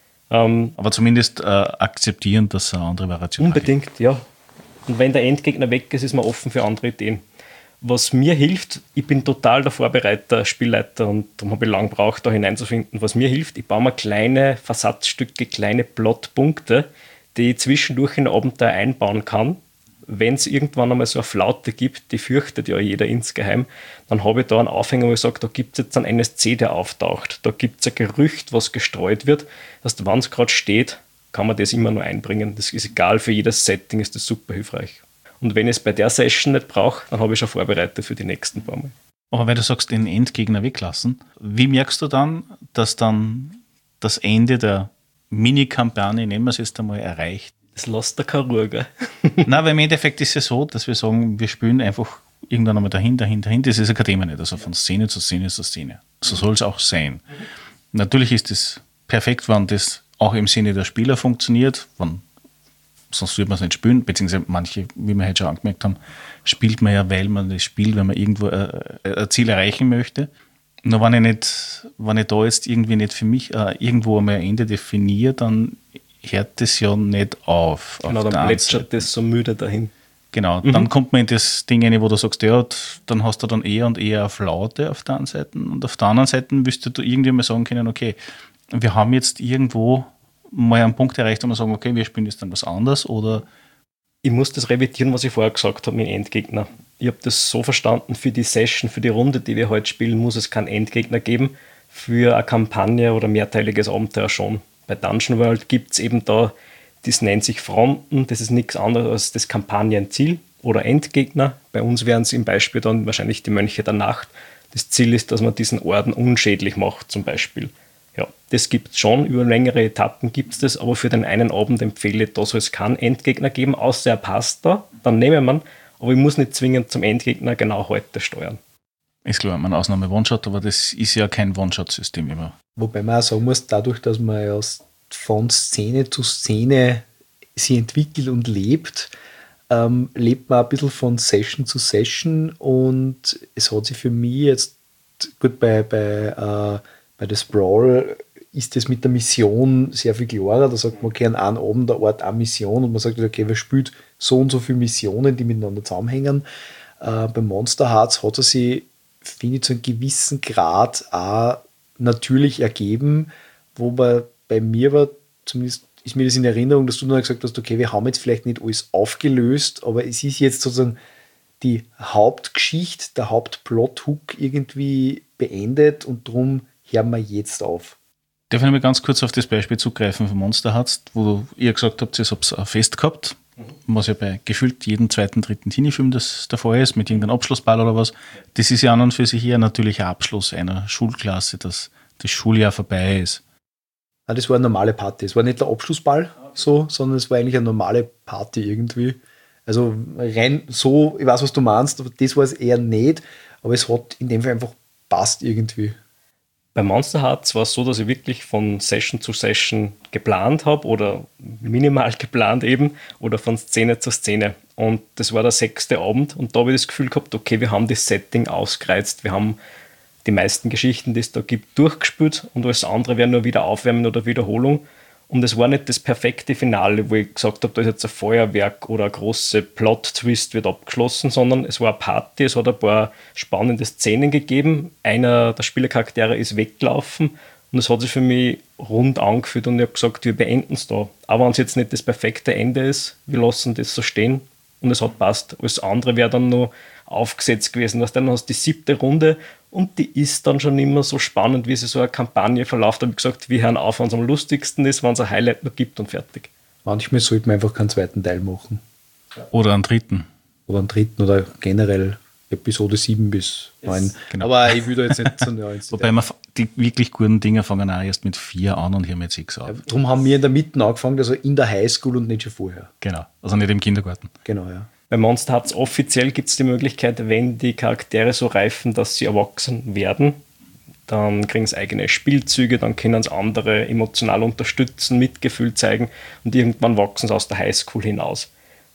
Aber zumindest akzeptieren, dass es eine andere Variation Unbedingt, ja. Und wenn der Endgegner weg ist, ist man offen für andere Ideen. Was mir hilft, ich bin total der Vorbereiter, Spielleiter und darum habe ich lange gebraucht, da hineinzufinden. Was mir hilft, ich baue mir kleine Versatzstücke, kleine Plotpunkte, die ich zwischendurch in ein Abenteuer einbauen kann. Wenn es irgendwann einmal so eine Flaute gibt, die fürchtet ja jeder insgeheim, dann habe ich da einen Aufhänger, wo ich sage, da gibt es jetzt einen NSC, der auftaucht. Da gibt es ein Gerücht, was gestreut wird. Das heißt, wenn es gerade steht, kann man das immer nur einbringen. Das ist egal, für jedes Setting ist das super hilfreich. Und wenn ich es bei der Session nicht brauche, dann habe ich schon vorbereitet für die nächsten paar Mal. Aber wenn du sagst, den Endgegner weglassen, wie merkst du dann, dass dann das Ende der Mini-Kampagne, nehmen wir es jetzt einmal, erreicht? Das lässt der keine Ruhe, gell? Nein, weil im Endeffekt ist es ja so, dass wir sagen, wir spielen einfach irgendwann einmal dahin. Das ist ein Thema nicht. Also von Szene zu Szene zu Szene. So soll es auch sein. Natürlich ist es perfekt, wenn das auch im Sinne der Spieler funktioniert, sonst würde man es nicht spielen, beziehungsweise manche, wie wir heute schon angemerkt haben, spielt man ja, weil man das spielt, wenn man irgendwo ein Ziel erreichen möchte. Nur wenn ich da jetzt irgendwie nicht für mich irgendwo einmal ein Ende definiere, dann hört das ja nicht auf. Genau, dann plätschert das so müde dahin. Genau, dann kommt man in das Ding rein, wo du sagst, ja, dann hast du dann eher und eher eine Flaute auf der einen Seite und auf der anderen Seite müsstest du irgendwie mal sagen können, okay, wir haben jetzt irgendwo mal einen Punkt erreicht, wo wir sagen, okay, wir spielen jetzt dann was anderes oder... Ich muss das revidieren, was ich vorher gesagt habe mit dem Endgegner. Ich habe das so verstanden, für die Session, für die Runde, die wir heute spielen, muss es keinen Endgegner geben. Für eine Kampagne oder mehrteiliges Abenteuer schon. Bei Dungeon World gibt es eben da, das nennt sich Fronten, das ist nichts anderes als das Kampagnenziel oder Endgegner. Bei uns wären es im Beispiel dann wahrscheinlich die Mönche der Nacht. Das Ziel ist, dass man diesen Orden unschädlich macht, zum Beispiel. Ja, das gibt es schon, über längere Etappen gibt es das, aber für den einen Abend empfehle ich, da soll es keinen Endgegner geben, außer er passt da, dann nehmen wir ihn, aber ich muss nicht zwingend zum Endgegner genau heute steuern. Ist klar, man Ausnahme One-Shot, aber das ist ja kein One-Shot-System immer. Wobei man auch sagen muss, dadurch, dass man ja von Szene zu Szene sich entwickelt und lebt, lebt man ein bisschen von Session zu Session und es hat sich für mich jetzt, gut, bei der Sprawl ist das mit der Mission sehr viel klarer. Da sagt man, okay, an einem Abend der Ort eine Mission und man sagt, okay, wer spielt so und so viele Missionen, die miteinander zusammenhängen. Bei Monster Hearts hat er sich, finde ich, zu einem gewissen Grad auch natürlich ergeben, wobei bei mir war, zumindest ist mir das in Erinnerung, dass du dann gesagt hast, okay, wir haben jetzt vielleicht nicht alles aufgelöst, aber es ist jetzt sozusagen die Hauptgeschichte, der Hauptplot-Hook irgendwie beendet und darum hören wir jetzt auf. Darf ich noch mal ganz kurz auf das Beispiel zugreifen von Monster Hearts, wo ihr gesagt habt, ihr habt es fest gehabt, was ja bei gefühlt jedem zweiten, dritten Teenie-Film das der Fall ist, mit irgendeinem Abschlussball oder was. Das ist ja an und für sich eher ein natürlicher Abschluss einer Schulklasse, dass das Schuljahr vorbei ist. Ah, das war eine normale Party. Es war nicht der Abschlussball so, sondern es war eigentlich eine normale Party irgendwie. Also rein so, ich weiß, was du meinst, aber das war es eher nicht, aber es hat in dem Fall einfach passt irgendwie. Bei Monster Hearts war es so, dass ich wirklich von Session zu Session geplant habe oder minimal geplant eben oder von Szene zu Szene. Und das war der 6. Abend und da habe ich das Gefühl gehabt, okay, wir haben das Setting ausgereizt, wir haben die meisten Geschichten, die es da gibt, durchgespielt und alles andere wäre nur wieder Aufwärmen oder Wiederholung. Und es war nicht das perfekte Finale, wo ich gesagt habe, da ist jetzt ein Feuerwerk oder ein großer Plot-Twist wird abgeschlossen, sondern es war eine Party, es hat ein paar spannende Szenen gegeben. Einer der Spielercharaktere ist weggelaufen und es hat sich für mich rund angefühlt und ich habe gesagt, wir beenden es da. Aber wenn es jetzt nicht das perfekte Ende ist, wir lassen das so stehen und es hat passt. Alles andere wäre dann noch aufgesetzt gewesen. Dann hast du die 7. Runde und die ist dann schon immer so spannend, wie sie so eine Kampagne verläuft. Da habe ich gesagt, wir hören auf, wenn es am lustigsten ist, wenn es ein Highlight noch gibt und fertig. Manchmal sollte man einfach keinen zweiten Teil machen. Oder einen dritten. Oder einen dritten oder generell Episode 7 bis 9. Genau. Aber ich will da jetzt nicht so nah ins Wobei die wirklich guten Dinge fangen auch erst mit 4 an und hören mit 6 auf. Darum haben wir in der Mitte angefangen, also in der Highschool und nicht schon vorher. Genau, also nicht im Kindergarten. Genau, ja. Bei Monster Hearts offiziell gibt es die Möglichkeit, wenn die Charaktere so reifen, dass sie erwachsen werden, dann kriegen sie eigene Spielzüge, dann können sie andere emotional unterstützen, Mitgefühl zeigen und irgendwann wachsen sie aus der Highschool hinaus.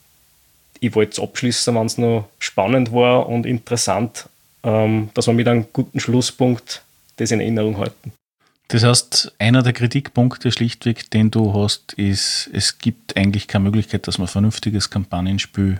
Ich wollte es abschließen, wenn es noch spannend war und interessant, dass wir mit einem guten Schlusspunkt das in Erinnerung halten. Das heißt, einer der Kritikpunkte schlichtweg, den du hast, ist, es gibt eigentlich keine Möglichkeit, dass man ein vernünftiges Kampagnenspiel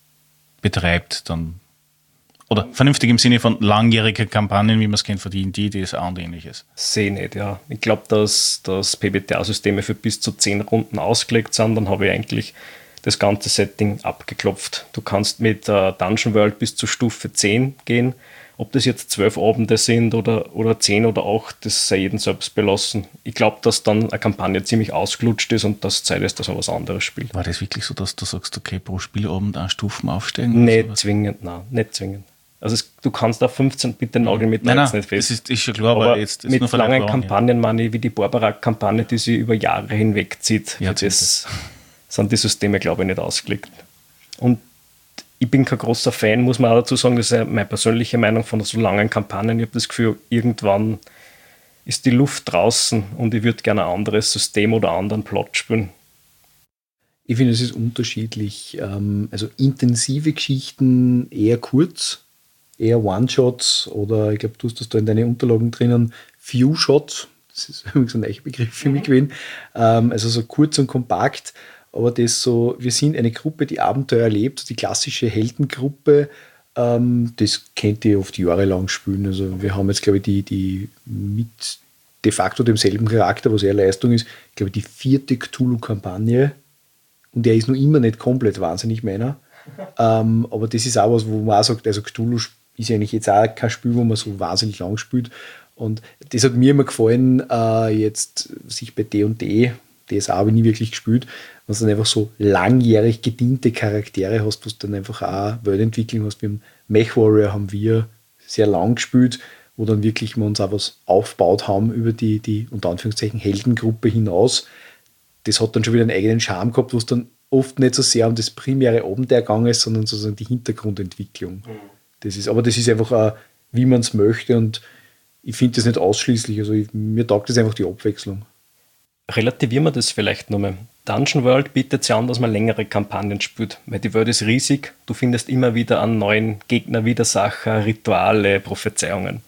betreibt. Oder vernünftig im Sinne von langjähriger Kampagnen, wie man es kennt von D&D, DSA und ähnliches. Sehe nicht, ja. Ich glaube, dass PBTA-Systeme für bis zu 10 Runden ausgelegt sind, dann habe ich eigentlich das ganze Setting abgeklopft. Du kannst mit Dungeon World bis zur Stufe 10 gehen. Ob das jetzt 12 Abende sind oder 10 oder 8, das sei jedem selbst belassen. Ich glaube, dass dann eine Kampagne ziemlich ausgelutscht ist und das Zeit ist, dass man was anderes spielt. War das wirklich so, dass du sagst, okay, pro Spielabend 1 Stufen aufsteigen? Nicht zwingend, nein, nicht zwingend. Also du kannst auf 15, bitte nagel mit 13 nicht fest. Das ist schon klar, aber jetzt ist mit nur langen Kampagnen, meine ich, wie die Barbara-Kampagne, die sie über Jahre hinweg zieht. Für Jahrzehnte. das sind die Systeme, glaube ich, nicht ausgelegt. Und ich bin kein großer Fan, muss man auch dazu sagen, das ist ja meine persönliche Meinung von so langen Kampagnen. Ich habe das Gefühl, irgendwann ist die Luft draußen und ich würde gerne ein anderes System oder einen anderen Plot spielen. Ich finde, es ist unterschiedlich. Also intensive Geschichten eher kurz, eher One-Shots oder ich glaube, du hast das da in deinen Unterlagen drinnen, Few-Shots. Das ist übrigens ein neuer Begriff für mich gewesen. Also so kurz und kompakt. Aber das so, wir sind eine Gruppe, die Abenteuer erlebt, die klassische Heldengruppe, das kennt ihr oft jahrelang spielen. Also wir haben jetzt, glaube ich, die mit de facto demselben Charakter, was eher Leistung ist, ich glaube, die 4. Cthulhu-Kampagne. Und der ist noch immer nicht komplett wahnsinnig meiner. Aber das ist auch was, wo man auch sagt, also Cthulhu ist ja eigentlich jetzt auch kein Spiel, wo man so wahnsinnig lang spielt. Und das hat mir immer gefallen, jetzt sich bei D&D, DSA habe ich nie wirklich gespielt, wenn du dann einfach so langjährig gediente Charaktere hast, wo du dann einfach auch Weltentwicklung hast. Wie im MechWarrior haben wir sehr lang gespielt, wo dann wirklich wir uns auch was aufgebaut haben über die unter Anführungszeichen Heldengruppe hinaus. Das hat dann schon wieder einen eigenen Charme gehabt, wo es dann oft nicht so sehr um das primäre Abenteuer gegangen ist, sondern sozusagen die Hintergrundentwicklung. Das ist einfach auch, wie man es möchte und ich finde das nicht ausschließlich. Also mir taugt das einfach die Abwechslung. Relativieren wir das vielleicht nochmal. Dungeon World bietet es ja an, dass man längere Kampagnen spielt, weil die Welt ist riesig. Du findest immer wieder einen neuen Gegner, Widersacher, Rituale, Prophezeiungen.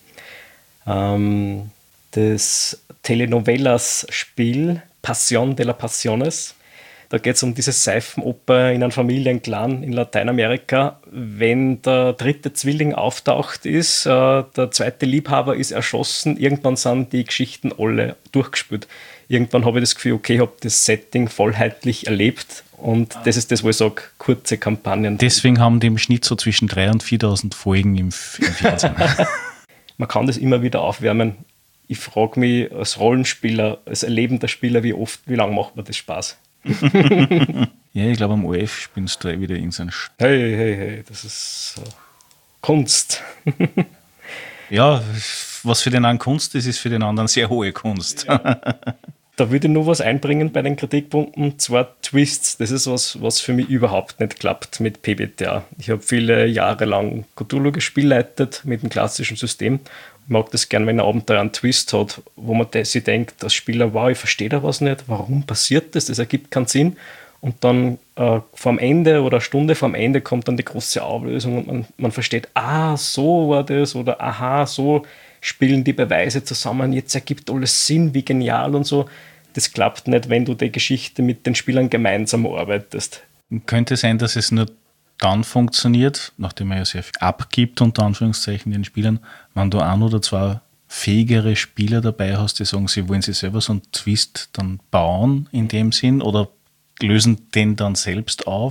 Das Telenovelas-Spiel Pasión de las Pasiones, da geht es um diese Seifenoper in einem Familienclan in Lateinamerika. Wenn der 3. Zwilling auftaucht ist, der 2. Liebhaber ist erschossen, irgendwann sind die Geschichten alle durchgespielt. Irgendwann habe ich das Gefühl, okay, ich habe das Setting vollheitlich erlebt und das ist das, wo ich sage, kurze Kampagnen. Deswegen haben die im Schnitt so zwischen 3.000 und 4.000 Folgen im Fernsehen. Man kann das immer wieder aufwärmen. Ich frage mich als Rollenspieler, als erlebender Spieler, wie lange macht mir das Spaß? Ja, ich glaube, am OF spielst du wieder in seinen Hey, das ist Kunst. Ja, was für den einen Kunst ist, ist für den anderen sehr hohe Kunst. Ja. Da würde ich nur was einbringen bei den Kritikpunkten, zwar Twists. Das ist was für mich überhaupt nicht klappt mit PBTA. Ich habe viele Jahre lang Cthulhu gespielleitet mit dem klassischen System. Ich mag das gern, wenn ein Abenteuer einen Twist hat, wo man sich denkt, als Spieler, wow, ich verstehe da was nicht, warum passiert das? Das ergibt keinen Sinn. Und dann vorm Ende oder eine Stunde vorm Ende kommt dann die große Auflösung und man versteht, so war das oder aha, so spielen die Beweise zusammen, jetzt ergibt alles Sinn, wie genial und so. Das klappt nicht, wenn du die Geschichte mit den Spielern gemeinsam arbeitest. Könnte sein, dass es nur dann funktioniert, nachdem man ja sehr viel abgibt, unter Anführungszeichen, den Spielern, wenn du 1 oder 2 fähigere Spieler dabei hast, die sagen, sie wollen sich selber so einen Twist dann bauen in dem Sinn oder lösen den dann selbst auf.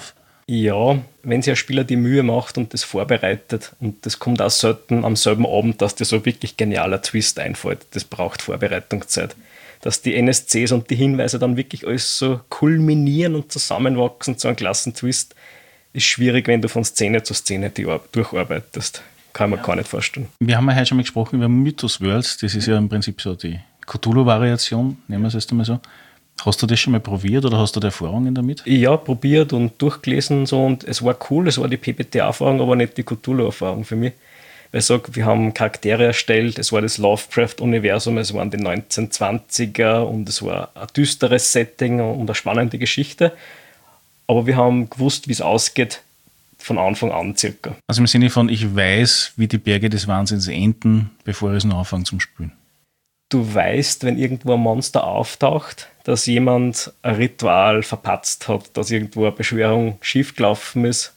Ja, wenn sich ein Spieler die Mühe macht und das vorbereitet, und das kommt auch selten am selben Abend, dass dir so wirklich genialer Twist einfällt. Das braucht Vorbereitungszeit. Dass die NSCs und die Hinweise dann wirklich alles so kulminieren und zusammenwachsen zu einem klassen Twist, ist schwierig, wenn du von Szene zu Szene durcharbeitest. Kann man gar nicht vorstellen. Wir haben ja heute schon mal gesprochen über Mythos Worlds. Das ist ja im Prinzip so die Cthulhu-Variation, nehmen wir es erst einmal so. Hast du das schon mal probiert oder hast du da Erfahrungen damit? Ja, probiert und durchgelesen und so, und es war cool, es war die PBTA-Erfahrung, aber nicht die Cthulhu-Erfahrung für mich. Weil ich sage, wir haben Charaktere erstellt, es war das Lovecraft-Universum, es waren die 1920er und es war ein düsteres Setting und eine spannende Geschichte. Aber wir haben gewusst, wie es ausgeht, von Anfang an circa. Also im Sinne von, ich weiß, wie die Berge des Wahnsinns enden, bevor ich es noch anfange zum Spielen. Du weißt, wenn irgendwo ein Monster auftaucht, dass jemand ein Ritual verpatzt hat, dass irgendwo eine Beschwörung schiefgelaufen ist,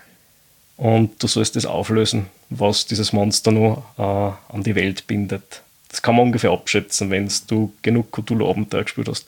und du sollst das auflösen, was dieses Monster noch an die Welt bindet. Das kann man ungefähr abschätzen, wenn du genug Cthulhu-Abenteuer gespielt hast.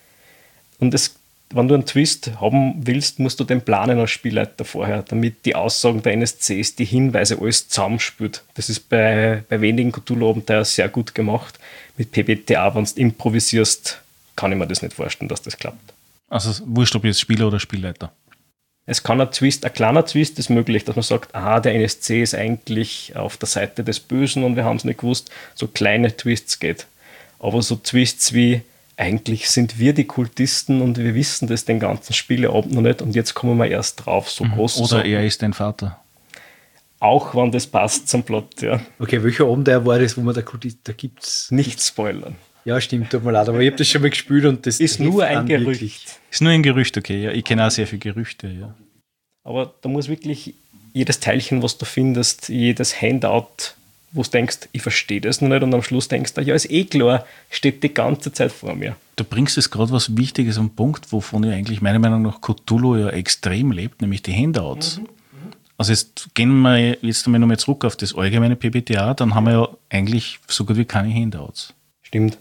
Und wenn du einen Twist haben willst, musst du den planen als Spielleiter vorher, damit die Aussagen der NSCs, die Hinweise, alles zusammenspielt. Das ist bei wenigen Cthulhu-Abenteuern sehr gut gemacht. Mit PBTA, wenn du improvisierst, kann ich mir das nicht vorstellen, dass das klappt. Also wurscht, ob jetzt Spieler oder Spielleiter. Es kann ein kleiner Twist ist möglich, dass man sagt, der NSC ist eigentlich auf der Seite des Bösen und wir haben es nicht gewusst. So kleine Twists geht. Aber so Twists wie, eigentlich sind wir die Kultisten und wir wissen das den ganzen Spieleabend noch nicht und jetzt kommen wir erst drauf, so groß. Oder er ist dein Vater. Auch wenn das passt zum Plot, ja. Okay, welcher Abenteuer war das, wo man da gibt es Nicht spoilern. Ja, stimmt, tut mir leid, aber ich habe das schon mal gespielt und das Ist nur ein Gerücht. Wirklich. Ist nur ein Gerücht, okay. Ja. Ich kenne auch sehr viele Gerüchte, ja. Aber da muss wirklich jedes Teilchen, was du findest, jedes Handout, wo du denkst, ich verstehe das noch nicht, und am Schluss denkst du, ja, ist eh klar, steht die ganze Zeit vor mir. Du bringst jetzt gerade was Wichtiges am Punkt, wovon ja eigentlich meiner Meinung nach Cthulhu ja extrem lebt, nämlich die Handouts. Also jetzt gehen wir jetzt einmal nochmal zurück auf das allgemeine PBTA, dann haben wir ja eigentlich so gut wie keine Handouts. Stimmt.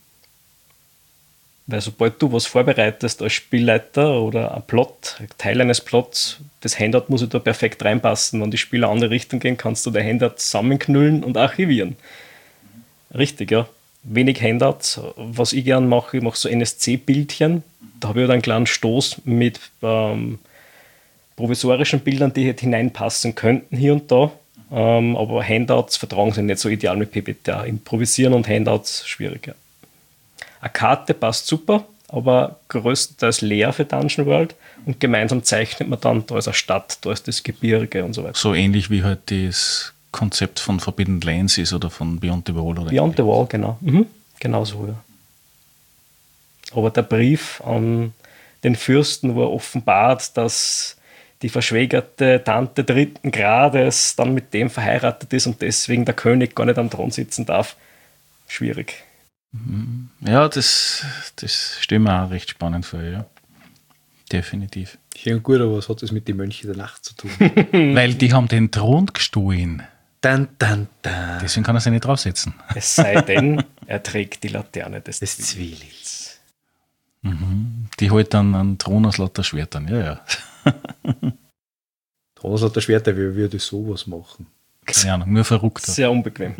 Weil sobald du was vorbereitest als Spielleiter oder ein Plot, ein Teil eines Plots, das Handout muss da perfekt reinpassen. Wenn die Spieler in eine andere Richtung gehen, kannst du das Handout zusammenknüllen und archivieren. Richtig, ja. Wenig Handouts. Was ich gern mache, ich mache so NSC-Bildchen. Da habe ich halt einen kleinen Stoß mit provisorischen Bildern, die halt hineinpassen könnten hier und da. Aber Handouts vertragen sich nicht so ideal mit PBTA. Improvisieren und Handouts schwierig, ja. Eine Karte passt super, aber größtenteils leer für Dungeon World, und gemeinsam zeichnet man dann, da ist eine Stadt, da ist das Gebirge und so weiter. So ähnlich wie halt das Konzept von Forbidden Lands ist oder von Beyond the Wall. Oder Beyond the Wall, genau. Genau so, ja. Aber der Brief an den Fürsten, wo er offenbart, dass die verschwägerte Tante dritten Grades dann mit dem verheiratet ist und deswegen der König gar nicht am Thron sitzen darf, schwierig. Ja, das stelle mir auch recht spannend vor, ja. Definitiv. Schön gut, aber was hat das mit den Mönchen der Nacht zu tun? Weil die haben den Thron gestohlen. Dann. Deswegen kann er sich nicht draufsetzen. Es sei denn, er trägt die Laterne des Das Zwielichts. Die holt dann einen Thron aus lauter Schwertern, ja. Thomas hat der Schwerter, wie würde sowas machen? Keine Ahnung, nur verrückt. Sehr unbequem.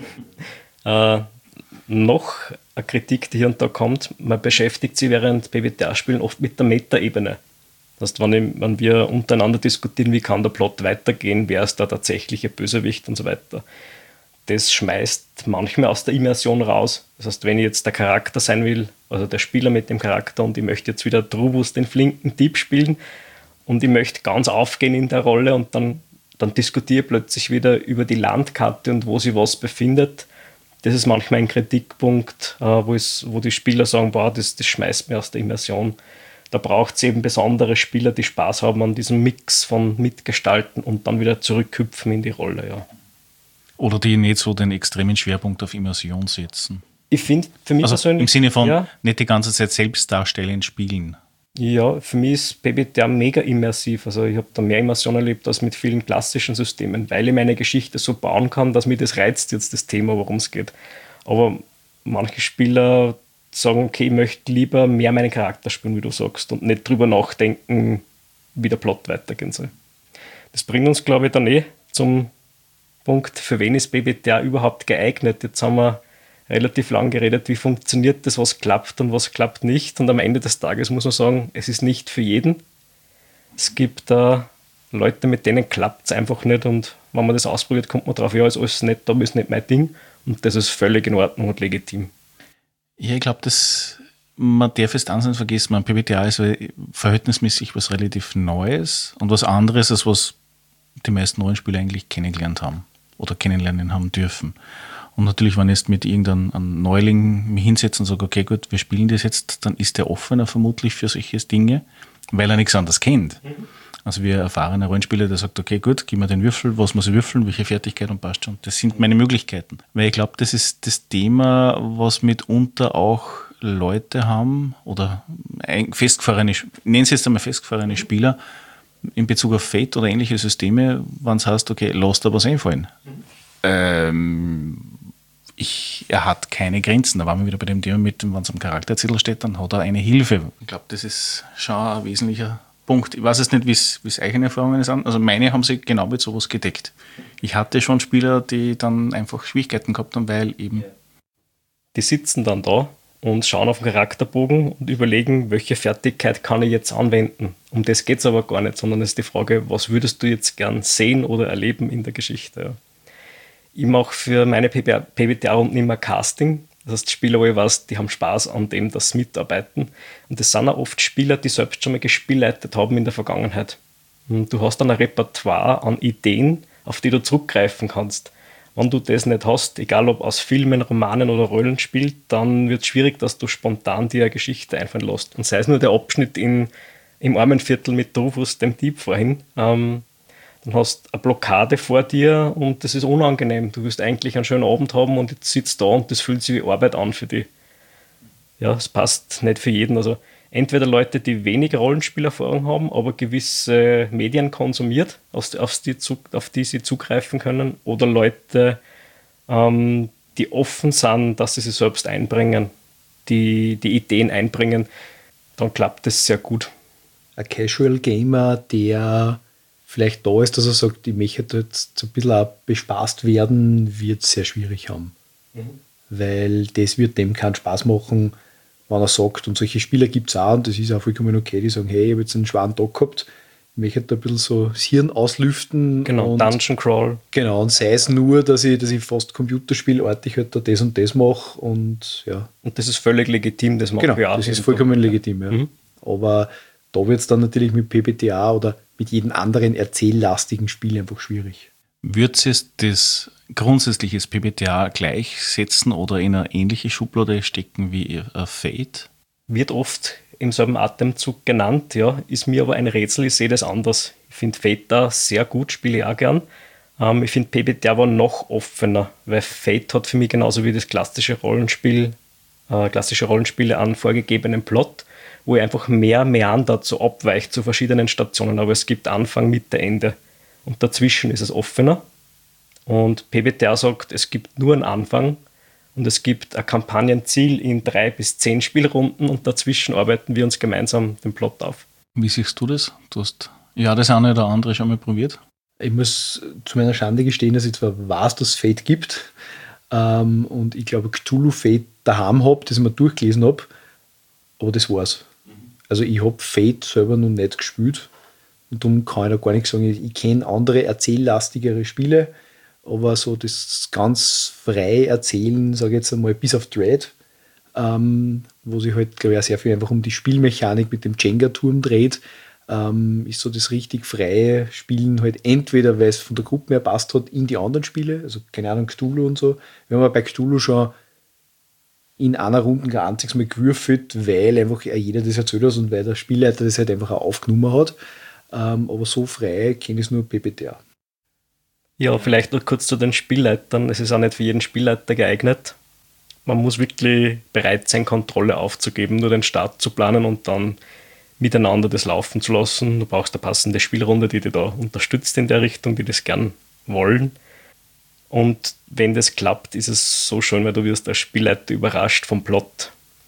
Noch eine Kritik, die hier und da kommt, man beschäftigt sich während PBTA-Spielen oft mit der Meta-Ebene. Das heißt, wenn wir untereinander diskutieren, wie kann der Plot weitergehen, wer ist der tatsächliche Bösewicht und so weiter, das schmeißt manchmal aus der Immersion raus. Das heißt, wenn ich jetzt der Charakter sein will, also der Spieler mit dem Charakter, und ich möchte jetzt wieder Trubus, den flinken Dieb, spielen, und ich möchte ganz aufgehen in der Rolle, und dann diskutiere ich plötzlich wieder über die Landkarte und wo sich was befindet. Das ist manchmal ein Kritikpunkt, wo die Spieler sagen, boah, das schmeißt mir aus der Immersion. Da braucht es eben besondere Spieler, die Spaß haben an diesem Mix von Mitgestalten und dann wieder zurückhüpfen in die Rolle. Ja. Oder die nicht so den extremen Schwerpunkt auf Immersion setzen. Ich finde, für mich Also persönlich... im Sinne von ja, nicht die ganze Zeit selbst darstellen, spielen. ja, für mich ist PBTA mega immersiv. Also ich habe da mehr Immersion erlebt als mit vielen klassischen Systemen, weil ich meine Geschichte so bauen kann, dass mich das reizt jetzt, das Thema, worum es geht. Aber manche Spieler sagen, okay, ich möchte lieber mehr meinen Charakter spielen, wie du sagst, und nicht drüber nachdenken, wie der Plot weitergehen soll. Das bringt uns, glaube ich, dann zum Punkt, für wen ist PBTA überhaupt geeignet? Jetzt haben wir relativ lang geredet, wie funktioniert das, was klappt und was klappt nicht. Und am Ende des Tages muss man sagen, es ist nicht für jeden. Es gibt da Leute, mit denen klappt es einfach nicht. Und wenn man das ausprobiert, kommt man drauf, ja, ist alles nicht, da ist nicht mein Ding. Und das ist völlig in Ordnung und legitim. Ja, ich glaube, man darf es ansehen vergessen, man PBTA ist verhältnismäßig was relativ Neues und was anderes, als was die meisten Rollenspieler eigentlich kennengelernt haben oder kennenlernen haben dürfen. Und natürlich, wenn ich jetzt mit irgendeinem Neuling mich hinsetze und sage, okay, gut, wir spielen das jetzt, dann ist der offener vermutlich für solche Dinge, weil er nichts anderes kennt. Also wie ein erfahrener Rollenspieler, der sagt, okay, gut, gib mir den Würfel, was muss ich würfeln, welche Fertigkeit und passt schon. Das sind meine Möglichkeiten. Weil ich glaube, das ist das Thema, was mitunter auch Leute haben oder festgefahrene, ich nenne es jetzt einmal festgefahrene Spieler in Bezug auf Fate oder ähnliche Systeme, wenn es heißt, okay, lass da was einfallen. Er hat keine Grenzen. Da waren wir wieder bei dem Thema mit, wenn es am Charakterzettel steht, dann hat er eine Hilfe. Ich glaube, das ist schon ein wesentlicher Punkt. Ich weiß jetzt nicht, wie es eigene Erfahrungen sind. Also meine haben sich genau mit sowas gedeckt. Ich hatte schon Spieler, die dann einfach Schwierigkeiten gehabt haben, weil eben... Die sitzen dann da und schauen auf den Charakterbogen und überlegen, welche Fertigkeit kann ich jetzt anwenden. Um das geht es aber gar nicht, sondern es ist die Frage, was würdest du jetzt gern sehen oder erleben in der Geschichte. Ja. Ich mache für meine PBTA-Runden immer Casting. Das heißt, Spieler, wo ich weiß, die haben Spaß an dem, dass sie mitarbeiten. Und das sind auch oft Spieler, die selbst schon mal gespielleitet haben in der Vergangenheit. Und du hast dann ein Repertoire an Ideen, auf die du zurückgreifen kannst. Wenn du das nicht hast, egal ob aus Filmen, Romanen oder Rollenspiel, dann wird es schwierig, dass du spontan dir eine Geschichte einfallen lässt. Und sei es nur der Abschnitt im Armenviertel mit Rufus, dem Dieb vorhin, dann hast du eine Blockade vor dir und das ist unangenehm. Du willst eigentlich einen schönen Abend haben und jetzt sitzt da und das fühlt sich wie Arbeit an für dich. Ja, es passt nicht für jeden. Also entweder Leute, die wenig Rollenspielerfahrung haben, aber gewisse Medien konsumiert, auf die sie zugreifen können, oder Leute, die offen sind, dass sie sich selbst einbringen, die Ideen einbringen, dann klappt das sehr gut. Ein Casual Gamer, der vielleicht da ist, dass er sagt, ich möchte jetzt ein bisschen auch bespaßt werden, wird es sehr schwierig haben. Weil das wird dem keinen Spaß machen, wenn er sagt, und solche Spieler gibt es auch, und das ist auch vollkommen okay, die sagen, hey, ich habe jetzt einen schweren Tag gehabt, ich möchte da ein bisschen so das Hirn auslüften. Genau, und, Dungeon Crawl. Genau, und sei es nur, dass ich fast computerspielartig halt da das und das mache und ja. Und das ist völlig legitim, das machen Genau, wir auch. das ist vollkommen legitim, ja. Aber da wird es dann natürlich mit PBTA oder mit jedem anderen erzähllastigen Spiel einfach schwierig. Würdet ihr das grundsätzliches PBTA gleichsetzen oder in eine ähnliche Schublade stecken wie Fate? Wird oft im selben Atemzug genannt, ja, ist mir aber ein Rätsel, ich sehe das anders. Ich finde Fate da sehr gut, spiele ich auch gern. Ich finde PBTA aber noch offener, weil Fate hat für mich genauso wie das klassische Rollenspiele einen vorgegebenen Plot, wo ich einfach mehr meandert, so abweicht zu verschiedenen Stationen, aber es gibt Anfang, Mitte, Ende. Und dazwischen ist es offener. Und PBTA sagt, es gibt nur einen Anfang und es gibt ein Kampagnenziel in 3 bis 10 Spielrunden und dazwischen arbeiten wir uns gemeinsam den Plot auf. Wie siehst du das? Du hast ja das eine oder andere schon mal probiert. Ich muss zu meiner Schande gestehen, dass ich zwar weiß, dass es Fate gibt und ich glaube Cthulhu Fate daheim habe, das ich mir durchgelesen habe, aber das war's. Also ich habe Fate selber noch nicht gespielt und darum kann ich da gar nicht sagen, ich kenne andere erzähllastigere Spiele, aber so das ganz frei erzählen, sage ich jetzt einmal, bis auf Dread, wo sich halt, glaube ich, auch sehr viel einfach um die Spielmechanik mit dem Jenga-Turm dreht, ist so das richtig freie Spielen halt entweder, weil es von der Gruppe her passt hat, in die anderen Spiele, also keine Ahnung, Cthulhu und so. Wir haben bei Cthulhu schon in einer Runde kein einziges Mal gewürfelt, weil einfach jeder das erzählt hat und weil der Spielleiter das halt einfach auch aufgenommen hat. Aber so frei kenne ich es nur PBTA. Ja, vielleicht noch kurz zu den Spielleitern. Es ist auch nicht für jeden Spielleiter geeignet. Man muss wirklich bereit sein, Kontrolle aufzugeben, nur den Start zu planen und dann miteinander das laufen zu lassen. Du brauchst eine passende Spielrunde, die dich da unterstützt in der Richtung, die das gern wollen. Und wenn das klappt, ist es so schön, weil du wirst als Spielleiter überrascht vom Plot.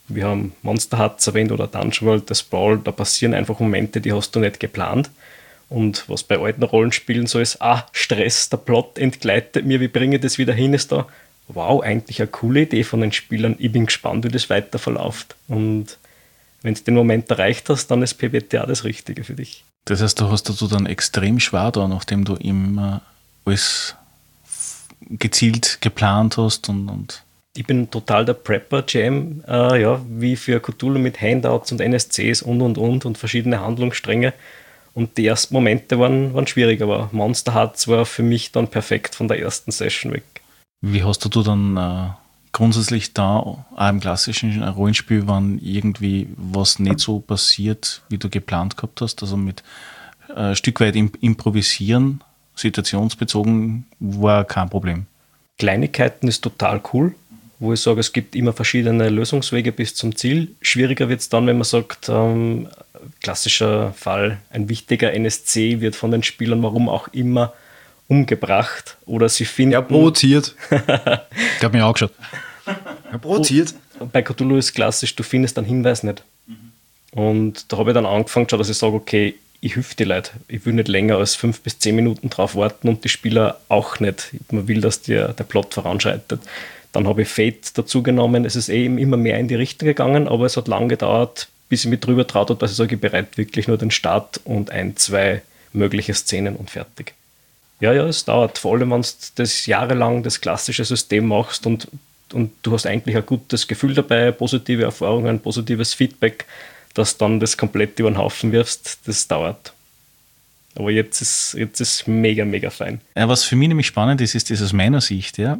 Wir haben Monster Hearts erwähnt oder Dungeon World, das Brawl, da passieren einfach Momente, die hast du nicht geplant. Und was bei alten Rollenspielen so ist, Stress, der Plot entgleitet mir, wie bringe ich das wieder hin, ist da, wow, eigentlich eine coole Idee von den Spielern, ich bin gespannt, wie das weiter verläuft. Und wenn du den Moment erreicht hast, dann ist PBTA das Richtige für dich. Das heißt, du hast dazu dann extrem schwer da, nachdem du immer alles gezielt geplant hast und Ich bin total der Prepper-Jam, wie für Cthulhu mit Handouts und NSCs und verschiedene Handlungsstränge. Und die ersten Momente waren schwierig, aber Monster Hearts war für mich dann perfekt von der ersten Session weg. Wie hast du dann grundsätzlich da, auch im klassischen Rollenspiel, wenn irgendwie was nicht so passiert, wie du geplant gehabt hast, also mit ein Stück weit improvisieren, situationsbezogen, war kein Problem? Kleinigkeiten ist total cool, wo ich sage, es gibt immer verschiedene Lösungswege bis zum Ziel. Schwieriger wird es dann, wenn man sagt, klassischer Fall, ein wichtiger NSC wird von den Spielern, warum auch immer, umgebracht oder sie finden... Ja, provoziert. Ich habe mir auch geschaut. Ja, provoziert. Bei Cthulhu ist klassisch, du findest einen Hinweis nicht. Und da habe ich dann angefangen, dass ich sage, okay, ich helfe die Leute. Ich will nicht länger als 5 bis 10 Minuten drauf warten und die Spieler auch nicht. Man will, dass der Plot voranschreitet. Dann habe ich Fate dazu genommen. Es ist immer mehr in die Richtung gegangen, aber es hat lange gedauert, bis ich mich drüber traut habe, dass ich sage, ich bereite wirklich nur den Start und 1, 2 mögliche Szenen und fertig. Ja, es dauert. Vor allem, wenn du das jahrelang das klassische System machst und du hast eigentlich ein gutes Gefühl dabei, positive Erfahrungen, positives Feedback, dass dann das komplett über den Haufen wirfst, das dauert. Aber jetzt ist mega, mega fein. Ja, was für mich nämlich spannend ist das aus meiner Sicht, ja.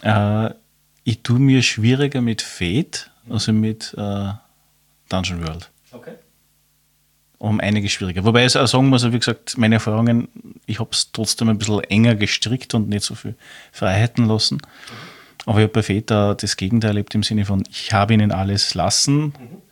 Ich tue mir schwieriger mit Fate, also mit Dungeon World. Okay. Um einiges schwieriger. Wobei ich auch sagen muss, wie gesagt, meine Erfahrungen, ich habe es trotzdem ein bisschen enger gestrickt und nicht so viel Freiheiten lassen. Aber ich habe bei Fate auch das Gegenteil erlebt im Sinne von, ich habe ihnen alles lassen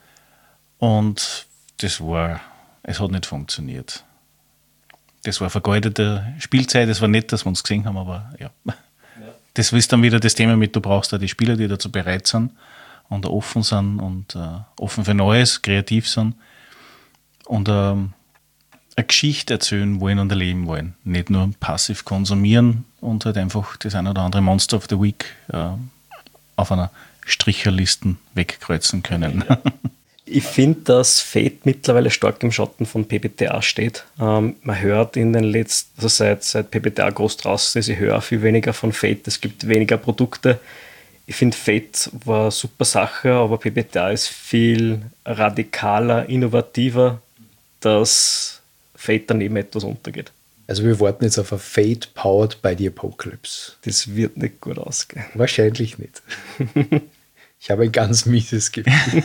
und es hat nicht funktioniert. Das war vergeudete Spielzeit, es war nett, dass wir uns gesehen haben, aber ja. Das ist dann wieder das Thema mit, du brauchst da die Spieler, die dazu bereit sind und offen sind und offen für Neues, kreativ sind und eine Geschichte erzählen wollen und erleben wollen. Nicht nur passiv konsumieren und halt einfach das ein oder andere Monster of the Week auf einer Stricherlisten wegkreuzen können. Ja. Ich finde, dass Fate mittlerweile stark im Schatten von PBTA steht. Man hört in den letzten, also seit PBTA groß draußen ist, ich höre viel weniger von Fate. Es gibt weniger Produkte. Ich finde, Fate war eine super Sache, aber PBTA ist viel radikaler, innovativer, dass Fate daneben etwas untergeht. Also wir warten jetzt auf ein Fate powered by the Apocalypse. Das wird nicht gut ausgehen. Wahrscheinlich nicht. Ich habe ein ganz mieses Gefühl.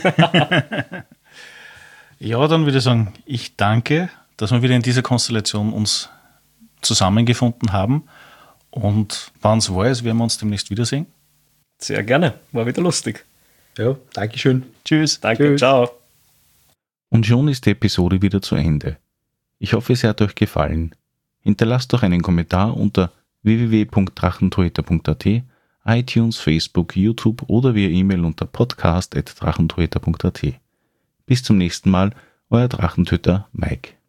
Ja, dann würde ich sagen, ich danke, dass wir wieder in dieser Konstellation uns zusammengefunden haben. Und wenn es war, werden wir uns demnächst wiedersehen. Sehr gerne, war wieder lustig. Ja, Dankeschön. Tschüss. Danke, Tschüss. Ciao. Und schon ist die Episode wieder zu Ende. Ich hoffe, es hat euch gefallen. Hinterlasst doch einen Kommentar unter www.drachentöter.at, iTunes, Facebook, YouTube oder via E-Mail unter podcast@drachentöter.at. Bis zum nächsten Mal, euer Drachentöter Mike.